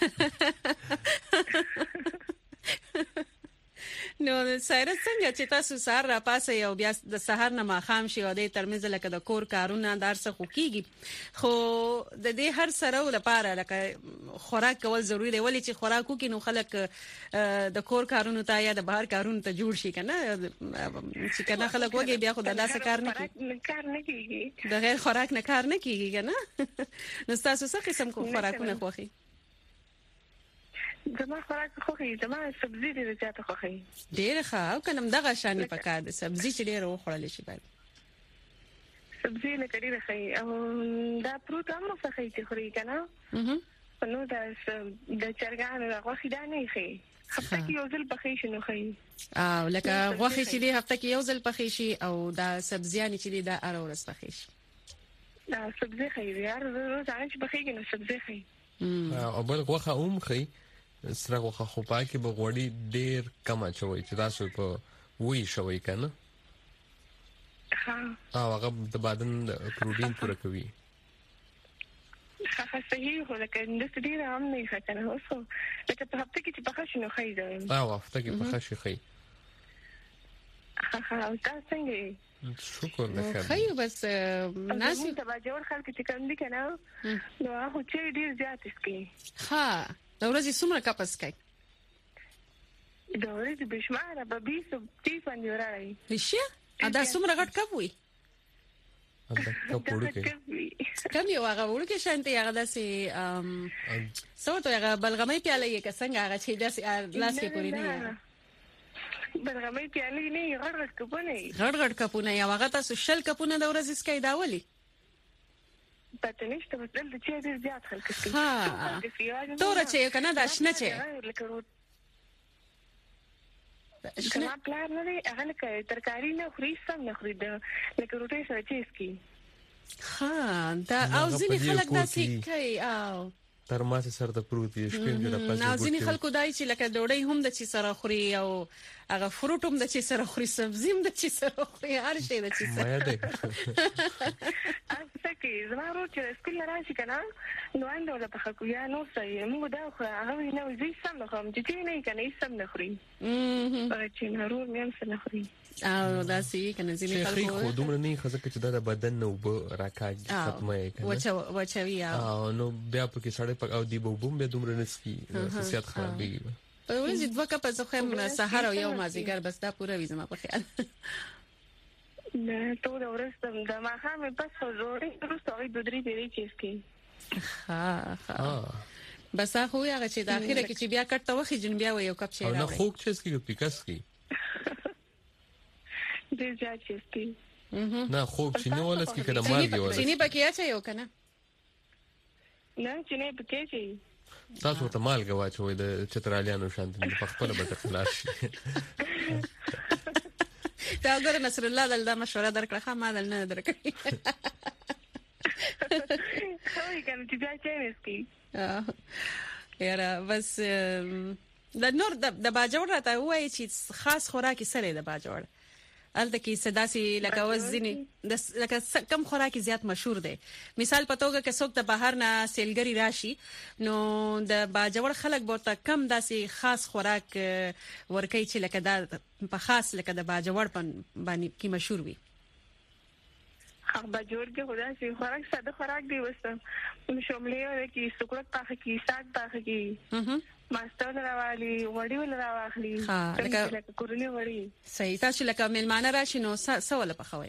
B: نو سایره څنګه چې تاسو سهار را پاسه یو بیا د سهار نه ماخام شي او د ترمنځ لکه د کور کارونه دارسه خو کیږي خو د دې هر سره لپاره لکه خوراک کول ضروری دی ولې چې خوراک وکړي نو خلک د کور کارونو ته یا د بهر کارونو ته جوړ شي کنه چې کنه خلک وګي بیا خو د لاسه کار نه کیږي د غیر خوراک نه کار نه کیږي کنه نو تاسو څه قسم کو خوراکونه خوخي
A: زما خوراک خوخي زما سبزي ډیره زیاته خوخي
B: ډیره ښه او کنم دغه شانې پکار د سبزي چې ډیره وخوړل شي باید
A: سبزي نه ډیره ښه او دا پروت هم څه ښه چې خوري کنه نو دا د چرګانو غوښه دا نه ښه هفته کې یو ځل پخې شي نو ښه
B: او لکه غوښه چې دی هفته کې یو ځل پخې شي او دا سبزيانې چې دی دا هر ورځ پخې شي
A: دا سبزي ښه یار روز هغه چې پخېږي نو سبزي ښه
C: او بل غوښه ښه سره غوښه خو پاکي به غوړي ډیر کم اچوي چې تاسو په وی شوي کنه او هغه د بدن پروتین پوره کوي
A: هغه صحیح هو لکه د ډیر هم نه ښه کنه اوسه لکه په هفته کې چې پخې شنو خې
C: دا هفته کې پخې شي خې
A: او تاسو څنګه
C: شکر لکه
B: خیر بس ناسي
A: ته باجور خلک چې کوم دي کنه نو هغه چې ډیر زیات اسکی
B: دا ورځې څومره کپس کوي
A: دا ورځې بشماره به 20 30 باندې ورای
B: هیڅ دا څومره غټ کپ وي
C: دا کپ وړوکی
B: کم یو هغه وړوکی شانتي هغه داسې څو ته هغه بلغمې پیاله یې څنګه هغه چې داسې لاس کې پوري نه
A: بلغمې پیاله نه غړ
B: غړ کپونه یا هغه تاسو شل کپونه د ورځې سکي دا ولي
A: پته نشته بدل د چې ډیر زیات خلک کوي
B: تور چې کنه دا شنه چې
A: شنه پلان نه دی هغه لکه ترکاری نه خوري سم نه خوري د لکه روټي سره چیز کی
B: دا او ځینې خلک داسې کوي او
C: تر ما سره د پروتي شپږ جوړه پاتې
B: نو ځینې خلکو دای چې لکه ډوډۍ هم د چي سره خوري او هغه فروټ هم د چي سره خوري سبزي هم د چي سره خوري هر شی د چي سره
A: اسکه زما روټي سکول راشي کنه نو انده په خکو یا نو صحیح موږ دا خو هغه نه وزي سم نه کوم چې نه کنه سم نه خوري چې نه رور مې سم نه خوري
B: او دا سي کنه ځینې خلکو
C: خو دومره نه خزه چې د بدن نو راکاږي ختمه
B: کنه وچوي
C: او نو بیا په کې سړی په او دی بوم به دومره نسکی حیثیت خرابېږي
B: په ورځ دوه کپ څه خم سحر او یو مازیګر بس دا پوره وي زما په خیال
A: نه ټول ورځ د ماخه بس زوري ترڅو د درې دی چیز
B: کې بس هغه هغه چې د اخیره کې چې بیا کټه وخی جن بیا یو کپ شي
C: راوي نه خوک چیز کې پیکاس کې
A: دې ځای چیز کې
C: نه خوک چې نو ولس کې کړه مالګي ولا
B: چینی پکې اچي یو کنه
A: نه چینی پکې شي
C: تاسو ته مالګه واچوي د چترالیانو شانت په خپل به خلاص شي
B: دا ګور نصر الله دلته مشوره درکړه ما دل نه درکړي
A: خو یې کوم چې ځای چینس کې
B: یاره بس د نور د باجوړ راته وایي چې خاص خوراکي سره د باجوړ الته کې صداسي لکه وزنی د لکه کم خوراکي زیات مشهور دی مثال پتوګه کې څوک د بهر نه سیلګری راشي نو د باجوړ خلک ورته کم داسي خاص خوراک ورکي چې لکه دا په خاص لکه د باجوړ باندې کې مشهور وي
A: باجوړ کې خدا سي خوراک ساده خوراک دی وسته شاملې کې سکوت پاخه کې ساګ پاخه کې ماستر راوالي وړي ول راوخلي لکه کورنی وړي
B: صحیح تاسو لکه ملمانه راشي نو سوال پخوي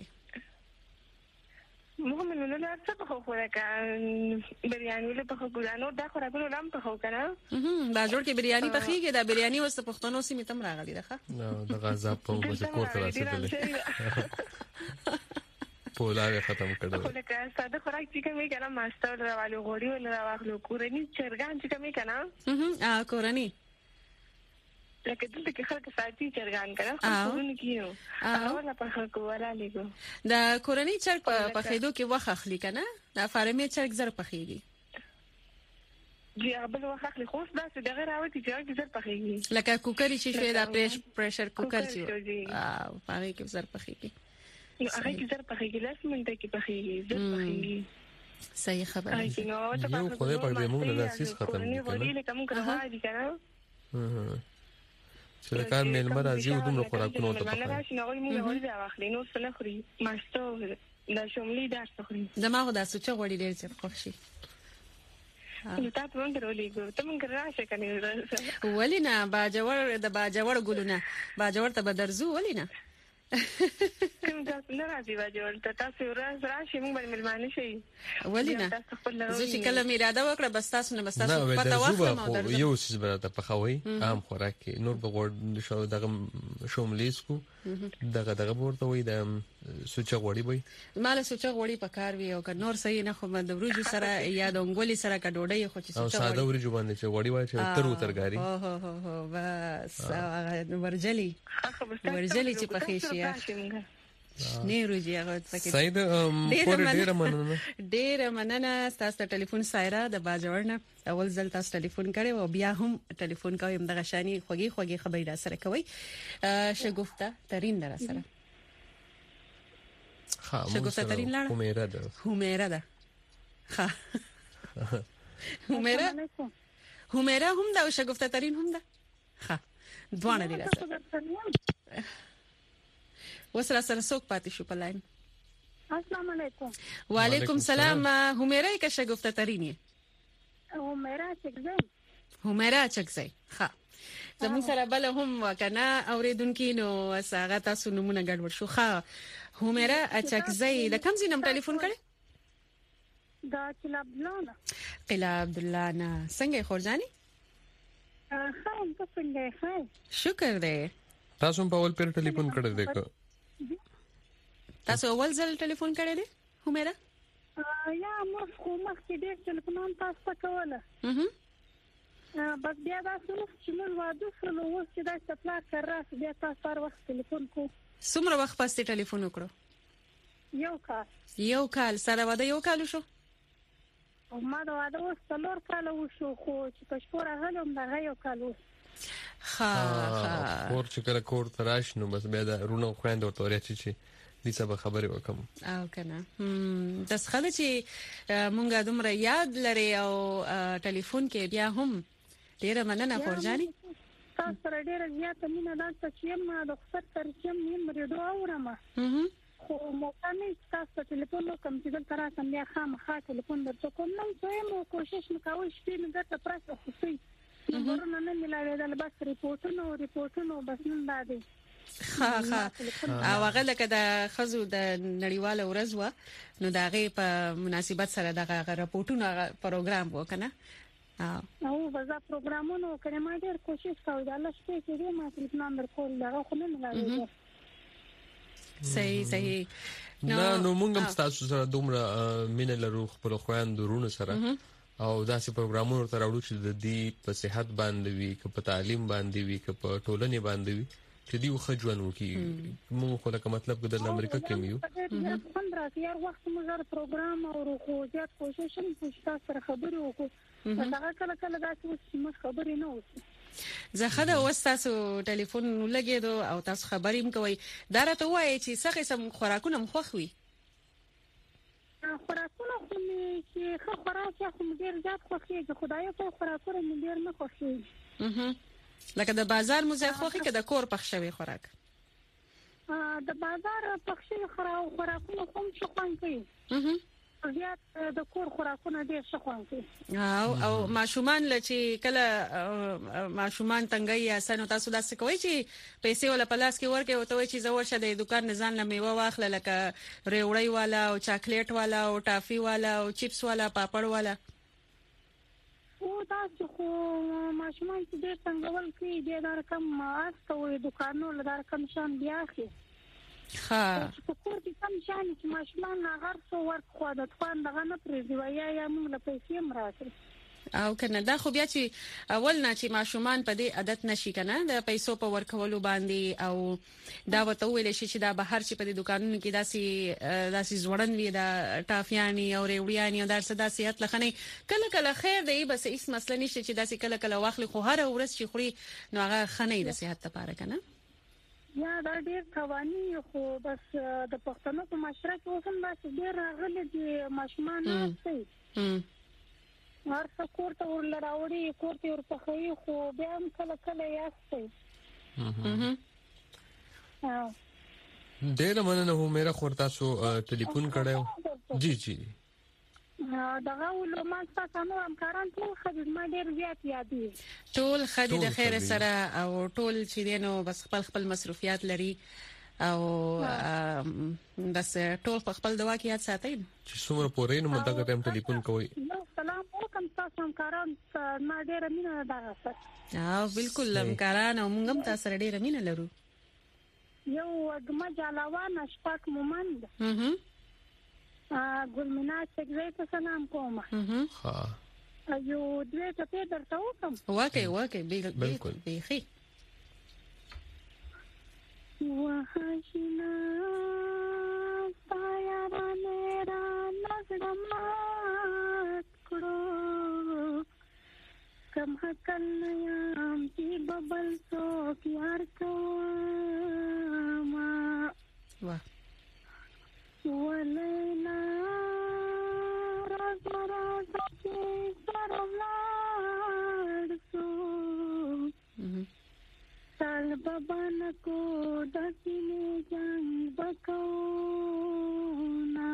A: موږ منو نه څه په خو راکا بریاني له په ګلانو دا خو راغلو لام په خو کنه
B: باجوړ کې بریاني پخېږي دا بریاني وسته پښتنو سیمه تم راغلي ده
C: نو د غزا په وسه کور ته راسېدل پولاوی ختم کړو
A: خو لکه ساده خوراک چې کومې کنه ماستر راوالو غوړي ول راوخلو کورنی چرګان چې کومې کنه
B: کورنی
A: لکه دلته کې خلک ساتي چرګان کنه کورنی کیو اوله په خلکو ولا لګو
B: دا کورنی چرګ په خېدو کې وخت اخلي کنه دا فارمي چرګ زر پخېږي
A: بل وخت له خوست دا چې دغه راوتی چې زر پخېږي
B: لکه کوکر چې شوی دا پریشر کوکر چې هغه کې زر پخېږي
A: نو هغه کې زر پخېږي لاس منټه کې پخېږي زر پخېږي
B: صحیح خبره
C: یو خو به په موږ نه داسې ختم
A: دي کنه کوم کړه دي کنه
C: چې د کار میلمه راځي او دومره خوراکونه ته پخوي
A: نه شنو موږ غوړي دا واخلې نو څه نه خوري ماستو دا شوملي دا څه خوري
B: دماغ دا سوچ غوړي ډېر څه خوښ شي
A: تا ته مونږ ورولې ګو ته مونږ راشه کنه
B: ولینا باجوړ ګلونه باجوړ ته بدرزو ولینا
A: کوم تاسو نه راځي باجوړ ته تاسو راشي مونږ باندې ملمانه شي
B: ولینا زه چې کله مې اراده وکړه بس تاسو نه بس تاسو پته واخلم او درځم
C: یو څه برته پخوي عام خوراک نور بغوړ شو دغه شوملیسکو دغه ورته وي د سوچ غوړي وي
B: مال سوچ غوړي پکار وي او نور صحیح نه خو د ورجو سره یا د انګولي سره کډوډۍ خو چې
C: سوچ غوړي ساده ورجو باندې چې غوړي وای چې ترګاری
B: هو بس ورجلي چې پخې شي نه روجي هغه پکې
C: سید
B: ډېر مننه تاسو ټلیفون سایرا د باجوړ نه اول ځل تاسو ټلیفون کړي او بیا هم ټلیفون کوي دغه شانی خوږی خبرې را سره کوي شګفتا ترين در سره شګفتا ترين لاړه هومیرا ده ها هومیرا هم دا او شګفتا ترين هم ده ها دوانه دي راځه وسره سره څوک پاتې شو په لاین
D: السلام علیکم
B: وعلیکم السلام هومیرا کا شګفتا ترين هومیرا چکزی ها زمون سره بل هم وکنه اوریدونکو نو ساغه تاسو نمونه ګډوډ شو ها هومیرا چکزی د کوم ځینم ټلیفون کړي
D: دا
B: قلا عبد الله نه څنګه خورځانی
D: خیر څنګه خیر
B: شکر دی
C: تاسو په اول پیر ټلیفون کړی دی
D: تاسو
B: اول ځل ټلیفون کړی دی هومیرا
D: یا مخ کې ډېر ټلیفونان تاسو ته کوله بس بیا دا چې موږ واده سره اوس چې دا سپلا کړه بیا تاسو پر وخت ټلیفون کو
B: څومره وخت پس ټلیفون وکړو یو کال سره واده یو کال شو
D: او ما دا واده اوس 3 کال وشو خو چې په شپور غلم دا یو کال وشو
C: کور چې کله کور تراش نو بس بیا دا رونو خويند ورته ورچی چې دې څه به خبرې وکم
B: او کنه د څخه چې مونږه دومره یاد لري او ټلیفون کې بیا هم ډیره مننه خورجانی
D: تاسو سره ډیره زیاته مینه ده چې ما د خپل ترجم نیم ریډو اورم خو مو کنه تاسو ټلیفون کوم چې دلته راځم بیا خامخا ټلیفون درته کوم نو زه مو کوشش وکوم چې موږ ته پرسه خصوصي ورنه نه ملایې د بس ریپورتونو بس نن دادي
B: ها او هغه لکه د خزو د نړیواله ورځ و نو دا غي په مناسبت سره دغه راپورټونه پروګرام وکنه
D: او وزا پروګرامونو کړه ما ډېر کوشش کوم د الله شپې کې ما تلیفون در کول دا خو نه ملایې
B: صحیح
C: نو موږ هم تاسو سره دومره مینه لرو خپل خويندورونو سره او داسې پروګرامونو تر اړو چې د دې په صحت باندې وي که په تعلیم باندې وي که په ټولنې باندې وي چې دی خو ژوند وکي موږ خو لکه مطلب د امریکا کې یو
D: 15 یار وخت موږ پروګرام او خو زیات کوشش هم چې تاسو سره خبرې وکړو دا کله دا چې موږ خبرې نه وکړو
B: زه خدای وستاسو ټلیفون لګیدو او تاسو خبرې م کوي دا راته وایي چې څه قسم خوراکونه مخوي
D: خوراکونه خو چې خوراک خو ډیر زیات خوښیږي خدای په خوراکونه مې ډیر نه خوښیږي
B: لکه د بازار مزه خوخي که د کور پخښوي خوراک
D: د بازار پخښوي خوراکونه کوم څه خوان کوي زیات د کور خوراکونه ډیر څه خوان کوي
B: او ماشومان لچې کله ماشومان تنګي یا سنو تاسو داسې کوي چې پیسې ولا پلاس کې ورکه او ته وایي چې زور شه د دکان نزان له میوه واخله لکه ریوړی والا او چاکلیټ والا او ټافي والا او چپس والا پاپړ والا
D: او تاسو خو ماشومان چې ډېر څنګه کوي د رقم استوي دکانو له رقم شان بیا اخلي
B: ها
D: په کور کې کم شان چې ماشومان هغه څو ورک خو د توان دغه نه پریږدي یا موږ له پیسې مراتب
B: او کنه دا خو بیا چې اول نه چې ماشومان په دې عادت نشي کنه د پیسو په ورکولو باندې او دا وته ویل شي چې دا بهر چې په دې دکانونو کې داسي زوړن وي دا ټافیانی او ریوړیانی او دا صحت لخنه کله خیر دی بس هیڅ مسله نشته چې داسي کله واخلي خو هر ورځ چې خوري نو هغه خنه د صحت لپاره کنه
D: یا دا ډیر قوانين خو بس د پښتنو په معاشره کې اوسم دا ډیر راغلي دي ماشومان نشي ورته کوړه ورلراوړي کوړه ورپخوي خو بیا هم کله یاستي
C: ډېر مننه هو میرا خورتا سو ټلیفون کړو جی
D: دغه ولومان تاسو نو همکاران ټول خدمت ډیر زیات یادي
B: ټول خدي د خیر سره او ټول چې دینو بس خپل مصروفیات لري او بس ټول خپل دوا کې یاد ساتي
C: چې څومره پورې نو مدغه ټیم ټلیفون کوي
D: سلام علیکم تاسو همکاران ما ډیر مینه ده
B: بالکل همکاران او موږ هم تاسو ډیر مینه لرو
D: یو دمه جلاوان اشفاق مومند ګلمینا څنګه ته سلام کوم
C: ها
D: یو دوی ته درته وکم
B: واکه بالکل بيخي
D: وحشنا سایه میرا نظرمات کړو کم حقل نیام چې ببل سو پیار کوم
B: واه
D: ولینا رازا چې سرولار سو سال بابا نکو دسینه جنگ بکونا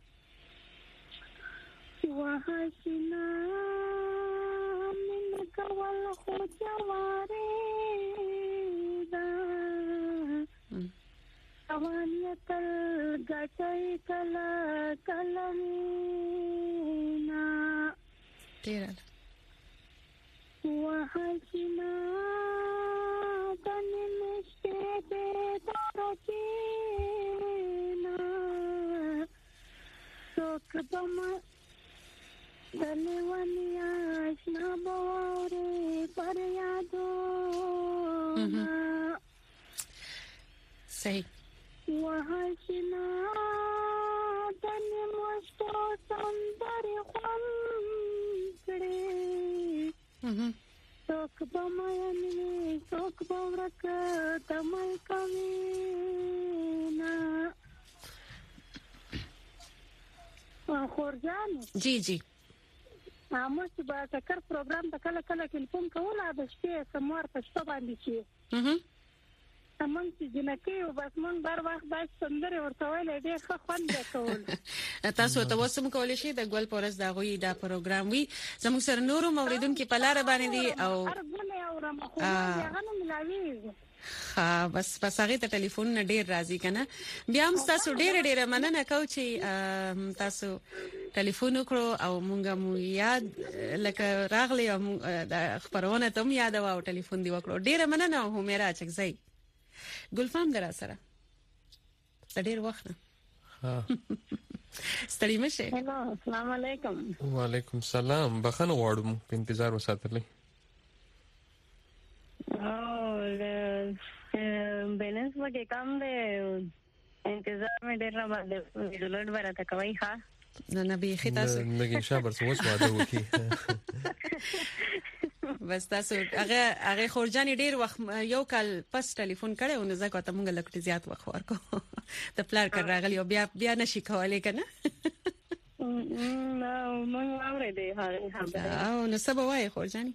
D: وحشنا من کول خو جواره دا اوانیت الگتای کلمینا
B: تیرا
D: وحشنا دنی مشتے بیدارکینا سوک بما دلیوانی آشنا بواری پر یادونا
B: صحیح
D: وحشنا دنی مشتو سندر خونکڑی سوک بمایانی سوک بورک دمال کمینا خورجان
B: جی
D: موږ به تکر پروګرام د کله ټلیفون کوله د شپې سموار په شپه باندې شي موږ چې جنکې او بس موږ بار وخت د سندرې ورته ویل ډېر ښه خوند وکول
B: تاسو ته وسم کولای شي د ګل پورس دا غوي دا پروګرام وي زموږ سره نورو موریدونکو په لار باندې دي او
D: ارګونه او رمخو هغه نو ملاوي
B: بس هغه ته ټلیفون نه ډیر راځي کنه بیا هم تاسو ډیر مننه کوم چې تاسو ټلیفون وکړو او مونږ مو یاد لکه راغلی د خبرونه ته یاد او ټلیفون دی وکړو ډیر مننه هم میرا چکزای ګلفام درا سره ډیر وخت ستړي مشه
D: هلو السلام علیکم
C: وعلیکم السلام بخنه غواړم انتظار وساتلې
E: بیلنس وکه کم دی انتظار مې ډېر نه باندې ډاونلوډ ورته کوي ها
B: نه به خیتاسو
C: نګین شابر څه واده وکي
B: بس تاسو هغه خورجانی ډیر وخت یو کال پس ټلیفون کړو نو زکه ته مونږ لکه زیات وخت ورکو ته پلان کړ راغلی او بیا نشي کولای کنه
E: نو مونږ اورې دی
B: او نو سبا وای خورجانی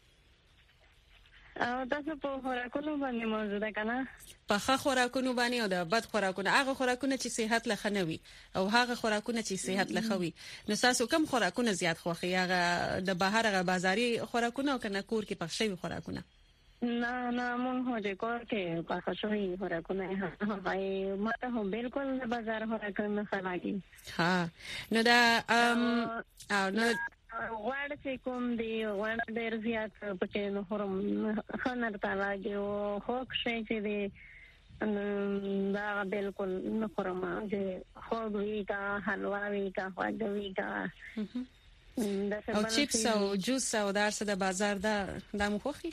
E: او تاسو په خوراکونو باندې موجوده کنه
B: په ښه خوراکونو باندې او د بد خوراکونو هغه خوراکونه چې صحت لخنوي او هغه خوراکونه چې صحت لخوي نو تاسو کوم خوراکونه زیات خوخي هغه د بهر هغه بازاري خوراکونه او کنه کور کې پخښوي خوراکونه
E: نه مونږ هو د کور کې پخښوي خوراکونه هاي ماته هم بالکل بازار خوراکونه خلاګي
B: ها نو دا نو
E: غواړم چې کوم دی غواړم ډېر زیات پکې نو خورم خنر تا راځي او خوښ شي چې دی دا بالکل نو خورم چې خوږ وی کا حلوا وی کا خواږه وی کا
B: او چیپس او جوس او دارسه د بازار د مخوخي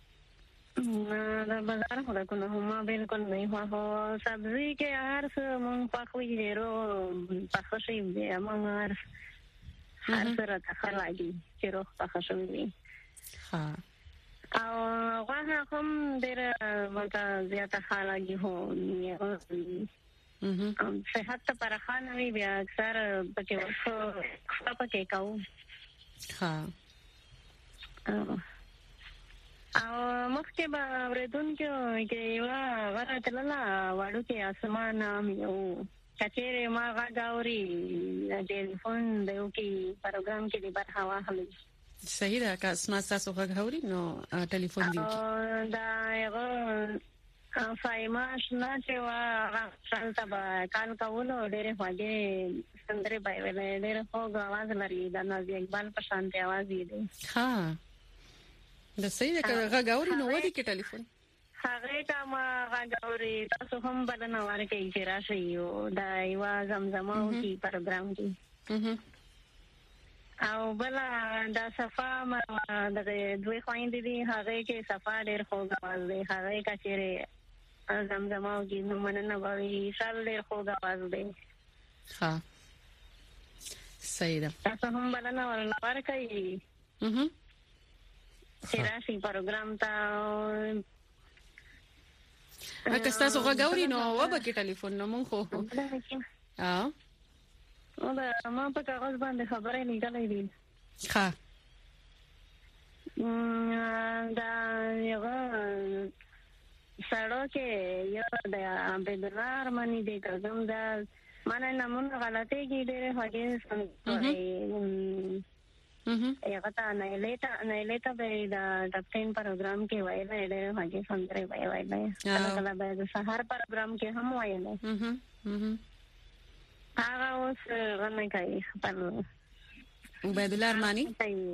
E: دا بازار خو دا کنه ما بالکل نه هو سبزی کې هر څه مونږ پخوي ډیرو پخښي به مونږ هر سره تخلاګي چې روح پخښوي
B: ها
E: او هغه هم ډیر ورته زیاته خلاګي هو صحت ته پرخانه وی بیا اکثر پکې ورته پکې کاو
B: ها
E: او مخکې به ورېدون کې یو وراتللا واړو کې اسمان یو کچېره ما غاوري ټلیفون دیو کې پروګرام کې د برخه واخلې
B: صحیح ده که اسما تاسو غاوري نو ټلیفون دیو کې
E: دا یو فایماش نه چې وا څنګه به کال کولو ډېر خوږه سندره به ویلې ډېر خوږ आवाज لري دا نازي اقبال په شانتي आवाज دی
B: ها د صحیح ده غاوري نو ودی کې ټلیفون
E: هغه ته ما غاوري تاسو هم بدن ورکې چې راشي او دا یو زمزمو کې پروګرام کې او بلا دا صفا ما د دوی خويندې دي هغه کې صفا ډېر خوږ आवाज دی هغه کچېره زمزمو کې نو مننه غوي شال ډېر خوږ आवाज دی
B: ها صحیح ده
E: تاسو هم بدن ورکې سیراشي پروګرام تا
B: اګه تاسو غاوري نو وبکه ټلیفون نو مونږ خو
E: او دا ما په کاغذ باندې خبرې لیکلې دي
B: ها
E: دا یو سړو کې یو د عبدالله رحماني د کوم دا مانه نمونه غلطي کې ډېر هغه څنګه یغه تا نه لیتا به دا ټاپ 10 پروګرام کې وایي ډېر هغه څنګه وایي کله به د سحر پروګرام کې هم وایي هغه اوس غنه کوي خپل
B: عبدالله رحماني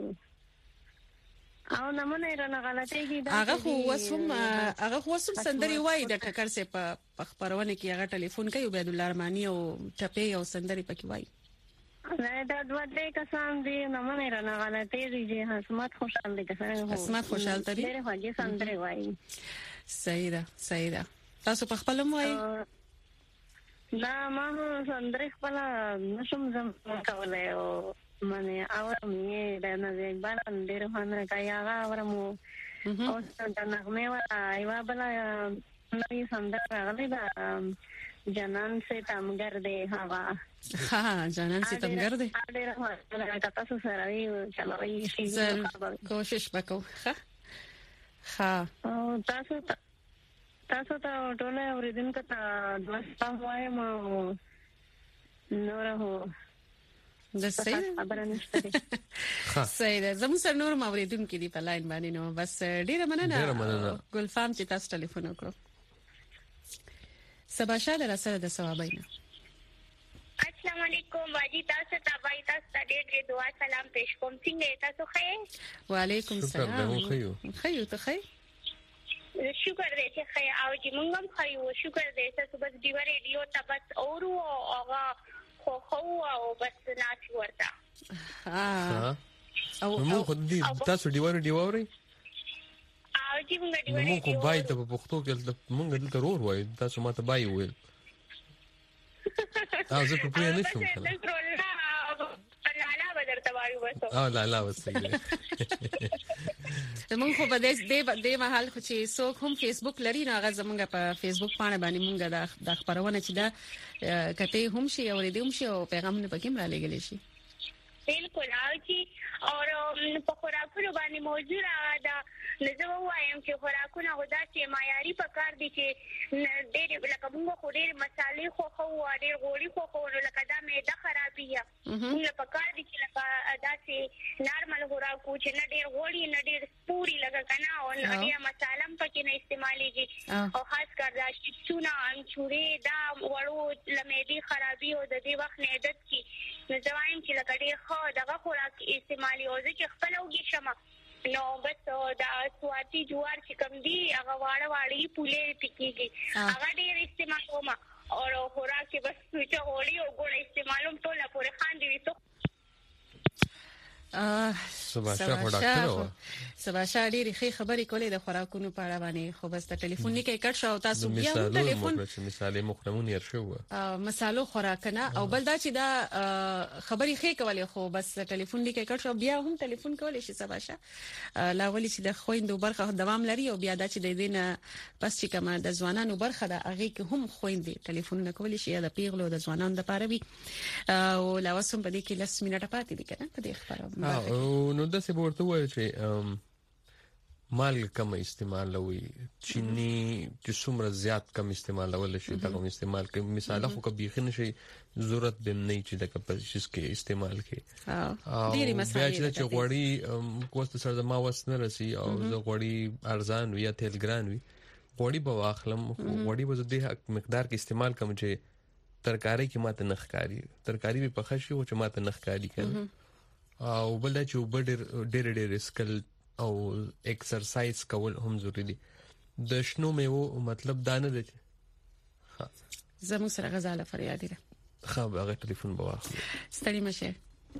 E: او نمونه رانه غلطي کې دا
B: هغه خو سم سندري وای د ټکر سه په خبرونه کې هغه ټلیفون کوي عبدالله رحماني او ټپي او سندري پکې وای
E: نه دا دوه دې کسان دي نمونه رانه غلطي دي حسمت خوشحال دي کسان
B: حسمت خوشحال تري
E: ډېر هغه سندري وای
B: صحیح ده تاسو په خپل وای
E: دا ما سندري خپل نشم زم کولای او مانه اور مې د نازي اقبال ډېر هنر کوي هغه ورمو او څنګه نغمه ولا ایوا بلا نوې سندره راغلي دا جنان سے تمگر دے هوا
B: ها جنان سے تمگر دے
E: ډېر هنر تاسو سره وی چلوي شي
B: کوشش وکړو ها
E: او تاسو ته ټول اوریدن کته دوستا وایم نور هو
B: د صحیح زموږ سره نور موریدون کې دی په لاین باندې نو بس ډیره مننه ګلفام چې تاسو ټلیفون وکړو سبا شاده سره د ثوابینه
F: السلام علیکم واجی تاسو ته بای تاسو ډېر دعا سلام پېښ کوم څنګه تاسو ښه
B: وعلیکم السلام خیو ته ښه
F: شکر دې چې ښه او چې موږ هم خیو شکر دې تاسو بس دی ریډیو ته بس اورو هغه خو او بس ناش ورته
C: او موږ تاسو دیواري
F: او چې موږ دیواري
C: موږ بای ته په پښتو کې موږ دلته ورور وای تاسو ماته بای ویل زه په پوهه نشم لا بس
B: زمونږ خو به دې محل خو چې څوک هم فیسبوک لري نو هغه زمونږ په فیسبوک باندې مونږ د خبرونه چې دا کته هم شي او دې هم شي او پیغام نه پکې را لګل شي
F: بالکل اوچی اور په خوراکونو باندې موضوع دا نزه وایم چې خوراکونه غوډه چې معیاري پکار دي چې ډېر لکه موږ خو ډېر مصالې خو ډېر غوړي خو لکه دا معده خرابېږي موږ پکار دي چې لکه دا چې نارمل خوراکو چې نه ډېر غوړي نه ډېر پوري لکه کنه او ډېر مصالم پکې نه استعمالېږي او خاص کر دا چونه انچوري دا وړو لمېدي خرابي او د دې وخت نه عادت کی نزوایم چې لکه ډېر خو دغه خوراک استعمالي او ځکه خپل وګي شمه نو بس دا سواتی جوار چې کوم دی هغه واړی پولې پکېږي هغه ډېر استعمال کوم او خوراک کې بس چې غوړي او ګوړه استعمالوم ټول پورې خان دی تو
C: سبا
B: شاه ډېری ښه خبرې کولې د خوراکونو په اړه باندې خو بس د ټلیفون نه کې کټ شو تاسو بیا ټلیفون
C: مثالي مخرمون ير شو
B: مثالو خوراکنه او بل دا چې دا خبرې ښه کولې خو بس ټلیفون نه کې کټ شو بیا هم ټلیفون کولې شي سبا شاه لا ولې چې د خويندو برخه دوام لري او بیا دا چې د دینه پس چې کومه د ځوانانو برخه د هغه کې هم خويندې ټلیفون نه کولې شي د پیغلو د ځوانانو د پاره وي او لا وسم په دې کې 10 منټه پاتې دي کنه په دې خبره
C: نو د څه ورته وایي چې مالګه کم استعمال لوي چینی چې څومره زیات کم استعمال ول شي دا کوم استعمال کوي مثال خو کبي خنه شي ضرورت به نه چې د کپشس کې استعمال کوي
B: ډېری مسایل
C: چې غوړی کوست سره ما وسنه رسی او د غوړی ارزان وي یا تیل ګران وي غوړی به واخلم غوړی به د مقدار کې استعمال کوم چې ترکاری کې ماته نخکاری ترکاری به په خشي او چې ماته نخکاری کوي او بل چې ډېر سکل او ایکسرسایز کول هم ضروری دي د شنو میوه مطلب دا نه دی
B: زموږ سره غزاله فریادي ده
C: خو هغه ټلیفون به واخلي
B: ستړي مشه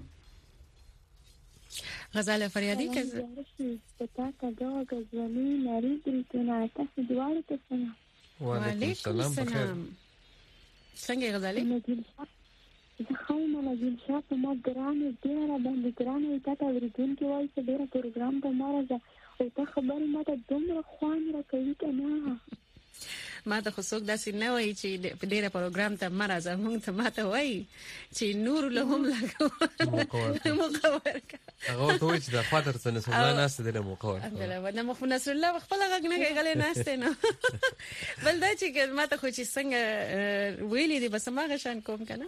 B: غزاله فریادي که
U: پتا کاغه غزونی ناری دل کنه تاسو دواره ته سلام
C: وعلیکم السلام
B: څنګه غزاله
U: زه خايمه نجیب شاه په ما ګرانه ډیره باندې ګرانه تا ورېدون کې وایي چې ډیره پروګرام ته مارزه او ته خبرې ماته دومره خوان راکوي کنه
B: ما ته خو څوک داسې نه وایي چې په ډیره پروګرام ته مارزه مونږ ته ماته وایي چې نور له هم لګو مقور
C: هغه ته وایي چې د فاتر څخه نسل ناس دې مقور
B: نه مخ نصر الله خپل غږ نه غلې ناشته نه بل دا چې ماته خو چې څنګه ویلې دي بس ما غشان کوم کنه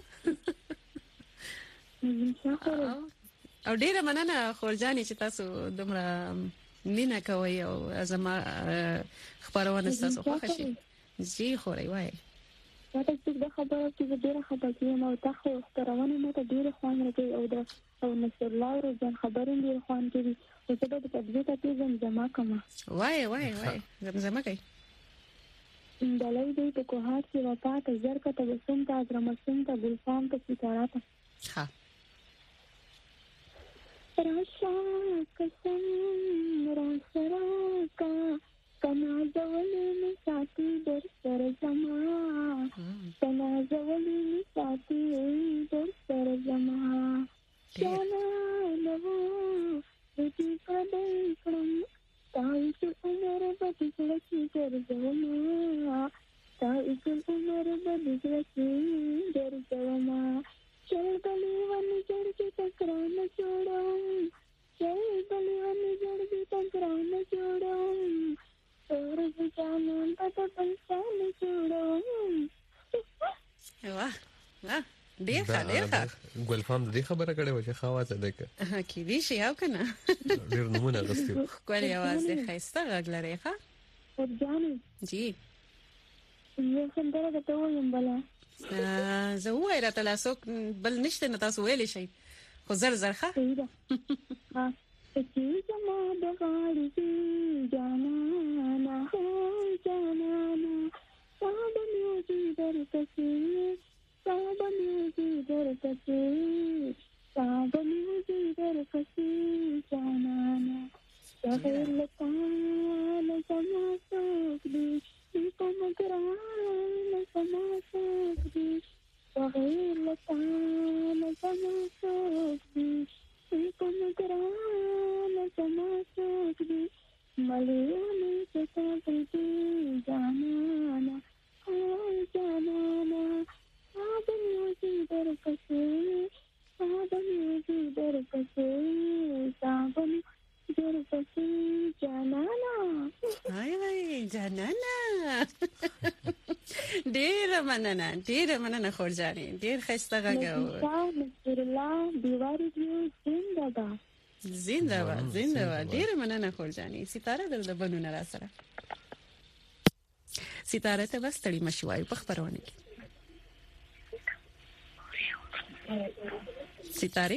B: او ډیره مننه خورجاني چې تاسو دومره مینا کوي او زما خبرونه تاسو خوښ شي زی خوري وای
U: دا څه خبره چې ډیره خبره کوي او تاسو خبرونه ماته ډیره خوان راکوي او دا او نصر الله ورځ خبرونه ډیره خوان کوي او زه به په دې ته زمزمه کوم
B: وای زمزمه کوي
U: دلای دې په کوهات کې وفات زر کا تبسم تا درمسم تا ګلفام تا ستاره تا
B: ها
U: راشا قسم راسرا کا کنا زولې ساتي در سر زما کنا زولې ساتي در سر زما چانا نو دې کډې کړم تاسو عمر به دې در زما تاسو عمر به دې در زما चल बलिवन जड़ के टकरान जोड़ो चल बलिवन जड़ के टकरान जोड़ो और जान पता पंचान जोड़ो
B: वाह वाह ډېر
C: ګلفام دې خبره کړې و چې خواته ده
B: کې دې شي او کنه
C: ډېر نمونه غستیو
B: کولی आवाज دې خيسته غږ لري ښا
U: ورجاني
B: جی
U: یو څنګه ته وایم بلا
B: زه وای راته لاسو بل نشته نه تاسو ویلې شي خو زر ښه
U: ها چې زما د غاړې جانا نه جانا نه صاحب میوزي درته صاحب میوزي درته صاحب میوزي درته جانا نه غیر لتا نه زما څوک دې کوم ګران زما څوک دې غیر لتا نه زما څوک دې کوم ګران زما څوک دې مليونه څه دې جانا نه جانا نه صاحب میوزي درکسه صاحب میوزي درکسه صاحب درکسه جانانا
B: هاي جانانا ډېر مننه خورجاني ډېر خسته غږو
U: نصر الله دیواری دیو
B: زنده ډېر مننه خورجاني ستاره د بنونه را سره ستاره ته وستړي مشوای په خبرونه کې ستاره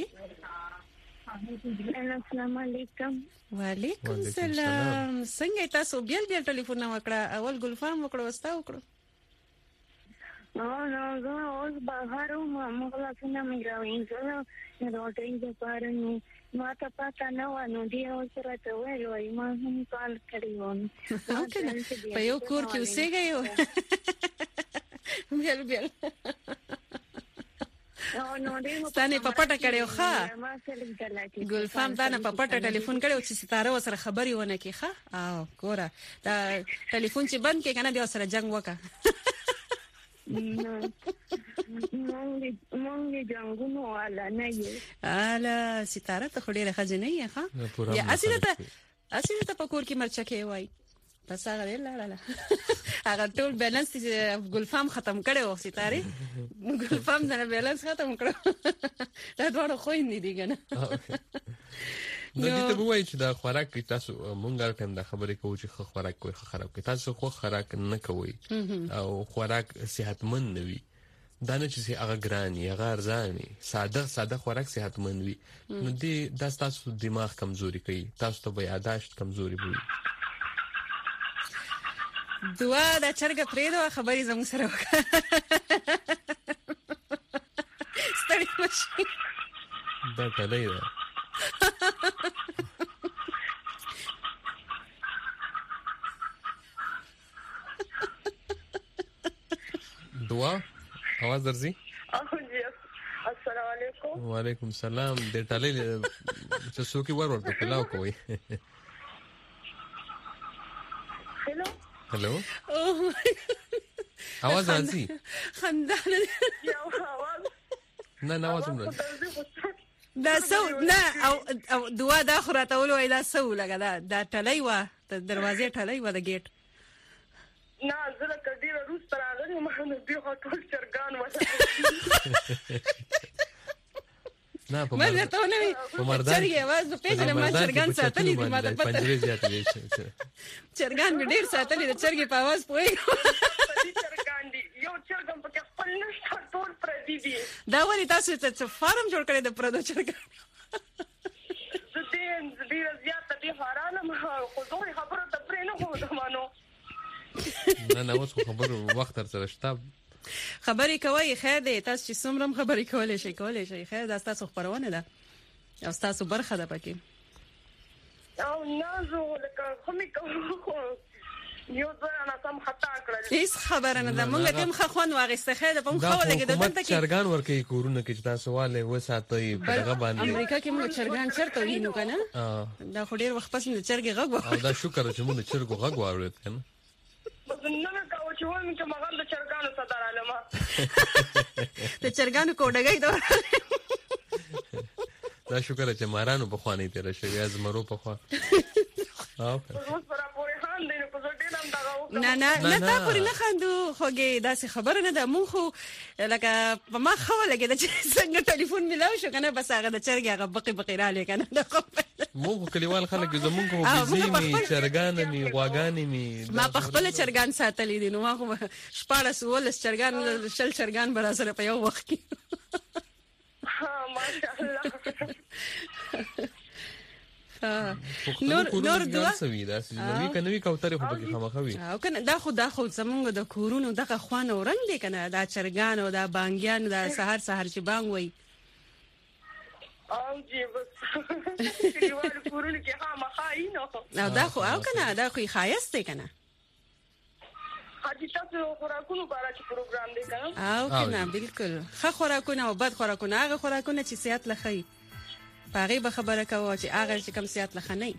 U: السلام علیکم
B: وعلیکم السلام څنګه تاسو بیا ټلیفون وکړه اول ګلفام وکړو وستا وکړو
E: نو زه اوس بهر وم خلاصونه مې راوینځل نو د هوټل لپاره نو ما ته پته نه و نو دی اوس راته ویل وای ما هم کال کړی و
B: په یو کور کې اوسېږئ بیا ستانه په پټه کړو ښا ګلفام دانه په پټه ټلیفون کړو چې ستاره وسره خبري ونه کی ښا او ګوره دا ټلیفون چې بند کې کنه دی سره جنگ وکا
E: مونږ جنگونو والا نه یو
B: الا ستاره ته خډيره خزنه یې ښا یا اصله ته په کور کې مرچکه وای بس هغه لا هغه ټول بیلانس چې ګلفام ختم کړو ستاره ګلفام نه بیلانس ختم کړو دا ډېر خويندې دي کنه
C: نو دې ته وایي چې دا خوراک کې تاسو مونږ ټیم دا خبرې کوو چې خوراک کوي خراب کوي تاسو خو خوراک نه کوي او خوراک صحتمند نه وي دا نه چې هغه ګراني هغه ارزاني ساده خوراک صحتمند وي نو دې دا تاسو دماغ کمزوري کوي تاسو ته یاداشت کمزوري وي
B: دوا دا چرګ پریدو خبرې زموږ سره وکړه ستړي مشي
C: دا کله یې دوا आवाज درځي
A: السلام علیکم
C: وعلیکم السلام د ټالې چې څوک ورته پلاو کوي हेलो आवाज راځي
B: خندان
A: یو आवाज
C: نه आवाज هم
B: دا سو نه او دوا دا خراته ولوي دا سو لګا دا ټلای و د دروازې ټلای و د گیټ
A: نه زله کډیر روس تر هغه ما نه دی هوټل چرګان ولا
C: نه په
B: مرته نه وي چرګي आवाज په پیژنه ما چرګان ساتلې دي ما ته پته
C: پنځه زیاتې دي
B: چرګان به ډیر ساتلې د چرګي په आवाज پوي
A: چرګان دي یو چرګم په خپل نشته ټول پر دي
B: دا ولې تاسو ته فارم جوړ کړی د پردو چرګان
A: دې زیات دي حرانه ما خو دوی خبره ته پرې نه هو دمانو
C: نه اوس خبره وخت سره شته
B: خبرې کوي خیر دی تاسو چې څومره خبرې کولای شي خیر دا تاسو خبرونه ده او تاسو برخه ده پکې
A: او نازو لکه همې کوو یو ځای انا سم خطا کړل
B: هیڅ خبره نه ده مونږ کوم خخوان واغسته خیر په مخ خو لګیدل دلته کې
C: چرګان ورکې کورونه کې تاسو والے وساتئ په دغه باندې
B: امریکا کې موږ چرګان چرته وینو کنه دا خو ډیر وخت پس نه چرګي غږ
C: او دا شکر چې موږ چرګو غږ واورید کنه
A: نه کاوه چې ومه چې مغل د چرګانو صدر علما
B: د چرګانو کوډګای دا
C: دا شکر چې مارانو په خوانې تیر شوی از مرو په خوا
A: اوس پر پورې خان دې په ځټې نام دا
B: نه تا پورې نه خاندو خوګي دا څه خبره نه ده مونږ خو لکه په ما خو لګیدا چې څنګه ټلیفون ملاو شو کنه بس هغه د چرګ هغه بقي را لګنه دا خو
C: مونږ کلیوال خلک زمونږ خو بيزي می چرګان می غواګان می
B: ما په خپل چرګان ساتلې دي نو ما خو شپارس ولس چرګان شل چرګان برا سره په یو وخت کې
A: ها ماشاءالله
B: نور دوا
C: سوي دا سوي کنه وی کوتره خو پکې خامخوي
B: او کنه دا خو زمونږ د کورونو دغه خوان او رنگ دی کنه دا چرګان او دا بانګیان دا سحر چې بانګ وای
A: او جی بس کلیوال کورونه کې خامخاینو
B: او دا خو او کنه دا خو خایست دی کنه
A: حاجی تاسو خوراکونو بارا چې پروګرام دی کنه
B: او کنه بالکل ښه خوراکونه او بد خوراکونه هغه خوراکونه چې صحت لخی پاره به خبره کوي چې هغه چې کم صحت لخنۍ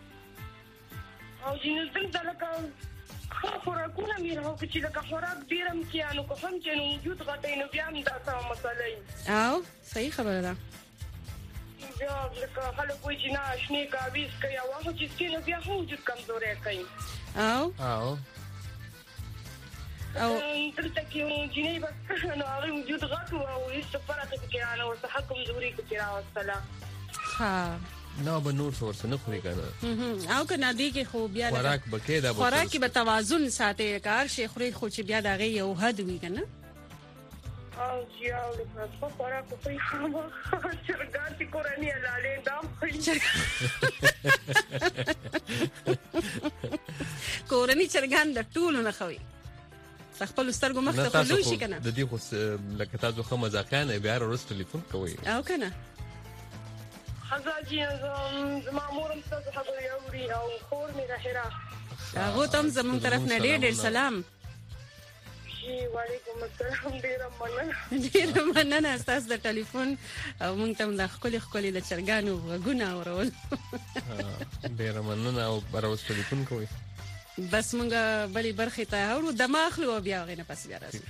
A: او جنو دلته خوراکونه مې راو چې لکه خوراک ډیرم کیانو کو هم چې نو وجود غټې نو بیا هم دا څه مسله
B: او صحیح خبره ده
A: بیا لکه خلک وایي چې نه شنه کاویز کوي او هغه چې سکینه بیا هم وجود کمزورې کوي
B: او
A: دلته کې جنې بس نو هغه وجود غټ او هیڅ فرق کې نه او صحه کمزوري کې راوستله
B: ها
C: نو به نور څه ورته نه خوري کنه
B: او کنه دی کې خو بیا
C: خوراک بکې دا
B: خوراک به توازن ساتي کار شي خوري خو چې بیا دغه یو حد وی کنه
A: او یو له خوراک په خامه چرګان چې کورنۍ لاله دام
B: کورنۍ چرګان د ټولو نه خوي خپل سترګو مخ ته خلوي شي کنه
C: د دې خو لکه تاسو خو مزاقانه بیا ورس ټلیفون کوي
B: او کنه
G: حزاجي مامورم تاسو خبرې اوري او خور مې راهرا
B: هغه تم زمون طرف نه ډېر سلام
G: وعلیکم السلام ډیر
B: مننه تاسو د ټلیفون او مونږ ته د خپل د چرګانو غږونه اورول
C: ډیر مننه او براوس ټلیفون کوي
B: بس مونږ بلې برخه ته اورو دماغ لو بیا غینه پس بیا راځي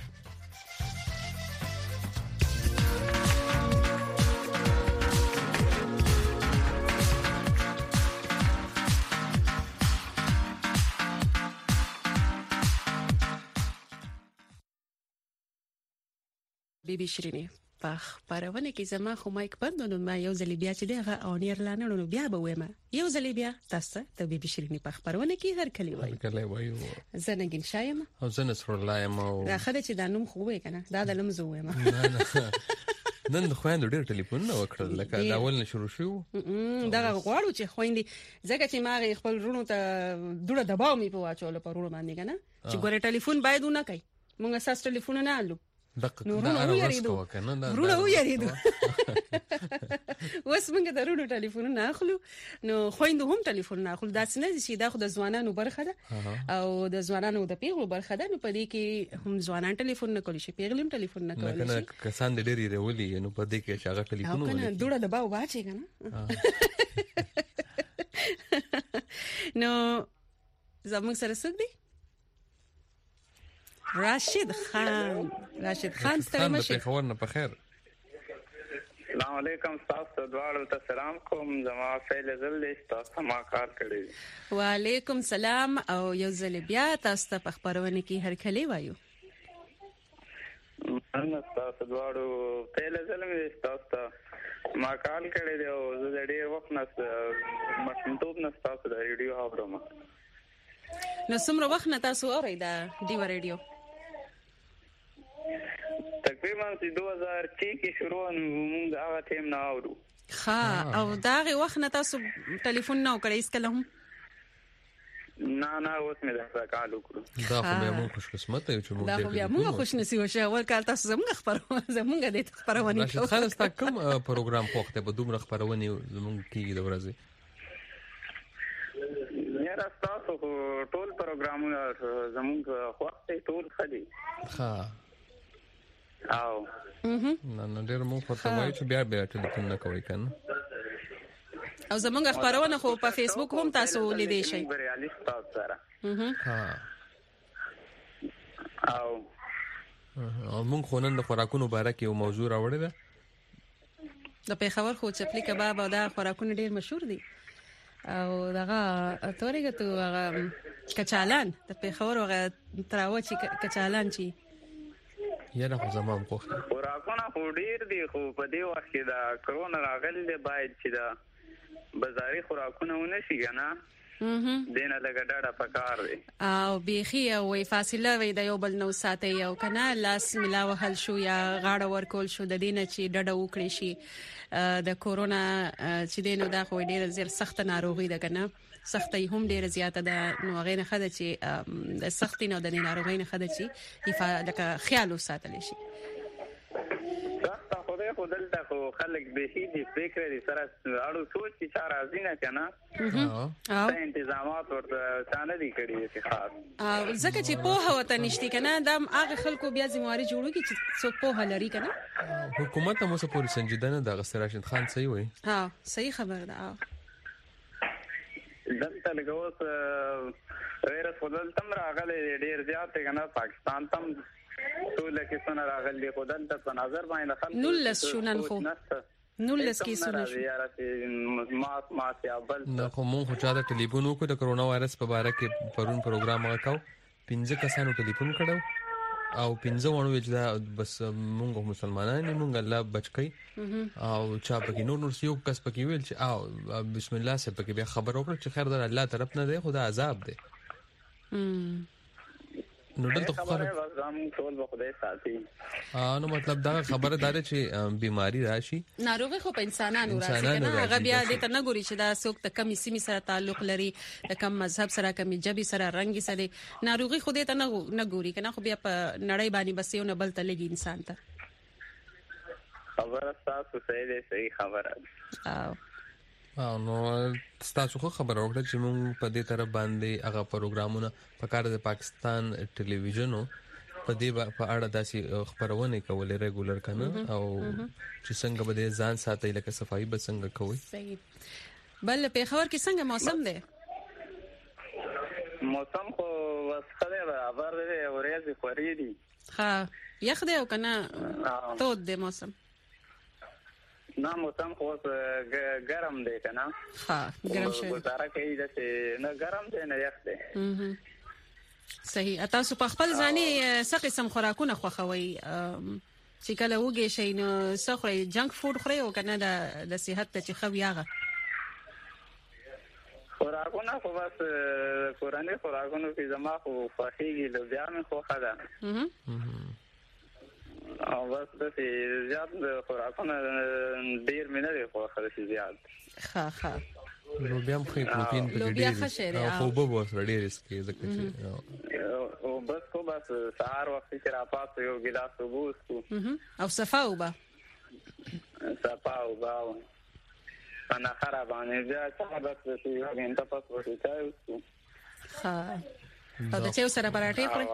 B: بیبي شيريني په خبرونه کې زما خو مایک بند نو ما یو ځل بیا چې دغه اونیر لانه بیا به وایم یو ځل بیا تاسو ته بیبي شيريني په خبرونه کې هر کلی وایي زنګین شایم
C: او زنه سر لایم او
B: دا خدای چې دا نوم خو وای کنه دا د لمزو وایم
C: نن خو اند ډیر ټلیفون نو وکړل لکه دا اول نه شروع شو
B: دا غواړو چې خويندې ځکه چې ما خپل رونو ته ډوړه دباو می په واچول په رونو باندې کنه چې ګوره ټلیفون باید نه کوي مونږ اساس ټلیفون نه الو نورونه یریدو وس موږ د رونو ټلیفون نه اخلو نو خويندو هم ټلیفون نه اخلو دا څنګه چې دا خو د ځوانانو برخه ده او د ځوانانو د پیغلو برخه ده نو په دې کې هم ځوانان ټلیفون نه کولی شي پیغلم ټلیفون نه کولی شي
C: کسان د ډېری رولي نو په دې کې شاګه ټلیفون
B: ولې کنه ډوړه دباو واچي کنه نو زموږ سره څه دی راشد خان ستړي مشه
C: خبر نه په خیر
V: السلام علیکم تاسو دواړو ته سلام کوم زما فعل زل تاسو ما کار کړی
B: وعلیکم سلام او یو ځل بیا تاسو ته په خبرونه کې هر کلی وایو
V: نن تاسو دواړو فعل زل مې تاسو ته ما کار کړی دی او زه ډېر وخت نه مشنتوب نه تاسو د ریډیو اورم
B: نو څومره وخت نه تاسو اورئ دا دیو ریډیو
V: تقریبا 2006 کې شروع موږ هغه ټیم نه اورو
B: ها او دا غي وخت نه تاسو ټلیفون نه وکړئ اسکله هم
V: نه اوس مې دا کار وکړو
C: دا خو بیا موږ خوش قسمت یو چې موږ
B: دا خو بیا موږ خوش نصیب شو اول کال تاسو زموږ د خبرونه
C: کوو خلاص تا کوم پروګرام پوښتنه به دومره خبرونه زموږ کېږي د ورځې
V: یاره تاسو ټول پروګرامونه زموږ وخت ټول خالي
C: ها
V: او
C: نن ډېر مو په توای چې بیا ټلیفون نه کوي کنه
B: او زمونږ خبرونه خو په فیسبوک هم تاسو لیدئ شئ
V: ریالیست تاسو سره
C: ها
V: او
C: موږ خو نن د خوراکونو باره کې یو موضوع راوړی ده
B: د پیښور خو چپلی کباب او دا خوراکونه ډېر مشهور دي او دغه تورګه تو هغه کچالان د پیښور هغه تراو چې کچالان چی
C: یاره خو زمام خو
V: خوراکونه خو ډیر دي خو په دې وخت کې دا کرونا راغلی دی باید چې دا بازاري خوراکونه ونشي کنه دینه لګا ډاډه پکار دی
B: او بيخي او فاصله وي د یو بل نو ساتي او کنه لاس ملاو حل شو یا غاړه ورکول شو د دینه چې ډډه وکړي شي د کورونا چې دینو دا خو ډیر زیر سخت ناروغي ده کنه سختي هم ډیره زیاته ده نو غینه خده چې د سختي نو د ناروغۍ نه خده چې لکه خیال وساتل شي
V: سخت خو دلته خو خلک به هیڅ فکر دي سره اړو سوچ چې چا راځي نه کنه او تنظیمات ورته ثانه دي کړی چې خاص
B: او ځکه چې په هوته نشتی کنه د هغه خلکو بیا ذمہواری جوړوږي چې څوک په لري کنه
C: حکومت هم اوس پوری سنجیده نه د راشد خان صحیح وای
B: ها صحیح خبر ده
V: دلته لګوس ویرس ودلته راغلی ډیر زیات کنه پاکستان تم ټول کې څنګه راغلی خو دلته په نظر باندې خلک
B: نولس شونن خو نولس کې سونه
V: ما یا بل
C: نه خو مونږ چا د ټلیفون کو د کرونا وایرس په اړه کې پرون پروګرام وکاو 15 کسانو ټلیفون کړو او 15 ونو چې دا بس مونږ مسلمانان مونږ الله بچی او چا پکې نور یو کس پکې ویل چې او بسم الله سره پکې بیا خبر وکړه چې خیر در الله طرف نه دی خدا عذاب دی نو دلته
V: خبره زم ټول به خدای ساتي.
C: نو مطلب دا خبره ده چې بیماری راشي
B: ناروغي خو په انسانانو راځي کنه هغه بیا د ته نه ګوري چې دا څوک د کمی سیمه سره تعلق لري د کم مذهب سره کمی جبي سره رنگي سره ناروغي خو دې ته نه ګوري کنه خو بیا په نړۍ باندې بس یو نه بل ته لګي انسان ته
V: خبره تاسو صحیح خبره
C: نو تاسو خو خبر اورئ چې موږ په دې طرف باندې هغه پروګرامونه په کار د پاکستان ټلویزیونو په دې په اړه داسې خبرونه کولې ریګولر کنه او چې څنګه به ځان ساتي لکه صفایي به څنګه کوي.
B: صحیح. بل په خبر کې څنګه موسم دی؟
V: موسم خو وسخه برابر دی ورېځې خوري دي.
B: ها یخ دی او کنه تود دی موسم؟
V: نه موسم خو ګرم دی کنه.
B: ها ګرم شوی.
V: گزاره کوي چې نه ګرم دی نه یخ دی.
B: صحیح. تاسو په خپل ځاني څه قسم خوراکونه خوښوي چې کله وګی شي نو څه خوري جنک فود خوري او کنه د صحت ته چې خو یاغه
V: خوراکونه خو بس کورنۍ خوراکونه چې زما خو خوښیږي لوبیا مې خوښه ده او بس د زیات خوراکونه ډیر مې نه دی خوښه زیات.
B: ها
C: لوبیا هم خو پروتین په ډیر او خوب به سره ډیر اسکی ځکه چې
V: او بس سهار وخت چې راپاسو یو ګلاس اوبه وڅښو
B: او صفا اوبه
V: انا خراب باندې بیا څه بس یو غنټه پس وځي چای وڅښو.
B: ها او د چای سره پراټې خوري؟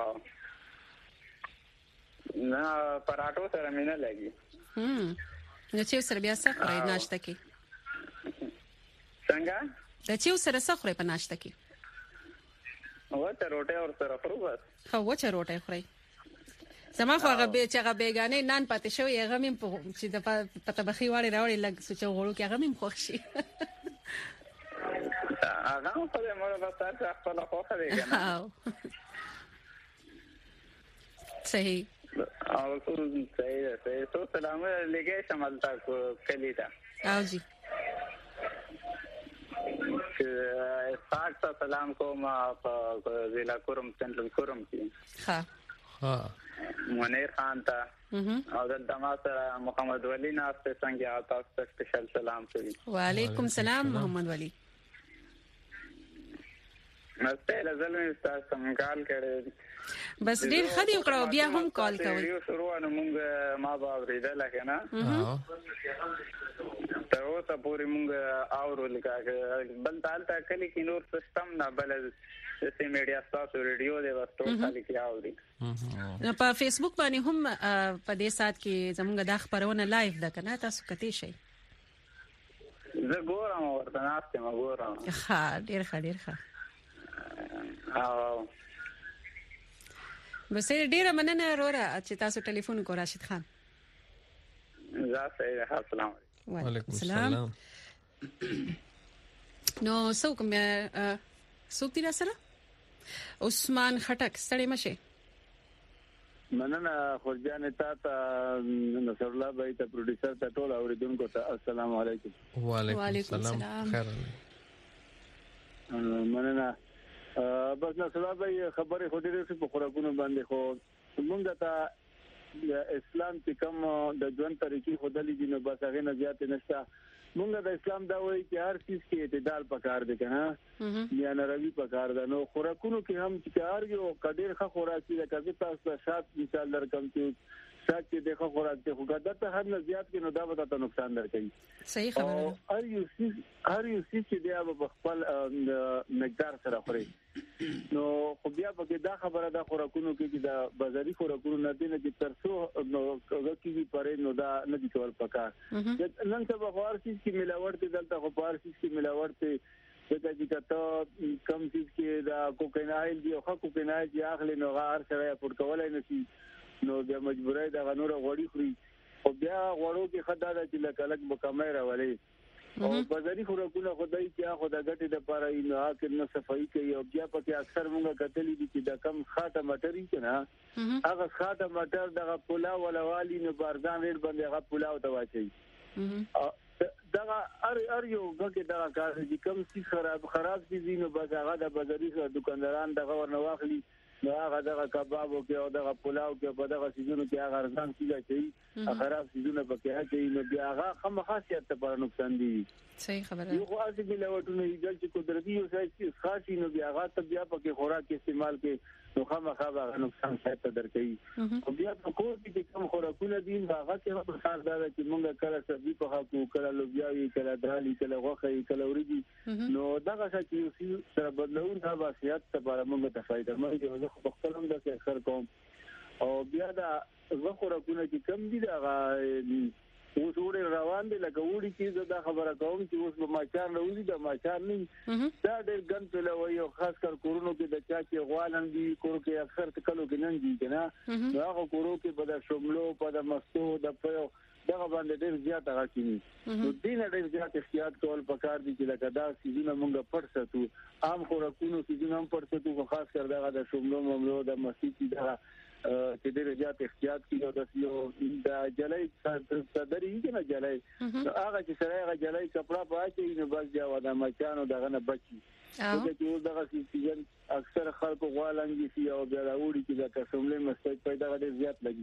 V: نه پراټو سره مې نه لګي.
B: نو چای سره بیا څه خوري ناشته کې؟
V: څنګه؟
B: د چای سره څه خوري په ناشته کې؟
V: وچه روټي اور سره خورو بس.
B: خو وچه روټي خوري. زما خو هغه به چې هغه بیگانې نان پاتې شوی هغه مې چې د پتبخي واړې راوړې لګ سوچ غوړو کې هغه مې خوښ شي.
V: هغه په دې مړه بس تاسو خپل خوښه دی کنه.
B: صحیح.
V: او صحیح تو سلام لګې شمال تاسو کلی دا.
B: او جی.
V: پاک سلام کوم په ضلع کوم سنټرل کوم کې.
B: ها
V: منیر خان ته او د دماسه محمد ولی ناشته څنګه تاسو ته سپیشل سلام کوي.
B: وعلیکم سلام محمد ولی.
V: نسته لازمي تاسو څنګه کړی
B: بس ډیر خدي وکړو بیا هم کال کوي.
V: ویډیو شروع نه مونږ ما باورېدل کنه ته اوسه پوری مونږ اورول کاږه بل تالته کلی کې نور سیستم نه بل چې میډیا تاسو ریډیو دی وستو خالي کې اوري.
B: نو په فیسبوک باندې هم په دې سات کې زموږ د خبرونه لایو ده کنه تاسو کته شي.
V: زه ګورم ورته ناشته ما ګورم.
B: ها ډیر ښه.
V: او
B: بس ډیره مننه وروره چې تاسو ټلیفون کو راشد خان.
V: السلام
C: علیکم. السلام.
B: نو څوک دی سره؟ عثمان خټک ستړي مشه.
H: مننه خورجان تا نصر الله بھائی ته پروډوسر ته ټول اوریدونکو ته السلام علیکم.
C: وعلیکم السلام. خیر.
H: مننه بس نصر الله بھائی خبره خو دې په خوراکونو باندې خو موږ ته اسلام چې کوم د ژوند طریقې خودلې دي نو بس هغه نه زیات نشته. موږ د اسلام دا وایي چې هر څه کې اعتدال پکار دی کنه یا ناروی پکار ده. نو خوراکونو کې هم چې هر یو قدر ښه خوراکي ده کله تاسو ته شات مثال درکم چې شات کې دغه خوراک ته خدای ته هر نه زیات کې نو دا به تاسو نقصان درکوي.
B: صحیح خبره.
H: هر یو څه چې دی په خپل مقدار سره خوري. نو خو بیا په دا خبره ده خوراکونو کې چې دا بازاري خوراکونو نه دي نه چې ترڅو نو کېږي پرې نو دا نه دي کول پکار. نن سبا خو هر څه کې ملاوټ دي دلته خو هر څه کې ملاوټ دي چې کته کم څه کې دا کوکینایل دی خو کوکینایل چې اخلي نو غار سره پټ کولای نشي نو بیا مجبورای دا غنور غوړي خوري. خو بیا غوړو کې خدای دا چې لکلک به کمای راولي او بازاري خوراکونه خدای چې خدای ګټي د پاره یې نه کې نو صفائی کوي او بیا پکې اکثر موږ کتلې دي چې دا کم خاطه مټري کنه هغه خاطه مټر دغه پلاو ولا والی نو بارزان ریډ باندې هغه پلاو ته واچي. دغه ار یو غږی دغه کار چې کم څه خراب دي نو بس هغه د بازاري دکانداران دغه ورنواخلي نو هغه دغه کبابو کې او دغه پلاو کې په دغه سيزونو کې هغه ارزان کیږي چې خراب سيزونه پکې هڅي نو بیا هغه هم خاصیت ته پر نقصان دي.
B: صحیح خبره.
H: یو خاصه ملوټونه یې چې قدرتي یو څه خاصي نو بیا هغه ته بیا پکې خوراک استعمال کې نو خامخا هغه نقصان شاید درکړي. او بیا په کور کې کوم خوراکونه دي هغه کې په خاص دا چې موږ کله سبزي په خاطر کله لوبیا وی کله دالي کله غوښه کله وريږي نو دغه چې سره بدلون دا واسيات ته پر موږ ته فائدہ مند دي. زه خو خپل هم د خیر کوم او بیا دا خوراکونه چې کم دي دا اوس وړي روان دي لکه وړي چې دا خبره کوم چې اوس به ماچان راوځي دا ماچان نه دا ډېر ګن په لوي او خاص کر کورونو کې د چا چې غوالن دي کور کې اکثر کلو کې نن دي کنه دا هغه کورو کې په د شملو په د مستو د په دغه باندې ډېر زیات راکېني نو دین ډېر زیات احتیاط کول پکار دي چې لکه دا سيزونه موږ پټ ساتو عام خوراکونو سيزونه هم پټ ساتو خاص کر دغه د شملو مملو د مستی چې دا چې ډېر زیات احتیاط کیږي د یو د جلای صدرې نه جلای هغه چې سره هغه جلای کپڑا پاتې نو بس بیا ودا مچانو دغه نه بچي چې یو دغه سیزن اکثر خلکو غوالنګي سي او بیا راوړي چې د قسملې مستې پیدا غړي زیات لګي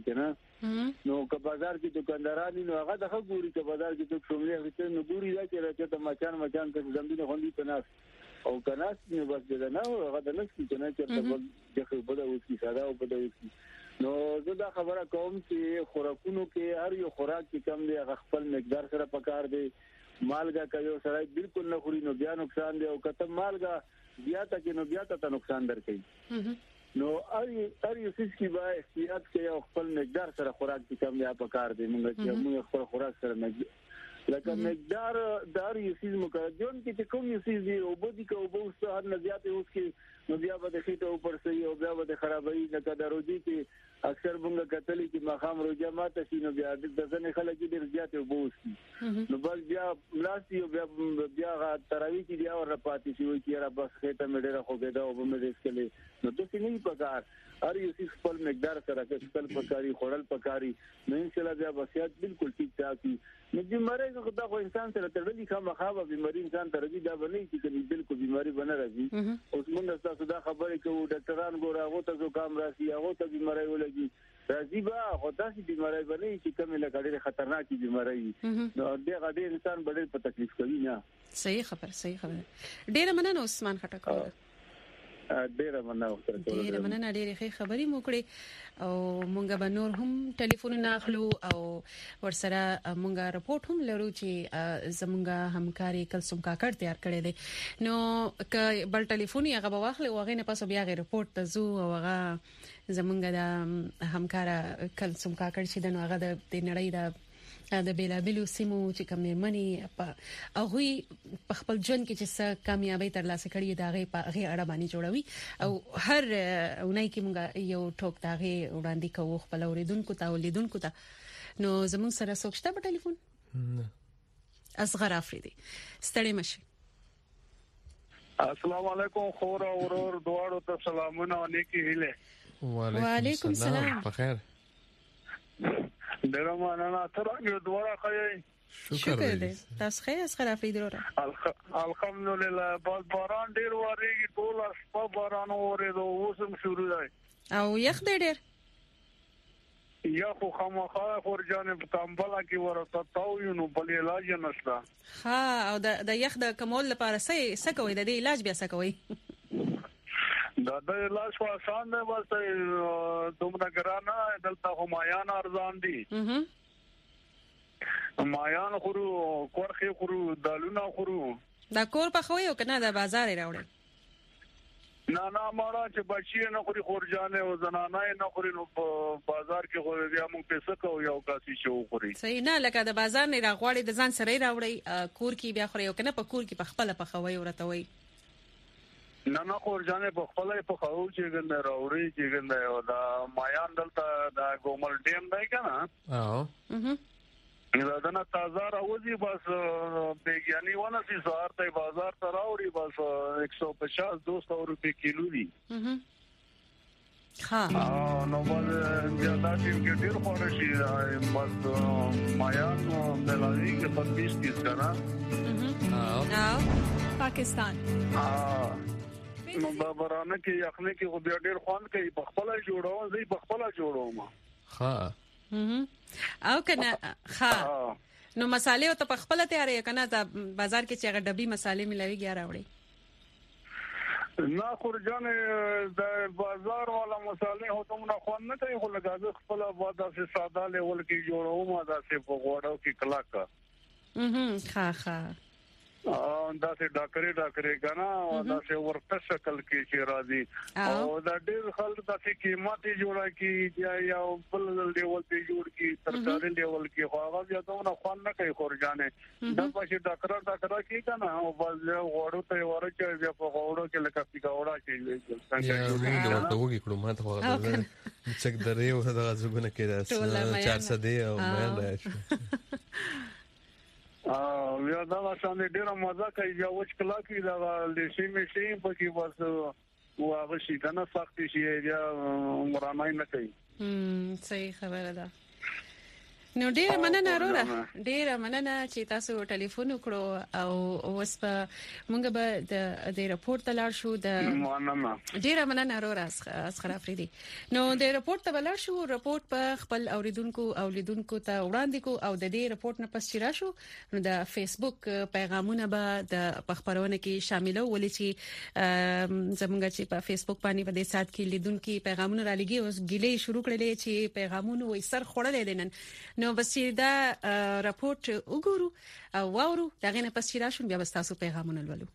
H: کنه نو که بازار کې دکانداران نو هغه دغه ګوري چې بازار کې څوک شملې هغه نو ګوري دا چې راځي مچان کې زمبینه خوندې پناس او کناس نو بس دې نه هغه د نسکی کنه چې دغه بده وسی ساده او بده وسی نو زه دا خبره کوم چې خوراکونو کې هر یو خوراک چې کم دی هغه خپل مقدار سره پکار دی. مالګه کوي سره بالکل نه خوري نو بیا نقصان دی او کته مالګه بیا ته نو بیا ته نقصان درکوي. نو هر یو څه کې به احتیاط کوي او خپل مقدار سره خوراک چې کم دی پکار دی. موږ خپل خوراک سره لکه مقدار دار یو څه مقدون کې کوم یو څه دی او بده کې او بوسته هر نه زیات اوس کې نو بیا به د خېټه اوپر سي او بیا به خرابوي لکه د روزي کې اکثر موږ کتلې چې مخام روزه ماته شي نو بیا د ځنې خلک ډېر زیات وبوسي نو بس بیا ملاسي او بیا تراوی کې بیا ور پاتې شي چې را بس خېټه مې ډېر خوګېدا او به مې دسکلې نو د سینې پکار هر یو څه خپل مقدار سره خپل پکاري خورل پکاري نو ان شاء الله بیا وصیت بالکل ٹھیک ٹھاک نو بیماری خدا خو انسان سره تړلې خامخا بیماری انسان ته رځي دا بنې چې بالکل بیماری بنه راځي. اوس موږ تاسو دا خبرې کوو ډاکټران ګور هغه ته زکام راشي هغه ته بیماری ولګي راځي با خو تاسو بیماری بنې چې کومه لګړې خطرناکي بیماری نو دغه ډېر انسان ډېر په تکلیف کوي نه.
B: صحیح خبر ډېر مننه عثمان خټک
H: ډېر
B: مننه ډېر خبرې مو کړې او مونږ به نور هم ټلیفون نه اخلو او ورسره مونږه رپورټ هم لرو چې زمونږه همکاري کلسوم کاکړ تیار کړی دی نو ک بل ټلیفون یې غو واخلې او غینه پاسو بیا غي رپورټ ته زو او هغه زمونږه د همکارا کلسوم کاکړ چې د هغه د نړۍ د بیلابلو سیمو چې کوم منی په هغه په خپل ژوند کې چې څه کامیابی ترلاسه کړي دا غي په هغه اړه باندې جوړوي او هر اونۍ کې موږ یو ټوک دا غي وړاندې کوو خپل اوریدونکو ته ولیدونکو ته نو زموږ سره سوچته په ټلیفون اصغر افریدي ستړي مشه.
J: السلام علیکم خور او ورور دواړو ته سلامونه او نیکی هیله.
B: وعلیکم السلام
C: بخیر.
J: ډیر مننه تر یو دوړه خی
B: شکر دې تاسو خیر اصغر افریدي وروره
J: الحمدلله باران ډیر وریږي ټول اسپا باران اورېدو اوسم شروع دی
B: او یخ ډیر
J: یا خو خامخا خور جانب تامبلا کې ورته تاو نو بل علاج نشته.
B: ها او د یخ د کمول لپاره څه کوي د علاج بیا څه کوي؟
J: دا علاج خو آسان دی بس دومره ګرانه دلته همایان ارزان دي همایان خورو کورخي خورو دالونه خورو
B: دا کور په خوي او کنه د بازار راوړل
J: نه مارا چې بچی نه خوري خورجانه او زنانه نه خوري نو په بازار کې خوري بیا موږ پیسې کوو یو کاسي شو خوري
B: صحیح نه لکه د بازار نه راغواړي د ځان سره راوړي کور کې بیا خوري او کنه په کور کې په خپل په خوي ورته وي
J: نه خورجانه په خپل په خو چې ګنده راوړي چې ګنده او دا مایان دلته دا ګومل ډیم دی کنه دا نه تازه راوځي بس بیګیانی ونه سي سهار ته بازار ته راوړي بس 150 200 روپے کیلو دي
B: ها
J: نو بل زیاده کې ډیر خور شي بس مایان ملایي کې 25 کنه
N: پاکستان
J: نو بارانه کې یخنه کې خو بیا ډیر خوند کوي په خپل جوړوم زی په خپل جوړوم
B: ها او کنه ها نو مصالې او ته په خپل تیارې کنه دا بازار کې چې هغه ډبي مصالې ملوي راوړي
J: نه خورجان د بازار والا مصالې هو ته نه خوان نه کوي خو لږه خپل واده سه ساده لیول کې جوړوم دا سه په غوړو کې کلاک
B: ها
J: دا سه ډاکري کنه دا سه ورته شکل کې چې راځي او دا ډېر خلک د سه قیمتي جوړه کې یا بل لیول ته جوړ کې ترکاري لیول کې خو هغه بیا ته نه خوان نه کوي خورجانې دا پښې ډاکرا کې کنه او بس غوړو ته ورچې بیا په غوړو کې لکه پیګاوړه کې
C: څنګه ورته وګی کړو ما ته وغواړم چک درې او دا زګونه کې دا 400 دی او مې راځي
J: یا دا شان ډیره مزه کوي یا وچ کلا کې دا لسی می شي په کې بس هغه شي کنه سخت شي یا عمرانه نه کوي
B: صحیح خبره ده نو ډیر مننه اورا ډیر مننه چې تاسو ټلیفون وکړو او اوس په مونږ به د راپورټ تلار شو د ډیر مننه اورا اسخر افریدي نو د راپورټ ته ولر شو راپورټ په خپل اوریدونکو ته وړاندې کو او د دې راپورټ نه پس چیرې شو نو د فیسبوک پیغامونه به د خبرونه کې شامل ولې چې زمونږ چې په فیسبوک باندې په دې سات کې لیدونکو پیغامونه را لګي اوس ګلې شروع کړلې چې پیغامونه وې سر خړلې دینن نو بس دا راپورټ وګورو او واورو دغه نه پس راشون بیا تاسو پیغامونه ولولو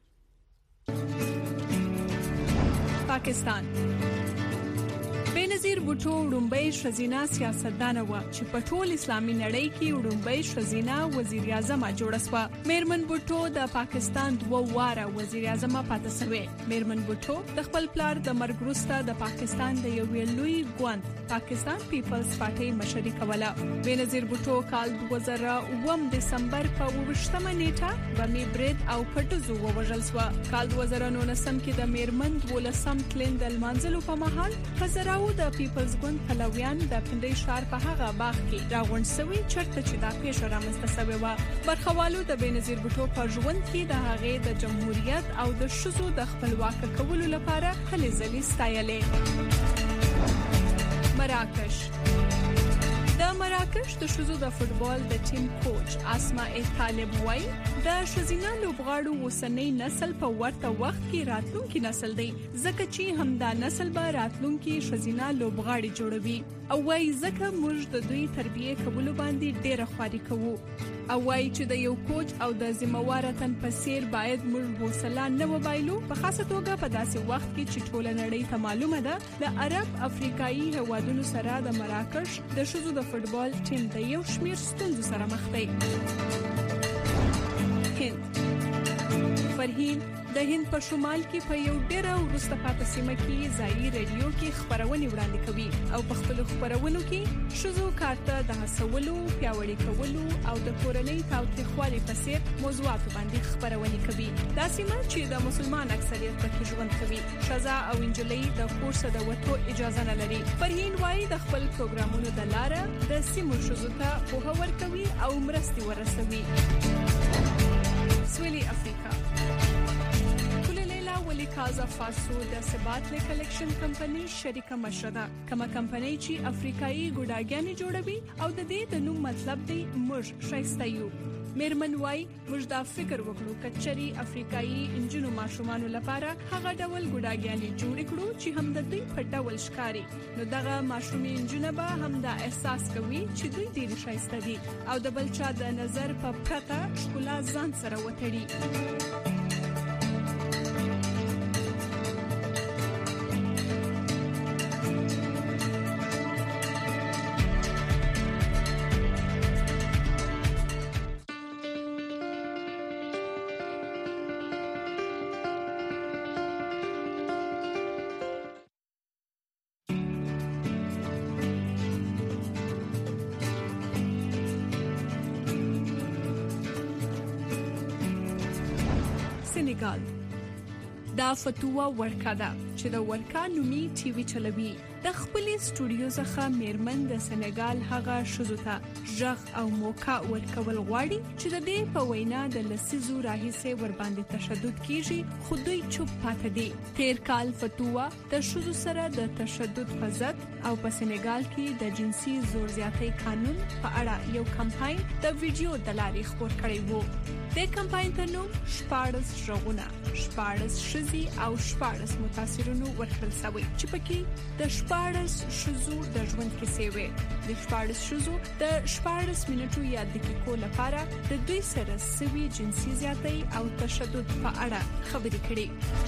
K: پاکستان بنظیر بوټو وړومبۍ شزینا سیاستدان و چې په ټول اسلامي نړۍ کې وړومبۍ شزینا وزیر اعظم جوړه شو میرمن بوټو د پاکستان دوه واره وزیر اعظم پاتې شوه میرمن بوټو د خپل پلار د مرګ وروسته د پاکستان د یو لوی ګوند پاکستان پیپلز پارټي مشري کوله بنظیر بوټو کال 2009 دسمبر په 28مه نیټه بمي برید او پټزو ووژل شو کال 2019 کې د میرمن 12 کلندل منځلو په مهال فزرا د پیپلز ګوند پلویان د پندې شهر په هغه باغ کې راغون سوي چرته چې دا پیښه رامنځته شوې و برخوالو د بنظیر بوټو په ژوند کې د هغه د جمهوریت او د شذو د خپلواک کولو لپاره هلې ځلې ستایلې مراکش د مراکش د شذو د فوتبال د ټیم کوچ اسماء طالب وای د شزینا لوبغاړو وسنۍ نسل په ورته وخت کې راتلونکي نسل دی ځکه چې همدا نسل به راتلونکي شزینا لوبغاړي جوړوي او وای ځکه موږ د دوی تربیه کولو باندې ډېر خواري کوو او وای چې د یو کوچ او د ذمہوارتن په سیر باید موږ حوصله نه وبایلو په خاصه توګه په داسې وخت کې چې ټول نړۍ ته معلومه ده د عرب افریقایي هوادونو سره د مراکش د شذو د فوتبال ټیم د یو شمیر ستونزو سره مخ دی فرهین د هند په شمال کې په یو ډېر وروسته پاتې سیمه کې ځایي رادیو کې خبرونه وړاندې کوي او په خپل خبرونو کې شذو کارته د هڅولو پیاوړي کولو او د کورنۍ تاوتریخوالي په څیر موضوعات باندې خبرونه کوي دا سیمه چې د مسلمان اکثریت پکې ژوند کوي شذا او انجلۍ د کورس د وټو اجازه نه لري فرهین وايي د خپل پروګرامونو د لارې د سیمو شذو ته په هور کوي او مرستي ورسوي سویلي افریقا کازا فاسو د سباتله کلیکشن کمپنی شریکه مشره کومه کمپنی چې افریقایي ګډاګیانې جوړوي او د دې د نوم مطلب دی موږ شایسته یو میرمن وای موږ دا فکر وکړو کچري افریقایي انجنونو ماشومان لپاره هغه ډول ګډاګیانې جوړ کړو چې هم د دوی په ډول ښکاری نو دغه ماشومي انجنونه به هم دا احساس کوي چې دوی ډیر شایسته دي او د بلچا د نظر په پرته ښکلا ځان سره وتړي سنگال دا فتوا ورکا ده چې د ورکا نومي ټي وي چلوي د خپل سټوډیو څخه میرمن د سنگال هغه شذوتا ژغ او موقع ورکول غواړي چې د دې په وینا د لسیزو راهیسه ور باندې تشدد کیږي خو دوی چوپ پاتې دي. تیر کال فتوا د شذو سره د تشدد په ضد او په سنگال کې د جنسي زور زیاتۍ قانون په اړه یو کمپاین د ویډیو د لارې خپور کړی وو. د کمپاین په نوم شپارس ژغونه، شپارس شذي او شپارس متاثرونو ورکړل شوی چې پکې د شپارس شذو د ژوند کیسې وي. د شپارس شذو د شپارس منټو یا دقیقو لپاره د دوی سره سوي جنسي زیاتۍ او تشدد په اړه خبرې کړي.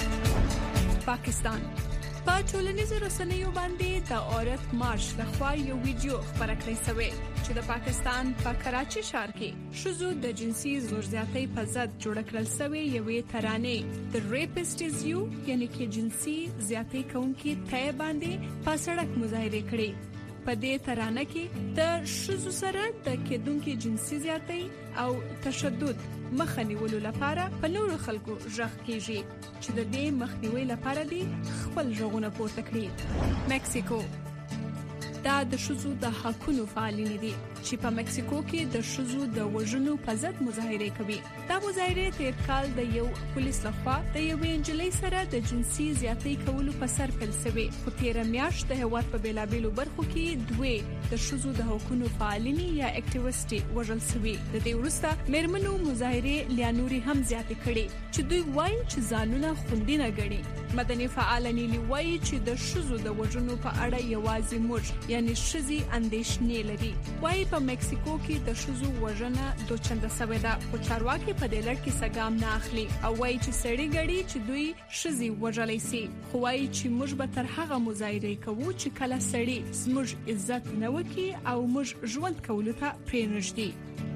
K: پاکستان په ټولنیزو رسنیو باندې د عورت مارش لخوا یو ویډیو خپاره کړی شوی چې د پاکستان په کراچي ښار کې شذو د جنسي زور زیاتۍ په ضد جوړ کړل شوی یوې ترانې د ریپسټ از یو یعنی کې جنسي زیاتۍ کوونکي ته باندې په سړک مظاهره کړي. په دې ترانه کې د شذو سره د کېدونکو جنسي زیاتۍ او تشدد مخنیولو لپاره په نورو خلکو ژغ کیږي چې د دې مخنیوي لپاره دي خپل ژغونه پورته کړي. مکسیکو دا د شذو د حقونو فعالین دي چې په مکسیکو کې د شذو د وژنو په ضد مظاهره کوي. دا مظاهره تیر کال د یو پولیس لخوا د یو انجلۍ سره د جنسي زیاتۍ کولو په سر پیل شوی. خو تیر میاشت د هواد په بیلابیلو برخو کې دوی د شذو د حقونو فعالین یا اکټیویسټي وژل شوی. د دې وروسته میرمنو مظاهره لیانوري هم زیات کړي چې دوی وایي چې ځانونه خوندي نه ګڼي. مدني فعالان وایي چې د شذو د وژنو په اړه یوازې موږ یعنی شذي اندیشنې لري. وایي په مکسیکو کې د شذو وژنه دوچنده شوې ده خو چارواکي په دې لړ کې سګام نه اخلي او وایي چې سړی ګړي چې دوی شذي وژلای شي. خو وایي چې موږ به تر هغه مظاهره کوو چې کله سړی زموږ عزت نه وکړي او موږ ژوند کولو ته پرېنږدي.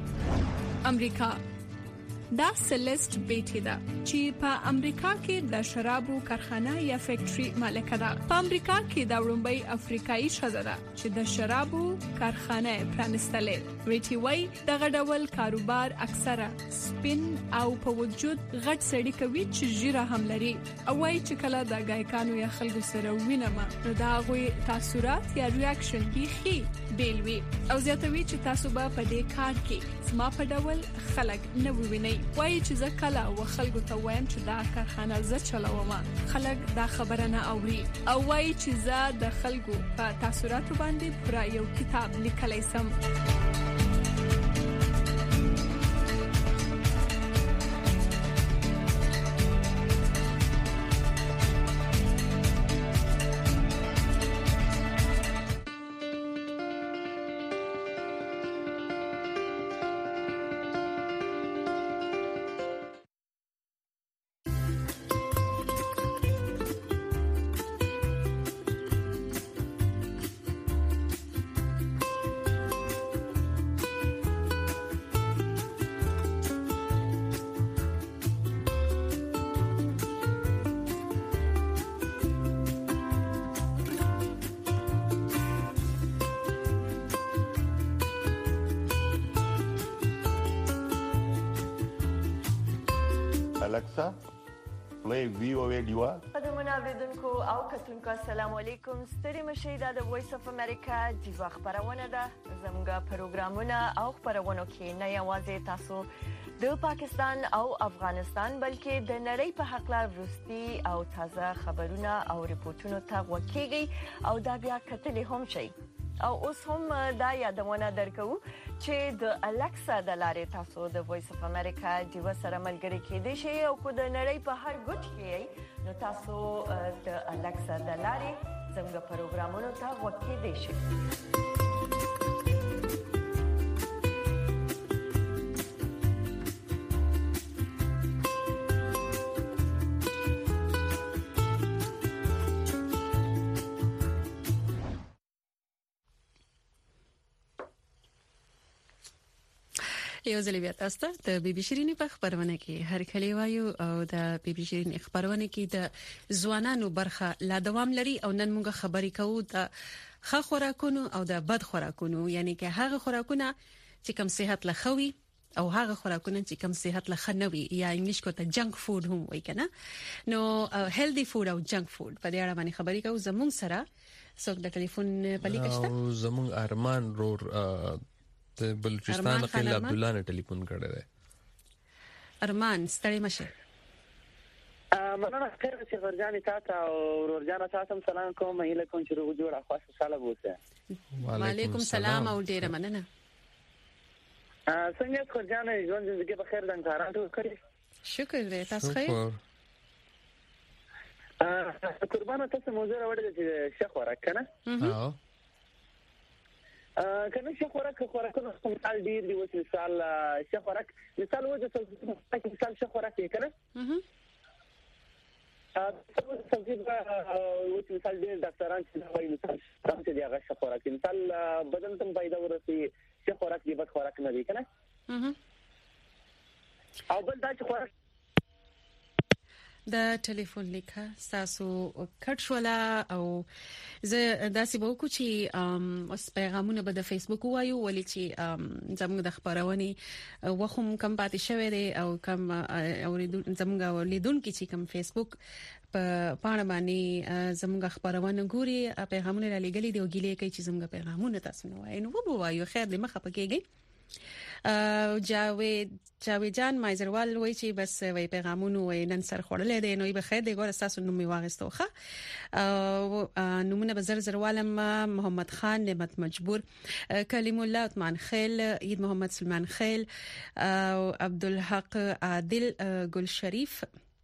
K: امریکا دا سلیست بیټی ده چې په امریکا کې د شرابو کارخانه یا فیکټری مالک ده. په امریکا کې د وړومبۍ افریقایي ښځه ده چې د شرابو کارخانه پرانستلې. بیټی وایي دغه ډول کاروبار اکثره سپین او په وجود غټ سړی کوي چې ژیره هم لري. او وایي چې کله د ګایکانو یا خلکو سره وینم نو دا غوي تاثیرات یا ریاکشن بیخي بیل وي او زیاتوي چې تاسو به په دې کار کې سما په ډول خلک نه ووینئ. وایي چې زه کله و خلکو ته وایم چې دا کارخانه زه چلوم خلک دا خبره نه اوري. او وایي چې زه د خلکو په تاثیراتو باندې پورا یو کتاب لیکلی سم.
L: Alexa, play VOA Dual.
M: قدرمن اوریدونکو او کتونکو السلام علیکم. ستړي مشئ دا د وایس اف امریکا دیوا خبرونه ده. زموږ پروګرامونه او خبرونه کې نه یوازې تاسو د پاکستان او افغانستان بلکې د نړۍ په حق لا وروستي او تازه خبرونه او ریپورتونه ته وکیږي او دا بیا کتلې هم شي. او اوس هم دا یادونه درکو چې د الکسا د لارې تاسو د وایس اف امریکا دیو سره ملګری کېدئ شئ او کو د نړۍ په هر ګوټ کې نو تاسو د الکسا د لارې زموږ پروګرامونو ته وکیدئ شئ.
B: یو ځل بیا تاسو ته د بي بي شيرين په خبرونه کې هر کلی وایو او د بي بي شيرين خبرونه کې د ځوانانو برخه لا دوام لري او نن موږ خبرې کوو د ښه خوراکونو او د بد خوراکونو یعنی که هغه خوراکونه چې کم صحت لخوي او هغه خوراکونه چې کم صحت له خنوي یا انګلیش کو ته جنک فود هم وایي کنه نو هیلدی فود او جنک فود په دې اړه باندې خبرې کوو زموږ سره څوک د ټلیفون په لیکشته
C: او زموږ ارمان رور د بلوچستان خلیل عبد الله نه ټلیفون کړی دی.
B: ارمان ستړي مشه.
I: مننه خیر چې ورجانې تاسو او ورجانه تاسو سلام کوم هیله کوم چې روغ جوړه خوښ ساله اوسه.
B: وعلیکم السلام او ډیره مننه.
I: څنګه ورجانه ژوند زندگی په خیر د انتظار ته کړی.
B: شکر دې تاسو خیر.
I: قربانه تاسو موضوع راوړل چې شیخ ورک کنه. کنه شیخ ورک خوراکونه مثال ډیر دی وڅ مثال شیخ ورک مثال وځي مثال شیخ ورک کنه. وڅ مثال ډیر ډاکټران چې وایي مثال څنګه دی هغه شیخ ورک مثال بدن ته پیدا ورسي شیخ ورک دی بد خوراک نه دی کنه. او بل دا چې خوراک
B: د ټلیفون لیکه تاسو کټ شولا او زه داسې به وکړو چې اوس پیغامونه به د فیسبوک وایو ولې چې زموږ د خبرونې وخم کم پاتې شوی دی او کم زموږ لیدونکو چې کم فیسبوک په پاڼه باندې زموږ خبرونه ګوري پیغامونه را لګلې دی او ګیلې کوي چې زموږ پیغامونه تاسو نه وایي نو وبو وایو خیر دې مخه پکېږي. جاوید جان مایزروال وای چې بس وای پیغامونه وای نن سر خړلې دي نو به خیر دی ګور تاسو نوم واغستوخه او نمونه بزر زروالم محمد خان نعمت مجبور کلیم الله عثمان خیل عید محمد سلمان خیل او عبدالحق عادل گل شریف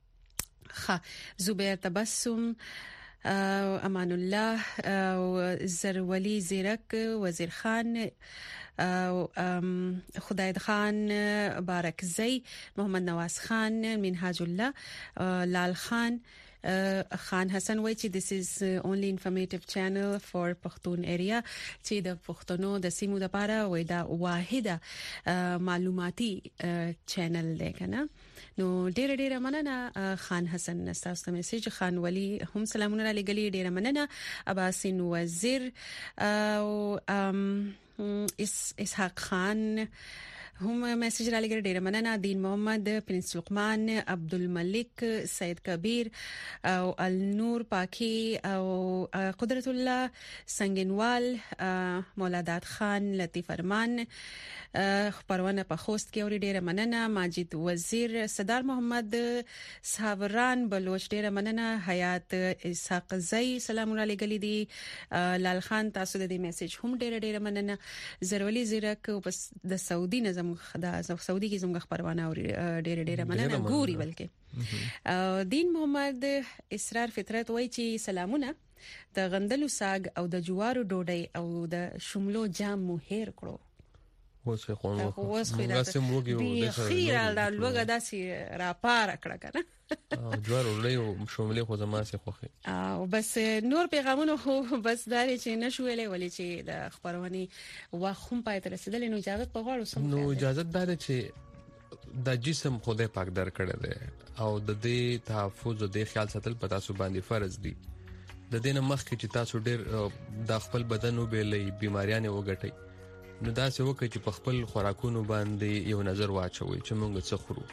B: زبیر تبسم امان الله او زرولی زیرک وزیر خان او خداید خان بارکزی محمد نواز خان منهاج الله لال خان خان حسن وای چې this is only informative channel for Pakhtun area چې د پښتنو د سیمو لپاره وای دا واحده معلوماتي چینل دی کنه. نو ډېر مننه خان حسن تاسو ته میسج خان ولی هم سلامونه را لګلی ډېر مننه اباسین وزیر او اسحاق خان هم میسج را لګل ډیر مننه دین محمد پرنس لقمان عبدالملک سید کبیر او النور پاکی او قدرت الله سنگنوال مولادات خان لطیف ارمان خبرونه په خوست کې اور ډیر مننه ماجد وزیر صدر محمد صابران بلوچ ډیر مننه حیات اسحاق زئی سلام علیکم دی لال خان تاسو د دې میسج هم ډیر مننه زرولی زیرک بس د سعودي نظم د سعودي کې زموږ خبرونه اور ډیر مننه ګوري بلکې دین محمد اسرار فطرت وای چې سلامونه د غندلو ساگ او د جوارو ډوډۍ او د شملو جام مو هیر کړو
C: اوس خو نو
B: موږ سموږي و د خیر د لوګه داسي را پار کړه کنه
C: جوارو لې شملې خو زما سي خوخي
B: او بس نور پیغامونه خو بس داري چې نشویلې ولې چې د خبرونی واخم پای تر رسیدل نو اجازه په غواړو سم
C: نو اجازه دار چې د جسم خدای پاک در کړی دی او د دې تحفظ او د خیال ساتل پتا سو باندې فرض دی د دې مخ کې چې تاسو ډېر د خپل بدن وبېلې بیماریاں وګټي نو دا څه وکړي چې په خپل خوراکونو باندې یو نظر واچوي چې موږ څه خورو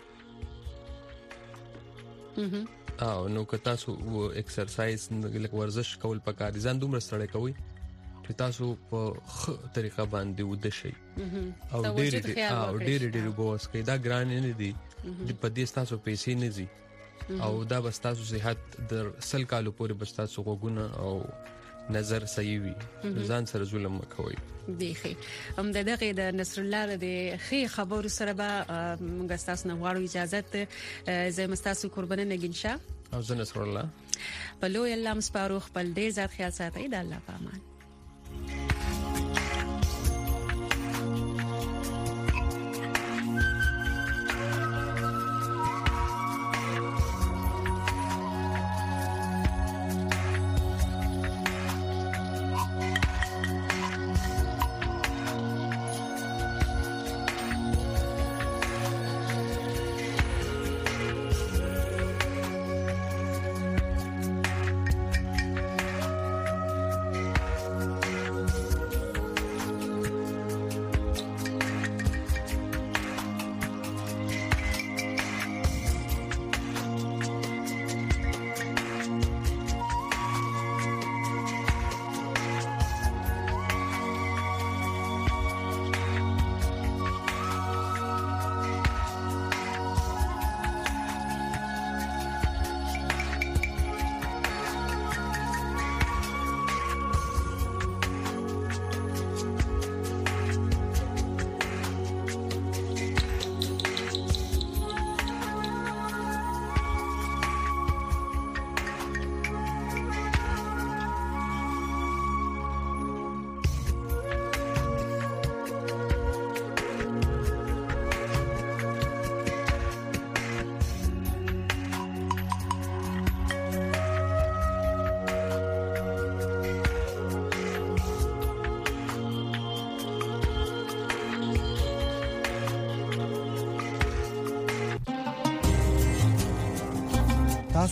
C: او نو که تاسو ایکسرسایز لکه ورزش کول پکار دي ځان دومره ستړی کوي چې تاسو په طریقه باندې ود شي او ډېر بوس کې دا ګران نه دي په دې تاسو پیسې نه دي او دا بس تاسو صحت در سل کالو پورې بس تاسو وګونه او نظر صحیح وي ځان سره ظلم کوي
B: دیخي هم دغه د نصر الله د خي خبرو سره به موږ تاسو نه غواړو اجازه زه مستاسو قربانه نګینشا
C: او زه نصر الله
B: په لوی الله مسپارو خپل ډیر ځات خیال ساتئ د الله په امان.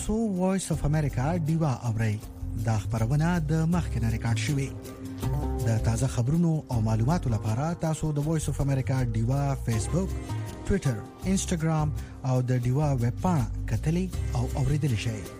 P: تاسو وایس اف امریکا ډیوا اورئ دا خبرونه د مخکنه ریکارډ شوې د تازه خبرونو او معلوماتو لپاره تاسو د وایس اف امریکا ډیوا فیسبوک ټوئیټر انسټاګرام او د ډیوا ویب پاڼه کتلی او اوریدل شئ